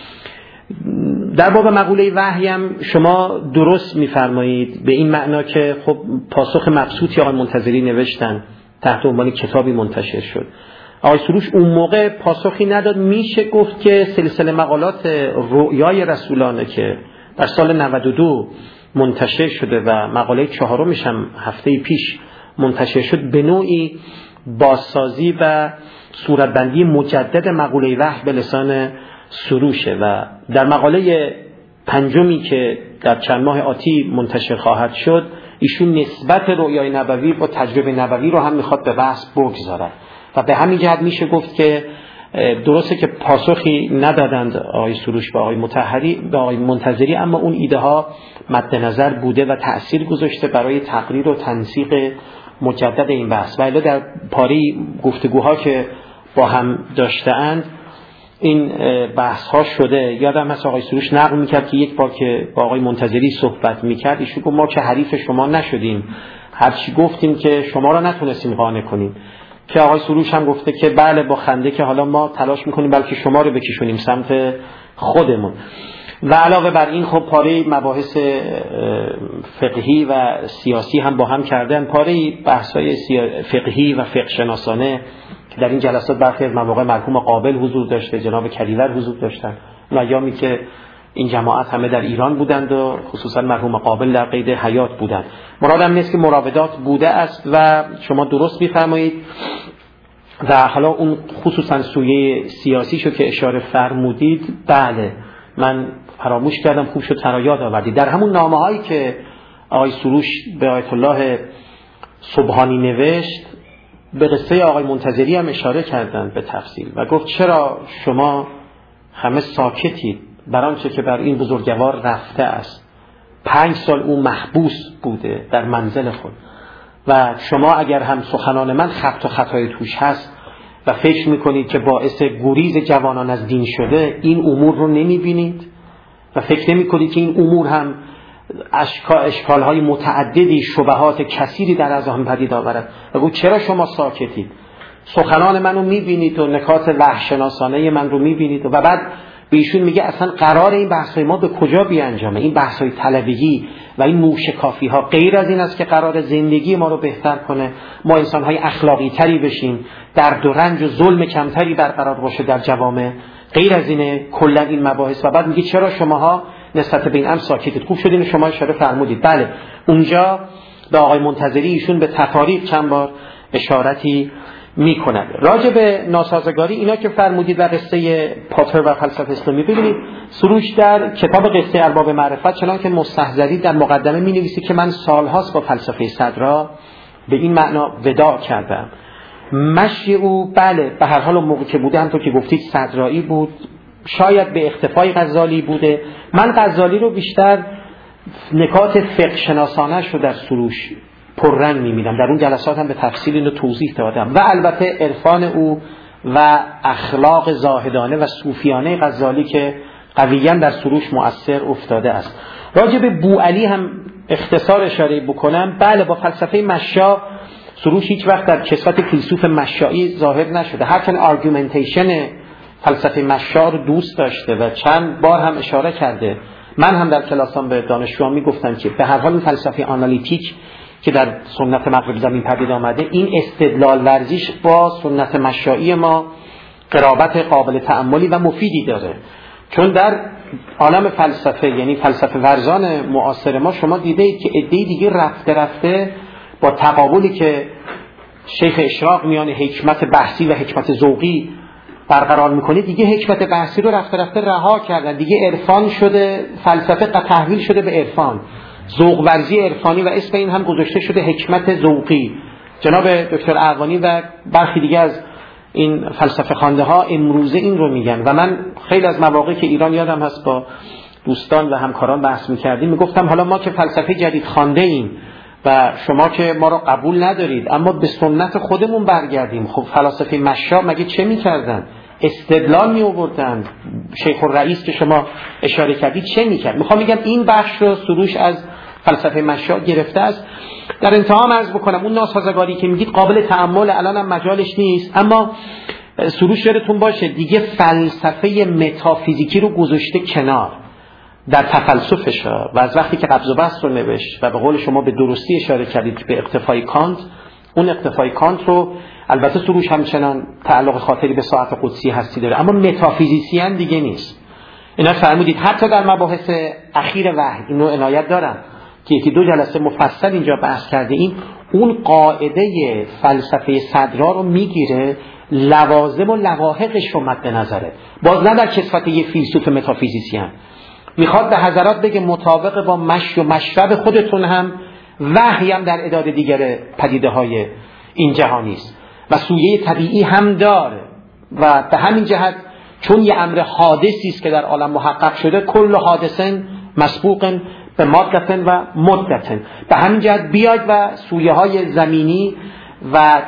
در باب مقوله وحی هم شما درست می‌فرمایید به این معنا که خب پاسخ مبسوطی آقای منتظری نوشتن تحت عنوان کتابی منتشر شد. آقای سروش اون موقع پاسخی نداد. میشه گفت که سلسله مقالات رؤیای رسولانه که در سال 92 منتشر شده و مقاله 4 هم هفته پیش منتشر شد به نوعی بازسازی و صورتبندی مجدد مقوله وحی به لسان سروشه و در مقاله 5 که در چند ماه آتی منتشر خواهد شد ایشون نسبت رؤیای نبوی با تجربه نبوی رو هم میخواد به بحث بگذارد و به همین جهت میشه گفت که درسته که پاسخی ندادند آقای سروش و آقای مطهری به آقای منتظری، اما اون ایده ها مد نظر بوده و تأثیر گذاشته برای تقریر و تنسیق مجدد این بحث. ولی در پاره گفتگوها که با هم داشته‌اند این بحث ها شده. یادم هست آقای سروش نقل میکرد که یک بار که با آقای منتظری صحبت میکرد ایشون گفت ما که حریف شما نشدیم، هرچی گفتیم که شما را نتونستیم قانع کنیم. که آقای سروش هم گفته که بله با خنده که حالا ما تلاش میکنیم بلکه شما رو بکشونیم سمت خودمون. و علاوه بر این خب پاره مباحث فقهی و سیاسی هم با هم کردن، پاره بحث‌های فقهی و فقه شناسانه که در این جلسات برخی از مواقع مرحوم قابل حضور داشته، جناب کریور حضور داشتن، اون ایامی که این جماعت همه در ایران بودند و خصوصا مرحوم قابل در قید حیات بودند. مرادم نیست که مراودات بوده است و شما درست می‌فرمایید و حالا اون خصوصا سویه سیاسی شو که اشاره فرمودید، بله من فراموش کردم، خوب شد ترا یاد آوردید. در همون نامه‌هایی که آقای سروش به آیت الله سبحانی نوشت به قصه آقای منتظری هم اشاره کردند به تفصیل و گفت چرا شما همه ساکتید بر آنچه که بر این بزرگوار رفته است. 5 سال او محبوس بوده در منزل خود و شما اگر هم سخنان من خط و خطای توش هست و فکر میکنید که باعث گریز جوانان از دین شده، این امور رو نمیبینید و فکر نمیکنید که این امور هم اشکالهای متعددی، شبهات کثیری در از آن پدید آورد و گفت چرا شما ساکتید؟ سخنان منو میبینید و نکات وحشناسانه من رو میبینید و بعد به ایشون میگه اصلا قرار این بحثای ما به کجا بیانجامه؟ این بحثای طلبگی و این موشکافی ها غیر از این است که قرار زندگی ما رو بهتر کنه، ما انسانهای اخلاقی تری بشیم، درد و رنج و ظلم کمتری برقرار باشه در جوامع، غیر از اینه کلا این مباحث. و بعد میگه چرا شماها نسبت به این امر ساکتید؟ خوب شد اینو شما اشاره فرمودید. بله اونجا به آقای منتظری ایشون به تفاریق چند بار اشارتی میکند. راجع به ناسازگاری اینا که فرمودید و قصه پاپر و فلسفه اسلامی، ببینید سروش در کتاب قصه ارباب معرفت چنان که مستحضری در مقدمه مینویسه که من سالهاست با فلسفه صدرا به این معنا وداع کردم. مشی او بله به هر حال موقع که بوده همونطور که گفتید صدرایی بود، شاید به اختفای غزالی بوده. من غزالی رو بیشتر نکات فقه شناسانه‌اش رو در سروش پررنگ می‌بینم، در اون جلسات هم به تفصیل اینو توضیح دادم و البته عرفان او و اخلاق زاهدانه و صوفیانه غزالی که قویاً در سروش مؤثر افتاده است. راجع به بوعلی هم اختصار اشاره بکنم، بله با فلسفه مشا سروش هیچ وقت در کسوت فیلسوف مشایی ظاهر نشده، هرچند آرگومنتیشن فلسفه مشا رو دوست داشته و چند بار هم اشاره کرده. من هم در کلاسام به دانشجویان میگفتم که به هر حال این فلسفه آنالیتیک که در سنت مغرب زمین پدید آمده، این استدلال ورزیش با سنت مشایی ما قرابت قابل تأملی و مفیدی داره، چون در عالم فلسفه یعنی فلسفه ورزان معاصر ما شما دیده اید که عده‌ای دیگه رفته رفته با تقابلی که شیخ اشراق میان حکمت بحثی و حکمت ذوقی برقرار میکنه، دیگه حکمت بحثی رو رفته رفته رها کردن، دیگه عرفان شده، فلسفه تحویل شده به عرفان، ذوق ورزی عرفانی و اسم این هم گذاشته شده حکمت ذوقی. جناب دکتر اعوانی و برخی دیگه از این فلسفه خوانده ها امروزه این رو میگن و من خیلی از مواقعی که ایران یادم هست با دوستان و همکاران بحث میکردیم میگفتم حالا ما که فلسفه جدید خوانده ایم و شما که ما رو قبول ندارید اما به سنت خودمون برگردیم، خب فلاسفه مشا مگه چه میکردن؟ استدلال می آوردن. شیخ الرئیس که شما اشاره کردید چه میکرد؟ میخوام میگم این بخش رو سروش از فلسفه مشا گرفته است. در انتها عرض بکنم اون ناسازگاری که میگید قابل تأمل الان هم مجالش نیست، اما سروش یادتون باشه دیگه فلسفه متافیزیکی رو گذاشته کنار در تفلسفش و از وقتی که قبض و بسط رو نوشت و به قول شما به درستی اشاره کردید به اقتفای کانت، اون اقتفای کانت رو البته سروش همچنان تعلق خاطری به ساعت قدسی هستی داره اما متافیزیسیان دیگه نیست. اینا فرمودید حتی در مباحث اخیر وحی اینو عنایت دارم که یکی دو جلسه مفصل اینجا بحث کرده این اون قاعده فلسفه صدرا رو میگیره، لوازم و لواحقش رو مد نظره، باز نه در کسوت یه فیلسوف متافیزیسیان، میخواد به حضرات بگه مطابق با مشی و مشرب خودتون هم وحی هم در اعداد دیگر پدیده های این جهانی است و سویه طبیعی هم داره و به همین جهت چون یه امر حادثی است که در عالم محقق شده، کل حادثن مسبوقن به مادتن و مدتن، به همین جهت بیاید و سویه های زمینی و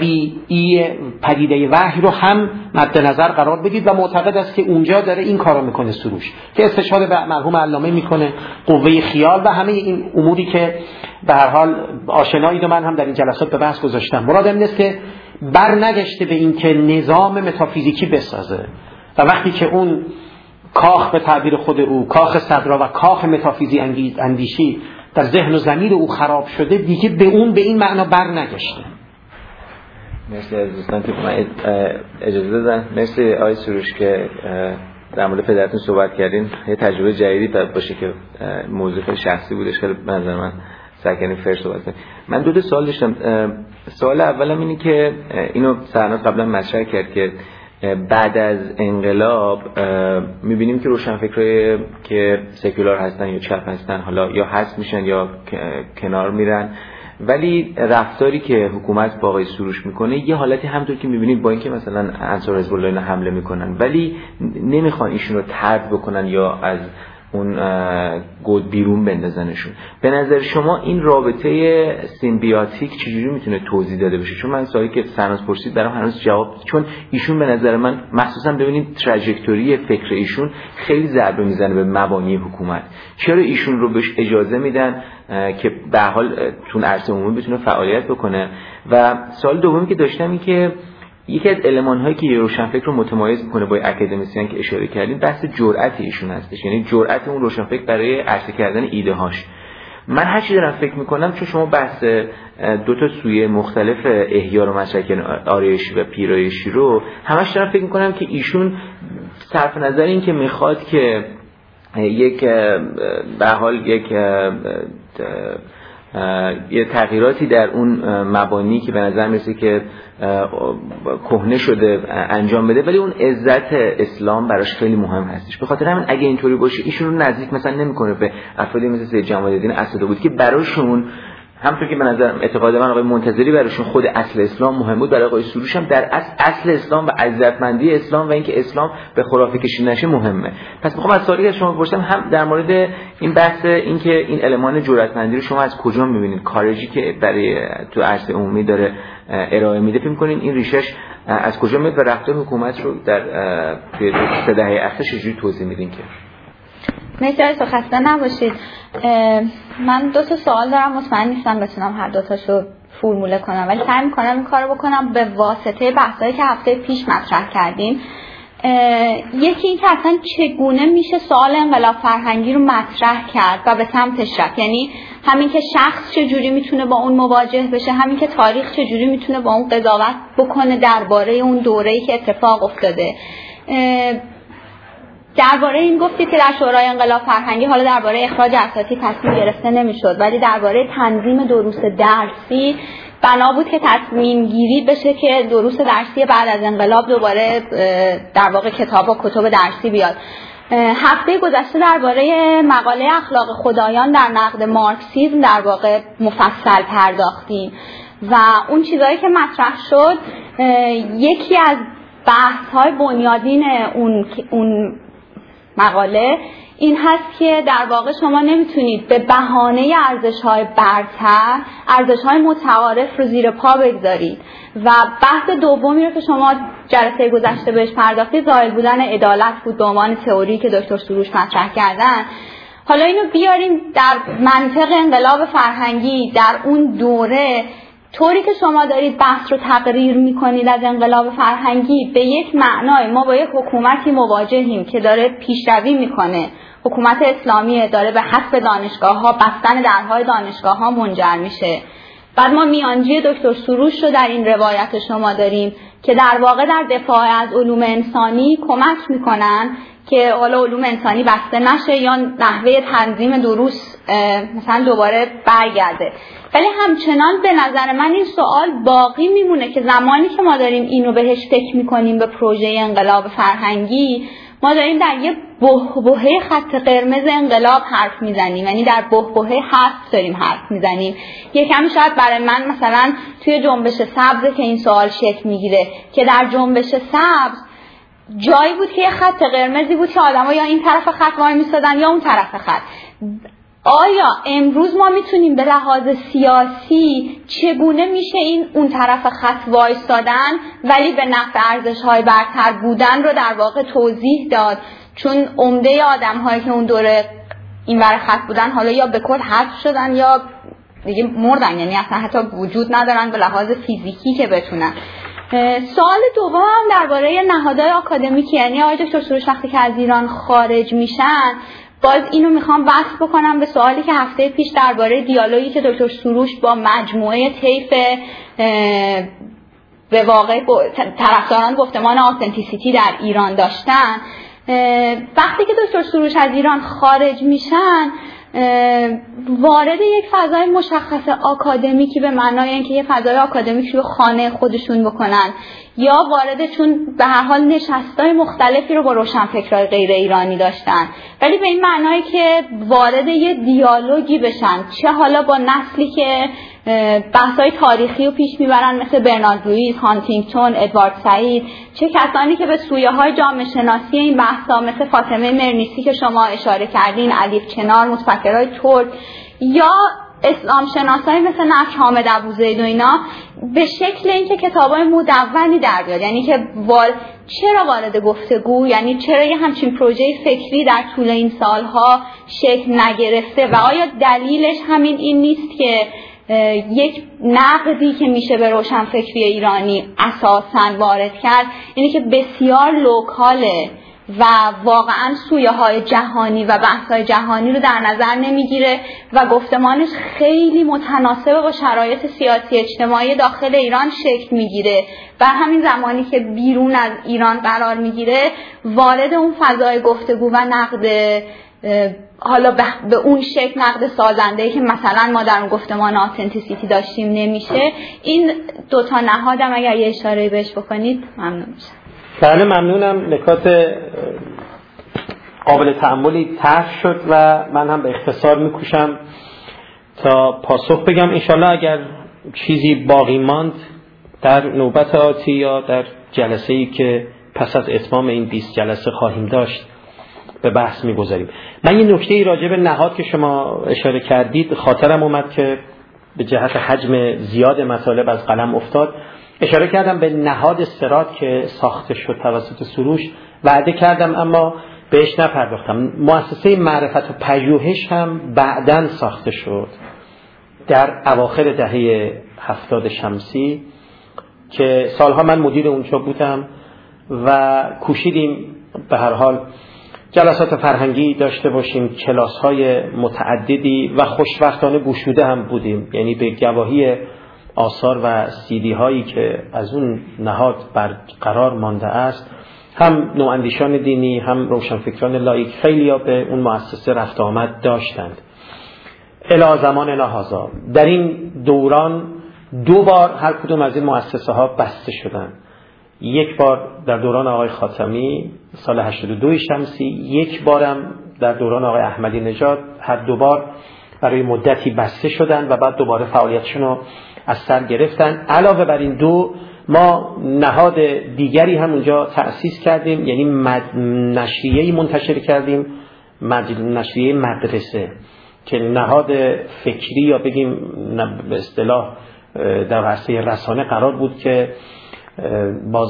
طبیعی پدیده وحی رو هم مد نظر قرار بدید و معتقد است که اونجا داره این کارو میکنه سروش که استشهاد به مرحوم علامه میکنه، قوه خیال و همه این اموری که به هر حال آشنایید و من هم در این جلسات به بحث گذاشتم. مرادم نیست که برنگشته به این که نظام متافیزیکی بسازه و وقتی که اون کاخ به تعبیر خود او کاخ صدرا و کاخ متافیزی اندیشی در ذهن و ضمیر او خراب شده دیگه به این معنا برنگشته. مرسی از دوستان که من اجازه دادن. مرسی آقای سروش که در مورد پدرتون صحبت کردین. یه تجربه جدیدی باشه که موضوع خیلی شخصی بودش، خیلی به نظر من سعی کردیم فر صحبت کنیم. من دو سوال داشتم. سوال اولم اینه که اینو سرناز قبلا مطرح کرد که بعد از انقلاب میبینیم که روشنفکرای که سکولار هستن یا چپ هستن حالا یا حذف میشن یا کنار میرن، ولی رفتاری که حکومت با آقای سروش میکنه یه حالتی همونطور که میبینید با اینکه مثلا انصار حزب الله حمله میکنن ولی نمیخوان ایشون رو طرد بکنن یا از اون گود بیرون بندازنشون. به نظر شما این رابطه سیمبیاتیک چجوری میتونه توضیح داده بشه؟ چون من سوالی که سرناز پرسید برام هنوز جواب، چون ایشون به نظر من مخصوصا ببینید تراژکتوری فکر ایشون خیلی ضربه میزنه به مبانی حکومت. چرا ایشون رو بهش اجازه میدن که به هر حال تون عرصه عمومی بتونه فعالیت بکنه؟ و سوال دومی که داشتم این که یکی از المان‌هایی که روشنفکر رو متمایز می‌کنه با اکادمیسیان که اشاره کردیم بحث جرأت ایشون هستش، یعنی جرأت اون روشنفکر برای عرضه کردن ایده هاش. من هر چی دارم فکر می‌کنم چون شما بحث دو تا سوی مختلف احیا رو مطرح کردین، آرایشی و پیرایشی رو، همش دارم فکر می‌کنم که ایشون صرف نظر این که می‌خواد که یک به حال یک یه تغییراتی در اون مبانی که به نظر میرسه که کهنه شده انجام بده، ولی اون عزت اسلام براش خیلی مهم هستش. به خاطر همین اگه اینطوری باشه ایشون رو نزدیک مثلا نمیکنه به افرادی مثل سید جمال الدین اسدآبادی که براشون همونطور که به نظر اعتقاد من آقای منتظری براشون خود اصل اسلام مهم بود، برای آقای سروش هم در اصل اسلام و عزتمندی اسلام و اینکه اسلام به خرافه کشیده نشه مهمه. پس میخوام از سوالی که شما پرسیدم هم در مورد این بحث اینکه این المان جرأتمندی رو شما از کجا می‌بینید، کارجی که برای تو عرصه عمومی داره ارائه میده، فکر می‌کنین این ریشش از کجا میاد و رفتار حکومت رو در 3 دهه اخیر چجوری توضیح میدین؟ که مرسی، خسته نباشید. من 2 سوال دارم، مطمئن نیستم بتونم هر 2 تاشو فرموله کنم، ولی سعی می‌کنم این کارو بکنم به واسطه بحثایی که هفته پیش مطرح کردیم. یکی این که اصلا چگونه میشه سوال انقلاب فرهنگی رو مطرح کرد و به سمتش رفت، یعنی همین که شخص چجوری میتونه با اون مواجه بشه، همین که تاریخ چجوری میتونه با اون قضاوت بکنه درباره اون دوره‌ای که اتفاق افتاده. درباره این گفتید که در شورای انقلاب فرهنگی حالا درباره اخراج اساتید تصمیم گرفته نمیشد، ولی درباره تنظیم دروس درسی بنا بود که تصمیم گیری بشه که دروس درسی بعد از انقلاب دوباره در واقع کتاب و کتب درسی بیاد. هفته گذشته درباره مقاله اخلاق خدایان در نقد مارکسیسم در واقع مفصل پرداختیم و اون چیزایی که مطرح شد، یکی از بحث‌های بنیادین اون مقاله این هست که در واقع شما نمیتونید به بهانه ارزش‌های برتر ارزش‌های متعارف رو زیر پا بگذارید. و بحث دومی رو که شما جلسه گذشته بهش پرداختید زائل بودن عدالت بود به عنوان تئوری که دکتر سروش مطرح کردن. حالا اینو بیاریم در منطق انقلاب فرهنگی در اون دوره، طوری که شما دارید بحث رو تقریر میکنید از انقلاب فرهنگی، به یک معنای ما با یک حکومتی مواجهیم که داره پیشروی میکنه، حکومت اسلامی داره به حذف دانشگاه‌ها، بستن درهای دانشگاه‌ها منجر میشه. بعد ما میانجی دکتر سروش رو در این روایت شما داریم که در واقع در دفاع از علوم انسانی کمک میکنن که حالا علوم انسانی بسته نشه یا نحوه تنظیم دروس مثلا دوباره برگرده. ولی همچنان به نظر من این سوال باقی میمونه که زمانی که ما داریم اینو بهش فکر میکنیم به پروژه انقلاب فرهنگی، ما داریم در یه بحبوحه خط قرمز انقلاب حرف میزنیم، یعنی در بحبوحه حذف داریم حرف میزنیم. یکم شاید برای من مثلا توی جنبش سبز که این سوال شکل میگیره که در جنبش سبز جایی بود که یه خط قرمزی بود که آدم‌ها یا این طرف خط وای میستادن یا اون طرف خط. آیا امروز ما میتونیم به لحاظ سیاسی چگونه میشه این اون طرف خط وایستادن ولی به نفع ارزش‌های برتر بودن رو در واقع توضیح داد؟ چون عمده آدم‌هایی که اون دوره این ور خط بودن حالا یا به کل حذف شدن یا دیگه مردن، یعنی اصلا حتی وجود ندارن به لحاظ فیزیکی که بتونن. سوال دوم درباره نهادهای آکادمیکی، یعنی آقای دکتر سروش وقتی که از ایران خارج میشن، باز اینو میخوام وصل بکنم به سوالی که هفته پیش درباره دیالوگی که دکتر سروش با مجموعه طیف به واقع طرفداران گفتمان آتنتیسیتی در ایران داشتن، وقتی که دکتر سروش از ایران خارج میشن وارد یک فضای مشخص آکادمیکی به معنای اینکه یه فضای آکادمیک رو خانه خودشون بکنن، یا وارد چون به هر حال نشستای مختلفی رو با روشنفکرای غیر ایرانی داشتن، ولی به این معنایی که وارد یه دیالوگی بشن، چه حالا با نسلی که بحث‌های تاریخی رو پیش میبرن مثل برنارد لوئیس، هانتینگتون، ادوارد سعید، چه کسانی که به سویه‌های جامعه شناسی این بحث‌ها مثل فاطمه مرنیسی که شما اشاره کردین، الیف کنار، متفکرای ترک، یا اسلام شناسایی مثل نصر حامد ابوزید و اینا، به شکل اینکه کتابای مدونی در بیاد. یعنی که چرا وارد گفتگو، یعنی چرا یه همچین پروژه فکری در طول این سالها شکل نگرفته و آیا دلیلش همین این نیست که یک نقدی که میشه به روشنفکری ایرانی اساساً وارد کرد اینه که بسیار لوکاله و واقعاً سویه‌های جهانی و بحث‌های جهانی رو در نظر نمیگیره و گفتمانش خیلی متناسب با شرایط سیاسی اجتماعی داخل ایران شکل میگیره و همین زمانی که بیرون از ایران قرار میگیره وارد اون فضای گفتگو و نقد، حالا به اون شکل نقد سازنده‌ای که مثلا ما در اون گفتمان آتنتیسیتی داشتیم نمیشه. این دوتا نهادم اگر یه اشاره بهش بکنید ممنون میشم. بله ممنونم. نکات قابل تأملی طرح شد و من هم به اختصار میکوشم تا پاسخ بگم. انشالله اگر چیزی باقی ماند در نوبت آتی یا در جلسه‌ای که پس از اتمام این 20 جلسه خواهیم داشت به بحث میگذاریم. من یه نکته راجع به نهاد که شما اشاره کردید خاطرم اومد که به جهت حجم زیاد مطالب از قلم افتاد. اشاره کردم به نهاد صراط که ساخته شد توسط سروش، وعده کردم اما بهش نپرداختم. مؤسسه معرفت و پژوهش هم بعداً ساخته شد در اواخر دهه 70 شمسی که سالها من مدیر اونجا بودم و کوشیدیم به هر حال جلسات فرهنگی داشته باشیم، کلاس‌های متعددی و خوشبختانه گشوده هم بودیم. یعنی به گواهی آثار و سیدی هایی که از اون نهاد برقرار مانده است، هم نواندیشان دینی هم روشنفکران لایک خیلی ها به اون مؤسسه رفت آمد داشتند. الی زمان هذا در این دوران 2 بار هر کدوم از این مؤسسه ها بسته شدند. یک بار در دوران آقای خاتمی سال 82 شمسی، یک بارم در دوران آقای احمدی نژاد. هر 2 بار برای مدتی بسته شدند و بعد دوباره فعالیتشون رو از سر گرفتن. علاوه بر این 2 ما نهاد دیگری هم اونجا تأسیس کردیم، یعنی نشریه‌ای منتشر کردیم، نشریه مدرسه که نهاد فکری یا بگیم به اصطلاح در عرصه رسانه قرار بود که باز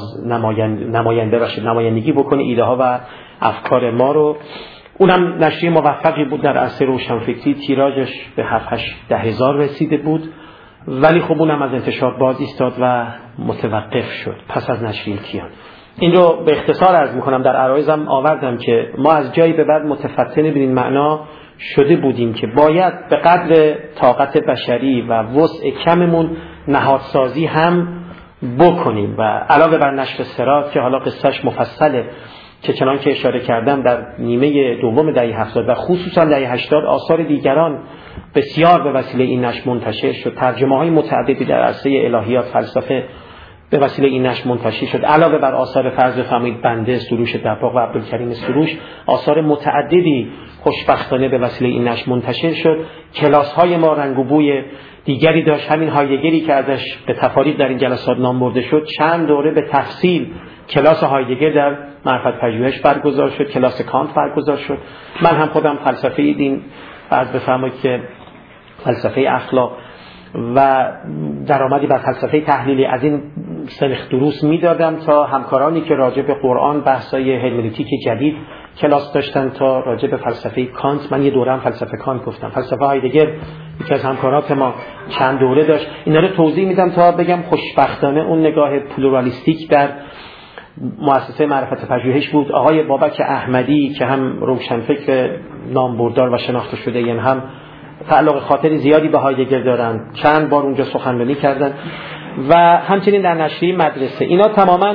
نمایندگی بکنه ایده ها و افکار ما رو. اونم نشریه موفقی بود در عرصه روشنفکری، تیراژش به 7-8 هزار رسیده بود، ولی خب اونم از انتشار باز ایستاد و متوقف شد پس از نشریه کیان. این رو به اختصار عرض میکنم. در عرایزم آوردم که ما از جایی به بعد متفتن به این معنا شده بودیم که باید به قدر طاقت بشری و وسع کممون نهادسازی هم بکنیم و علاوه بر نشر صراط که حالا قصهش مفصله که چنان که اشاره کردم در نیمه دوم دهه 70 و خصوصا دهه 80 آثار دیگران بسیار به وسیله این نشر منتشر شد. ترجمه های متعددی در عرصه الهیات، فلسفه به وسیله این نشر منتشر شد. علاوه بر آثار فرض فرمایید بنده، سروش دباغ و عبدالکریم سروش، آثار متعددی خوشبختانه به وسیله این نشر منتشر شد. کلاس های ما رنگ و بوی دیگری داشت. همین هایدگری که ازش به تفاریق در این جلسات نام برده شد، چند دوره به تفصیل کلاس هایدگر در معرفت پژوهش برگزار شد، کلاس کانت برگزار شد. من هم خودم فلسفه دین فرض بفرمایید که فلسفه اخلاق و درآمدی بر فلسفه تحلیلی از این سنخ دروس میدادم تا همکارانی که راجع به قرآن بحث‌های هرمنوتیک جدید کلاس داشتن تا راجع به فلسفه کانت. من یه دوره هم فلسفه کانت گفتم. فلسفه هایدگر یکی از همکارات ما چند دوره داشت. اینا رو توضیح میدم تا بگم خوشبختانه اون نگاه پلورالیستیک در مؤسسه معرفت پژوهش بود. آقای بابک احمدی که هم روشنفکر نامبردار و شناخته شده، یعنی هم تعلق خاطری زیادی به هایدگر دارن، چند بار اونجا سخنرانی کردن و همچنین در نشریه مدرسه. اینا تماما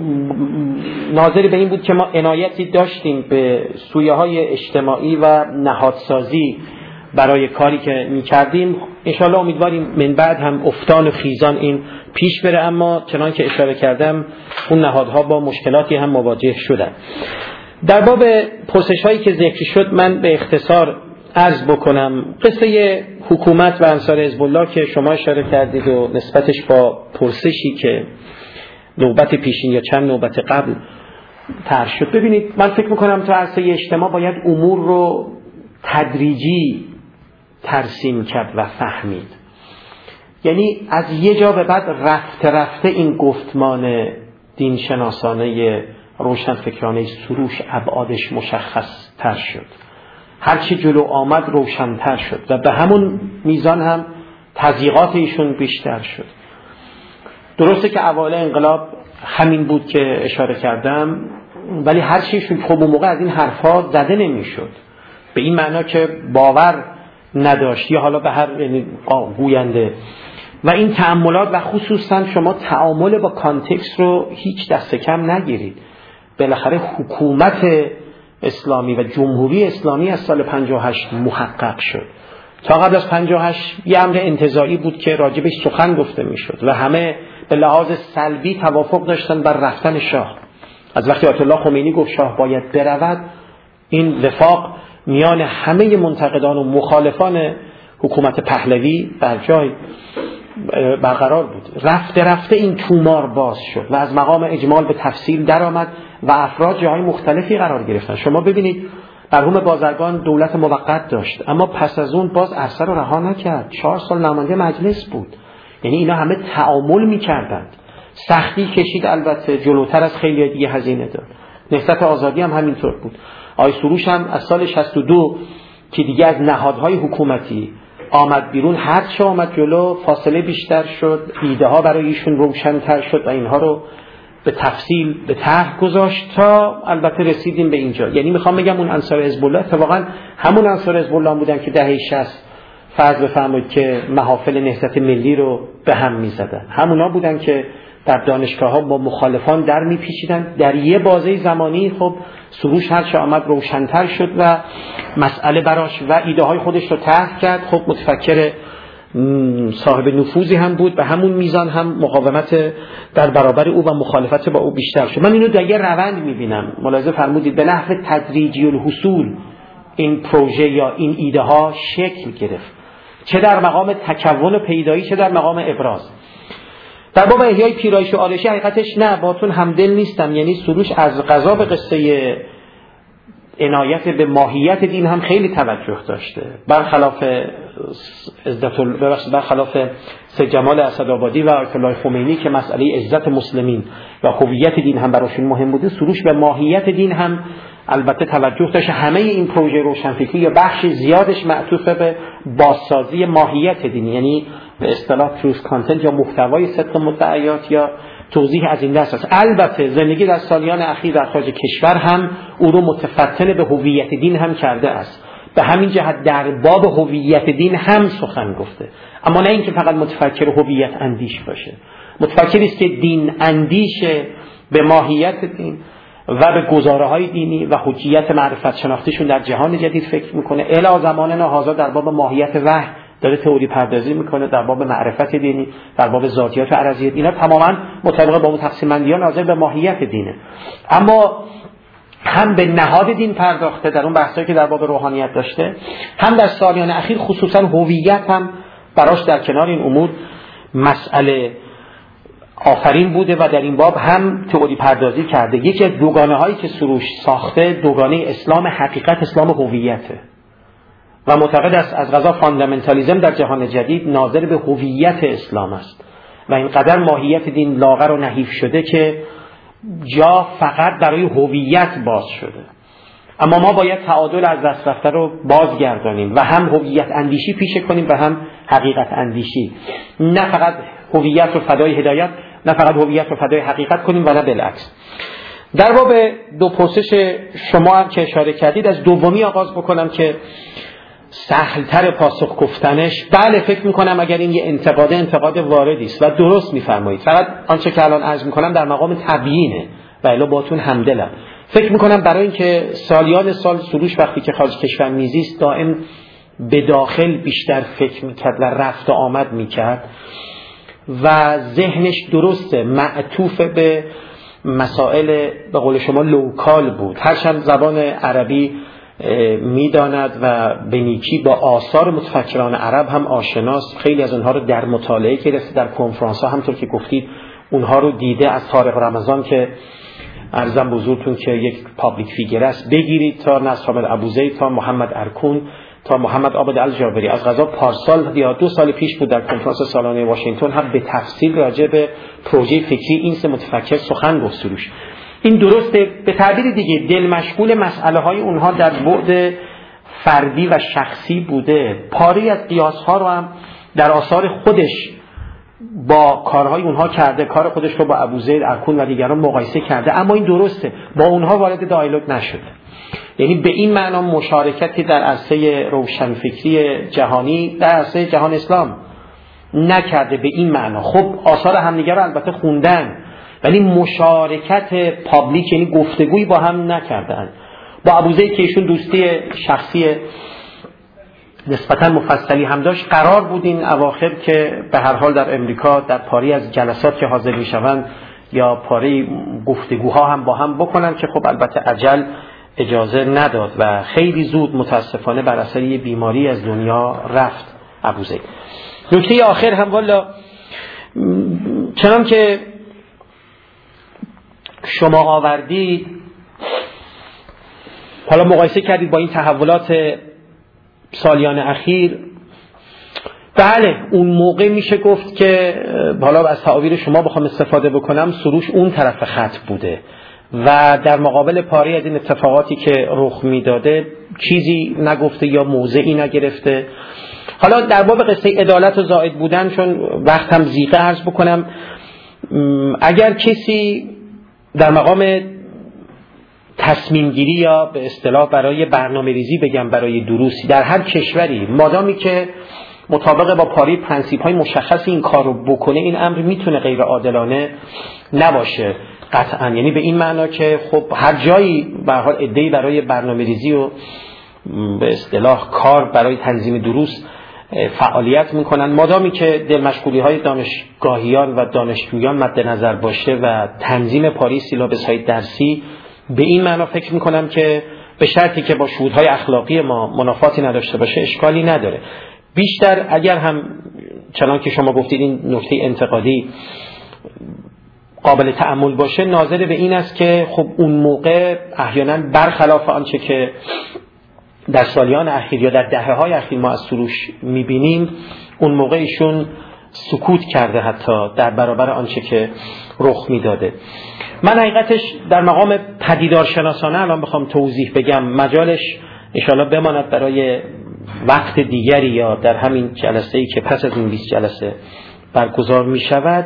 ناظر به این بود که ما عنایتی داشتیم به سویه‌های اجتماعی و نهادسازی برای کاری که می‌کردیم. انشاءالله امیدواریم من بعد هم افتان و خیزان این پیش بره، اما چنان که اشاره کردم اون نهادها با مشکلاتی هم مواجه شدن. در باب پرسش‌هایی که ذکر شد من به اختصار عرض بکنم. قصه حکومت و انصار حزب الله که شما اشاره کردید و نسبتش با پرسشی که نوبت پیشین یا چند نوبت قبل طرح شد، ببینید من فکر میکنم تو عرصه اجتماع باید امور رو تدریجی ترسیم کرد و فهمید. یعنی از یه جا به بعد رفته رفته این گفتمان دینشناسانه روشنفکرانه سروش ابعادش مشخص تر شد، هرچی جلو آمد روشن‌تر شد و به همون میزان هم تضییقات ایشون بیشتر شد. درسته که اوایل انقلاب همین بود که اشاره کردم، ولی هر چیشون خب اون موقع از این حرفا زده نمیشد، به این معنا که باور نداشت یا حالا به هر گوینده. و این تأملات و خصوصا شما تعامل با کانتکست رو هیچ دست کم نگیرید. بالاخره حکومت اسلامی و جمهوری اسلامی از سال 58 محقق شد. تا قبل از 58 یه امر انتزاعی بود که راجبش سخن گفته میشد و همه به لحاظ سلبی توافق داشتن بر رفتن شاه. از وقتی آیت الله خمینی گفت شاه باید برود، این وفاق میان همه منتقدان و مخالفان حکومت پهلوی بر جای برقرار بود. رفته رفته این تومار باز شد و از مقام اجمال به تفصیل در آمد و افراد جاهای مختلفی قرار گرفتن. شما ببینید مرحوم بازرگان دولت موقت داشت، اما پس از اون باز عرصه رو رها نکرد، 4 سال نماینده مجلس بود. یعنی اینا همه تعامل می‌کردند. سختی کشید، البته جلوتر از خیلی دیگه هزینه داد. نهضت آزادی هم همینطور بود. آقای سروش هم از سال 62 که دیگه از نهادهای حکومتی آمد بیرون، هر چه آمد جلو فاصله بیشتر شد، ایده ها برای ایشون روشن‌تر شد و اینها رو به تفصیل به طرح گذاشت تا البته رسیدیم به اینجا. یعنی میخوام بگم اون انصار حزب الله اتفاقا همون انصار حزب الله بودن که دهه 60 فرض بفرمایید که محافل نهضت ملی رو به هم میزدن، همونا بودن که در دانشگاه‌ها با مخالفان در میپیچیدن. در یه بازه زمانی خب سروش هر چه آمد روشن‌تر شد و مسئله براش و ایده های خودش رو طرح کرد. خب متفکر صاحب نفوذی هم بود، به همون میزان هم مقاومت در برابر او و مخالفت با او بیشتر شد. من اینو در یه روند میبینم، ملاحظه فرمودید، به نحو تدریجی الحصول این پروژه یا این ایده ها شکل گرفت، چه در مقام تکون و پیدایی چه در مقام ابراز. در باب احیای پیرایش و آرایشی حقیقتش نه باتون همدل نیستم. یعنی سروش از قضا به قصه عنایت به ماهیت دین هم خیلی توجه داشته، برخلاف سید جمال اسدآبادی و آیت الله خمینی که مسئله عزت مسلمین و هویت دین هم براشون مهم بوده. سروش به ماهیت دین هم البته توجه داشته. همه این پروژه روشنفکری یا بخش زیادش معطوف به بازسازی ماهیت دینی، یعنی به اصطلاح تروث کانتنت یا محتوای صدق مدعیات یا توضیح از این دست است. البته زندگی در سالیان اخیر در خارج کشور هم او رو متفتن به هویت دین هم کرده است. به همین جهت در باب هویت دین هم سخن گفته، اما نه اینکه فقط متفکر هویت اندیش باشه. متفکری است که دین اندیش به ماهیت دین و به گزاره‌های دینی و حجیت معرفت شناختیشون در جهان جدید فکر میکنه. الی زماننا هذا در باب ماهیت وحی داره تئوری پردازی میکنه، در باب معرفت دینی، در باب ذاتیات و عرضیات، اینا تماما مطابق با اون تقسیم بندی ها ناظر به ماهیت دینه. اما هم به نهاد دین پرداخته در اون بحثایی که در باب روحانیت داشته، هم در سالیان اخیر خصوصا هویت هم براش در کنار این امور مسئله آفرین بوده و در این باب هم تئوری پردازی کرده. یکی از دوگانه هایی که سروش ساخته دوگانه اسلام حقیقت، اسلام هویته و معتقد است از قضا فاندامنتالیسم در جهان جدید ناظر به هویت اسلام است و اینقدر ماهیت دین لاغر و نحیف شده که جا فقط برای هویت باز شده. اما ما باید تعادل از دست رفته رو بازگردانیم و هم هویت اندیشی پیشه کنیم و هم حقیقت اندیشی، نه فقط هویت رو فدای هدایت، نه فقط هویت رو فدای حقیقت کنیم و نه بالعکس. در باب دو پرسش شما هم که اشاره کردید، از دومی آغاز بکنم که سهلتر پاسخ گفتنش. بله فکر میکنم اگر این یه انتقاد واردی است و درست میفرمایید، فقط آنچه که الان عرض میکنم در مقام تبیینه و الا باتون همدلم. فکر میکنم برای اینکه سالیان سال سروش وقتی که خارج کشور میزیست دائم به داخل بیشتر فکر میکرد و رفت و آمد میکرد و ذهنش درسته معطوف به مسائل به قول شما لوکال بود، هرچند زبان عربی میداند و به نیکی با آثار متفکران عرب هم آشناست. خیلی از اونها رو در مطالعه گرفته، در کنفرانس ها همطور که گفتید اونها رو دیده. از طارق رمضان که عرضم بزرگتون که یک پابلیک فیگر است بگیرید تا نصر ابوزید، تا محمد ارکون، تا محمد عابد الجابری. از قضا پارسال یا 2 سال پیش بود در کنفرانس سالانه واشنگتن هم به تفصیل راجع به پروژه فکری این سه متفکر سخن گفت سروش. این درسته، به تعبیر دیگه دل مشغول مسئله های اونها در بعد فردی و شخصی بوده. پاری از قیاس ها رو هم در آثار خودش با کارهای اونها کرده، کار خودش رو با ابوزید، ارکون و دیگران مقایسه کرده، اما این درسته با اونها وارد دیالوگ نشده. یعنی به این معنا مشارکتی در عرصه روشنفکری جهانی در عرصه جهان اسلام نکرده به این معنا. خب آثار همدیگه رو البته خوندن ولی مشارکت پابلیک یعنی گفتگویی با هم نکردن. با ابوزید که ایشون دوستی شخصی نسبتا مفصلی هم داشت، قرار بود این اواخر که به هر حال در امریکا در پاری از جلسات که حاضر میشوند یا پاری گفتگوها هم با هم بکنن که خب البته عجل اجازه نداد و خیلی زود متاسفانه بر اثر یه بیماری از دنیا رفت ابوزید. نکته آخر هم والا چنان که شما آوردید، حالا مقایسه کردید با این تحولات سالیان اخیر، بله اون موقع میشه گفت که حالا از تعابیر شما بخوام استفاده بکنم سروش اون طرف خط بوده و در مقابل پاری از این اتفاقاتی که رخ میداده چیزی نگفته یا موضعی نگرفته. حالا در باب قصه عدالت و زائد بودن، چون وقت هم ضیقه عرض بکنم، اگر کسی در مقام تصمیم گیری یا به اصطلاح برای برنامه ریزی بگم برای دروسی در هر کشوری، مادامی که مطابق با پاری پرنسیپ های مشخص این کار رو بکنه، این امر میتونه غیر عادلانه نباشه قطعا. یعنی به این معنا که خب هر جایی به هر حال عده‌ای برای برنامه ریزی و به اصطلاح کار برای تنظیم دروس فعالیت میکنن، مادامی که دل مشغولی های دانشگاهیان و دانشجویان مد نظر باشه و تنظیم پاری سیلابس های درسی، به این معنا فکر میکنم که به شرطی که با شهودهای اخلاقی ما منافاتی نداشته باشه اشکالی نداره. بیشتر اگر هم چنان که شما گفتید این نکته انتقادی قابل تأمل باشه، ناظر به این است که خب اون موقع احیانا برخلاف آنچه که در سالیان اخیر یا در دهه‌های اخیر ما از سروش می‌بینیم، اون موقع ایشون سکوت کرده حتی در برابر آنچه که رخ میداده. من حقیقتش در مقام پدیدارشناسانه الان بخوام توضیح بگم، مجالش انشاءالله بماند برای وقت دیگری یا در همین جلسه‌ای که پس از این 20 جلسه برگزار می شود.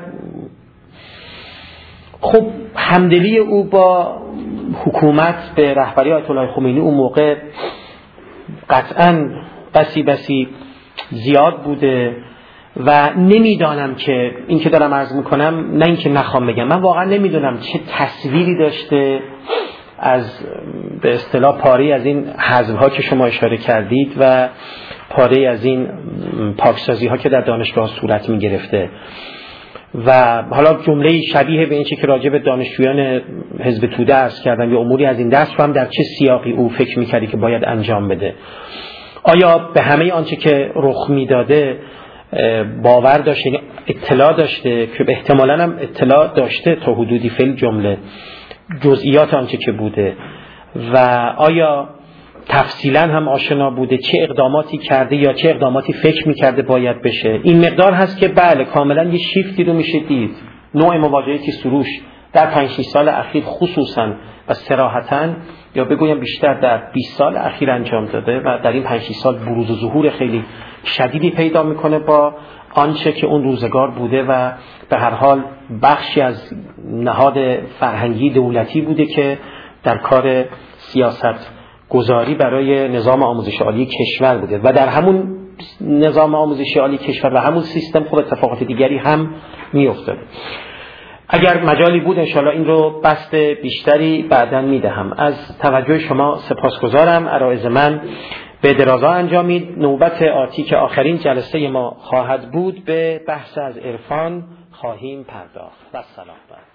خب همدلی او با حکومت به رهبری آیت الله خمینی اون موقع قطعاً بسی زیاد بوده و نمیدانم که این که دارم عرض میکنم، نه این که نخوام بگم، من واقعا نمیدونم چه تصویری داشته از به اصطلاح پاره از این حزب‌ها که شما اشاره کردید و پاره از این پاکسازی‌ها که در دانشگاه صورت می‌گرفته و حالا جمله شبیه به این چه که راجع به دانشجویان حزب توده عرض کردم یا اموری از این دست رو هم در چه سیاقی او فکر می‌کردی که باید انجام بده. آیا به همه آنچه که رخ میداده باور داشته، یعنی اطلاع داشته که احتمالاً هم اطلاع داشته تا حدودی فعل جمله جزئیات آنچه که بوده و آیا تفصیلاً هم آشنا بوده، چه اقداماتی کرده یا چه اقداماتی فکر میکرده باید بشه. این مقدار هست که بله کاملاً یه شیفتی رو میشه دید. نوع مواجهی که سروش در 5-6 سال اخیر خصوصاً و صراحتاً یا بگویم بیشتر در 20 سال اخیر انجام داده و در این 5-6 سال بروز و ظهور خیلی شدیدی پیدا میکنه با آنچه که اون روزگار بوده و به هر حال بخشی از نهاد فرهنگی دولتی بوده که در کار سیاست گذاری برای نظام آموزش عالی کشور بوده و در همون نظام آموزشی عالی کشور و همون سیستم خب اتفاقات دیگری هم می‌افتاد. اگر مجالی بود انشاءالله این رو بسط بیشتری بعداً میدهم. از توجه شما سپاسگزارم. عرایض من به درازا انجامید. نوبت آتی که آخرین جلسه ما خواهد بود به بحث از عرفان خواهیم پرداخت. و سلام.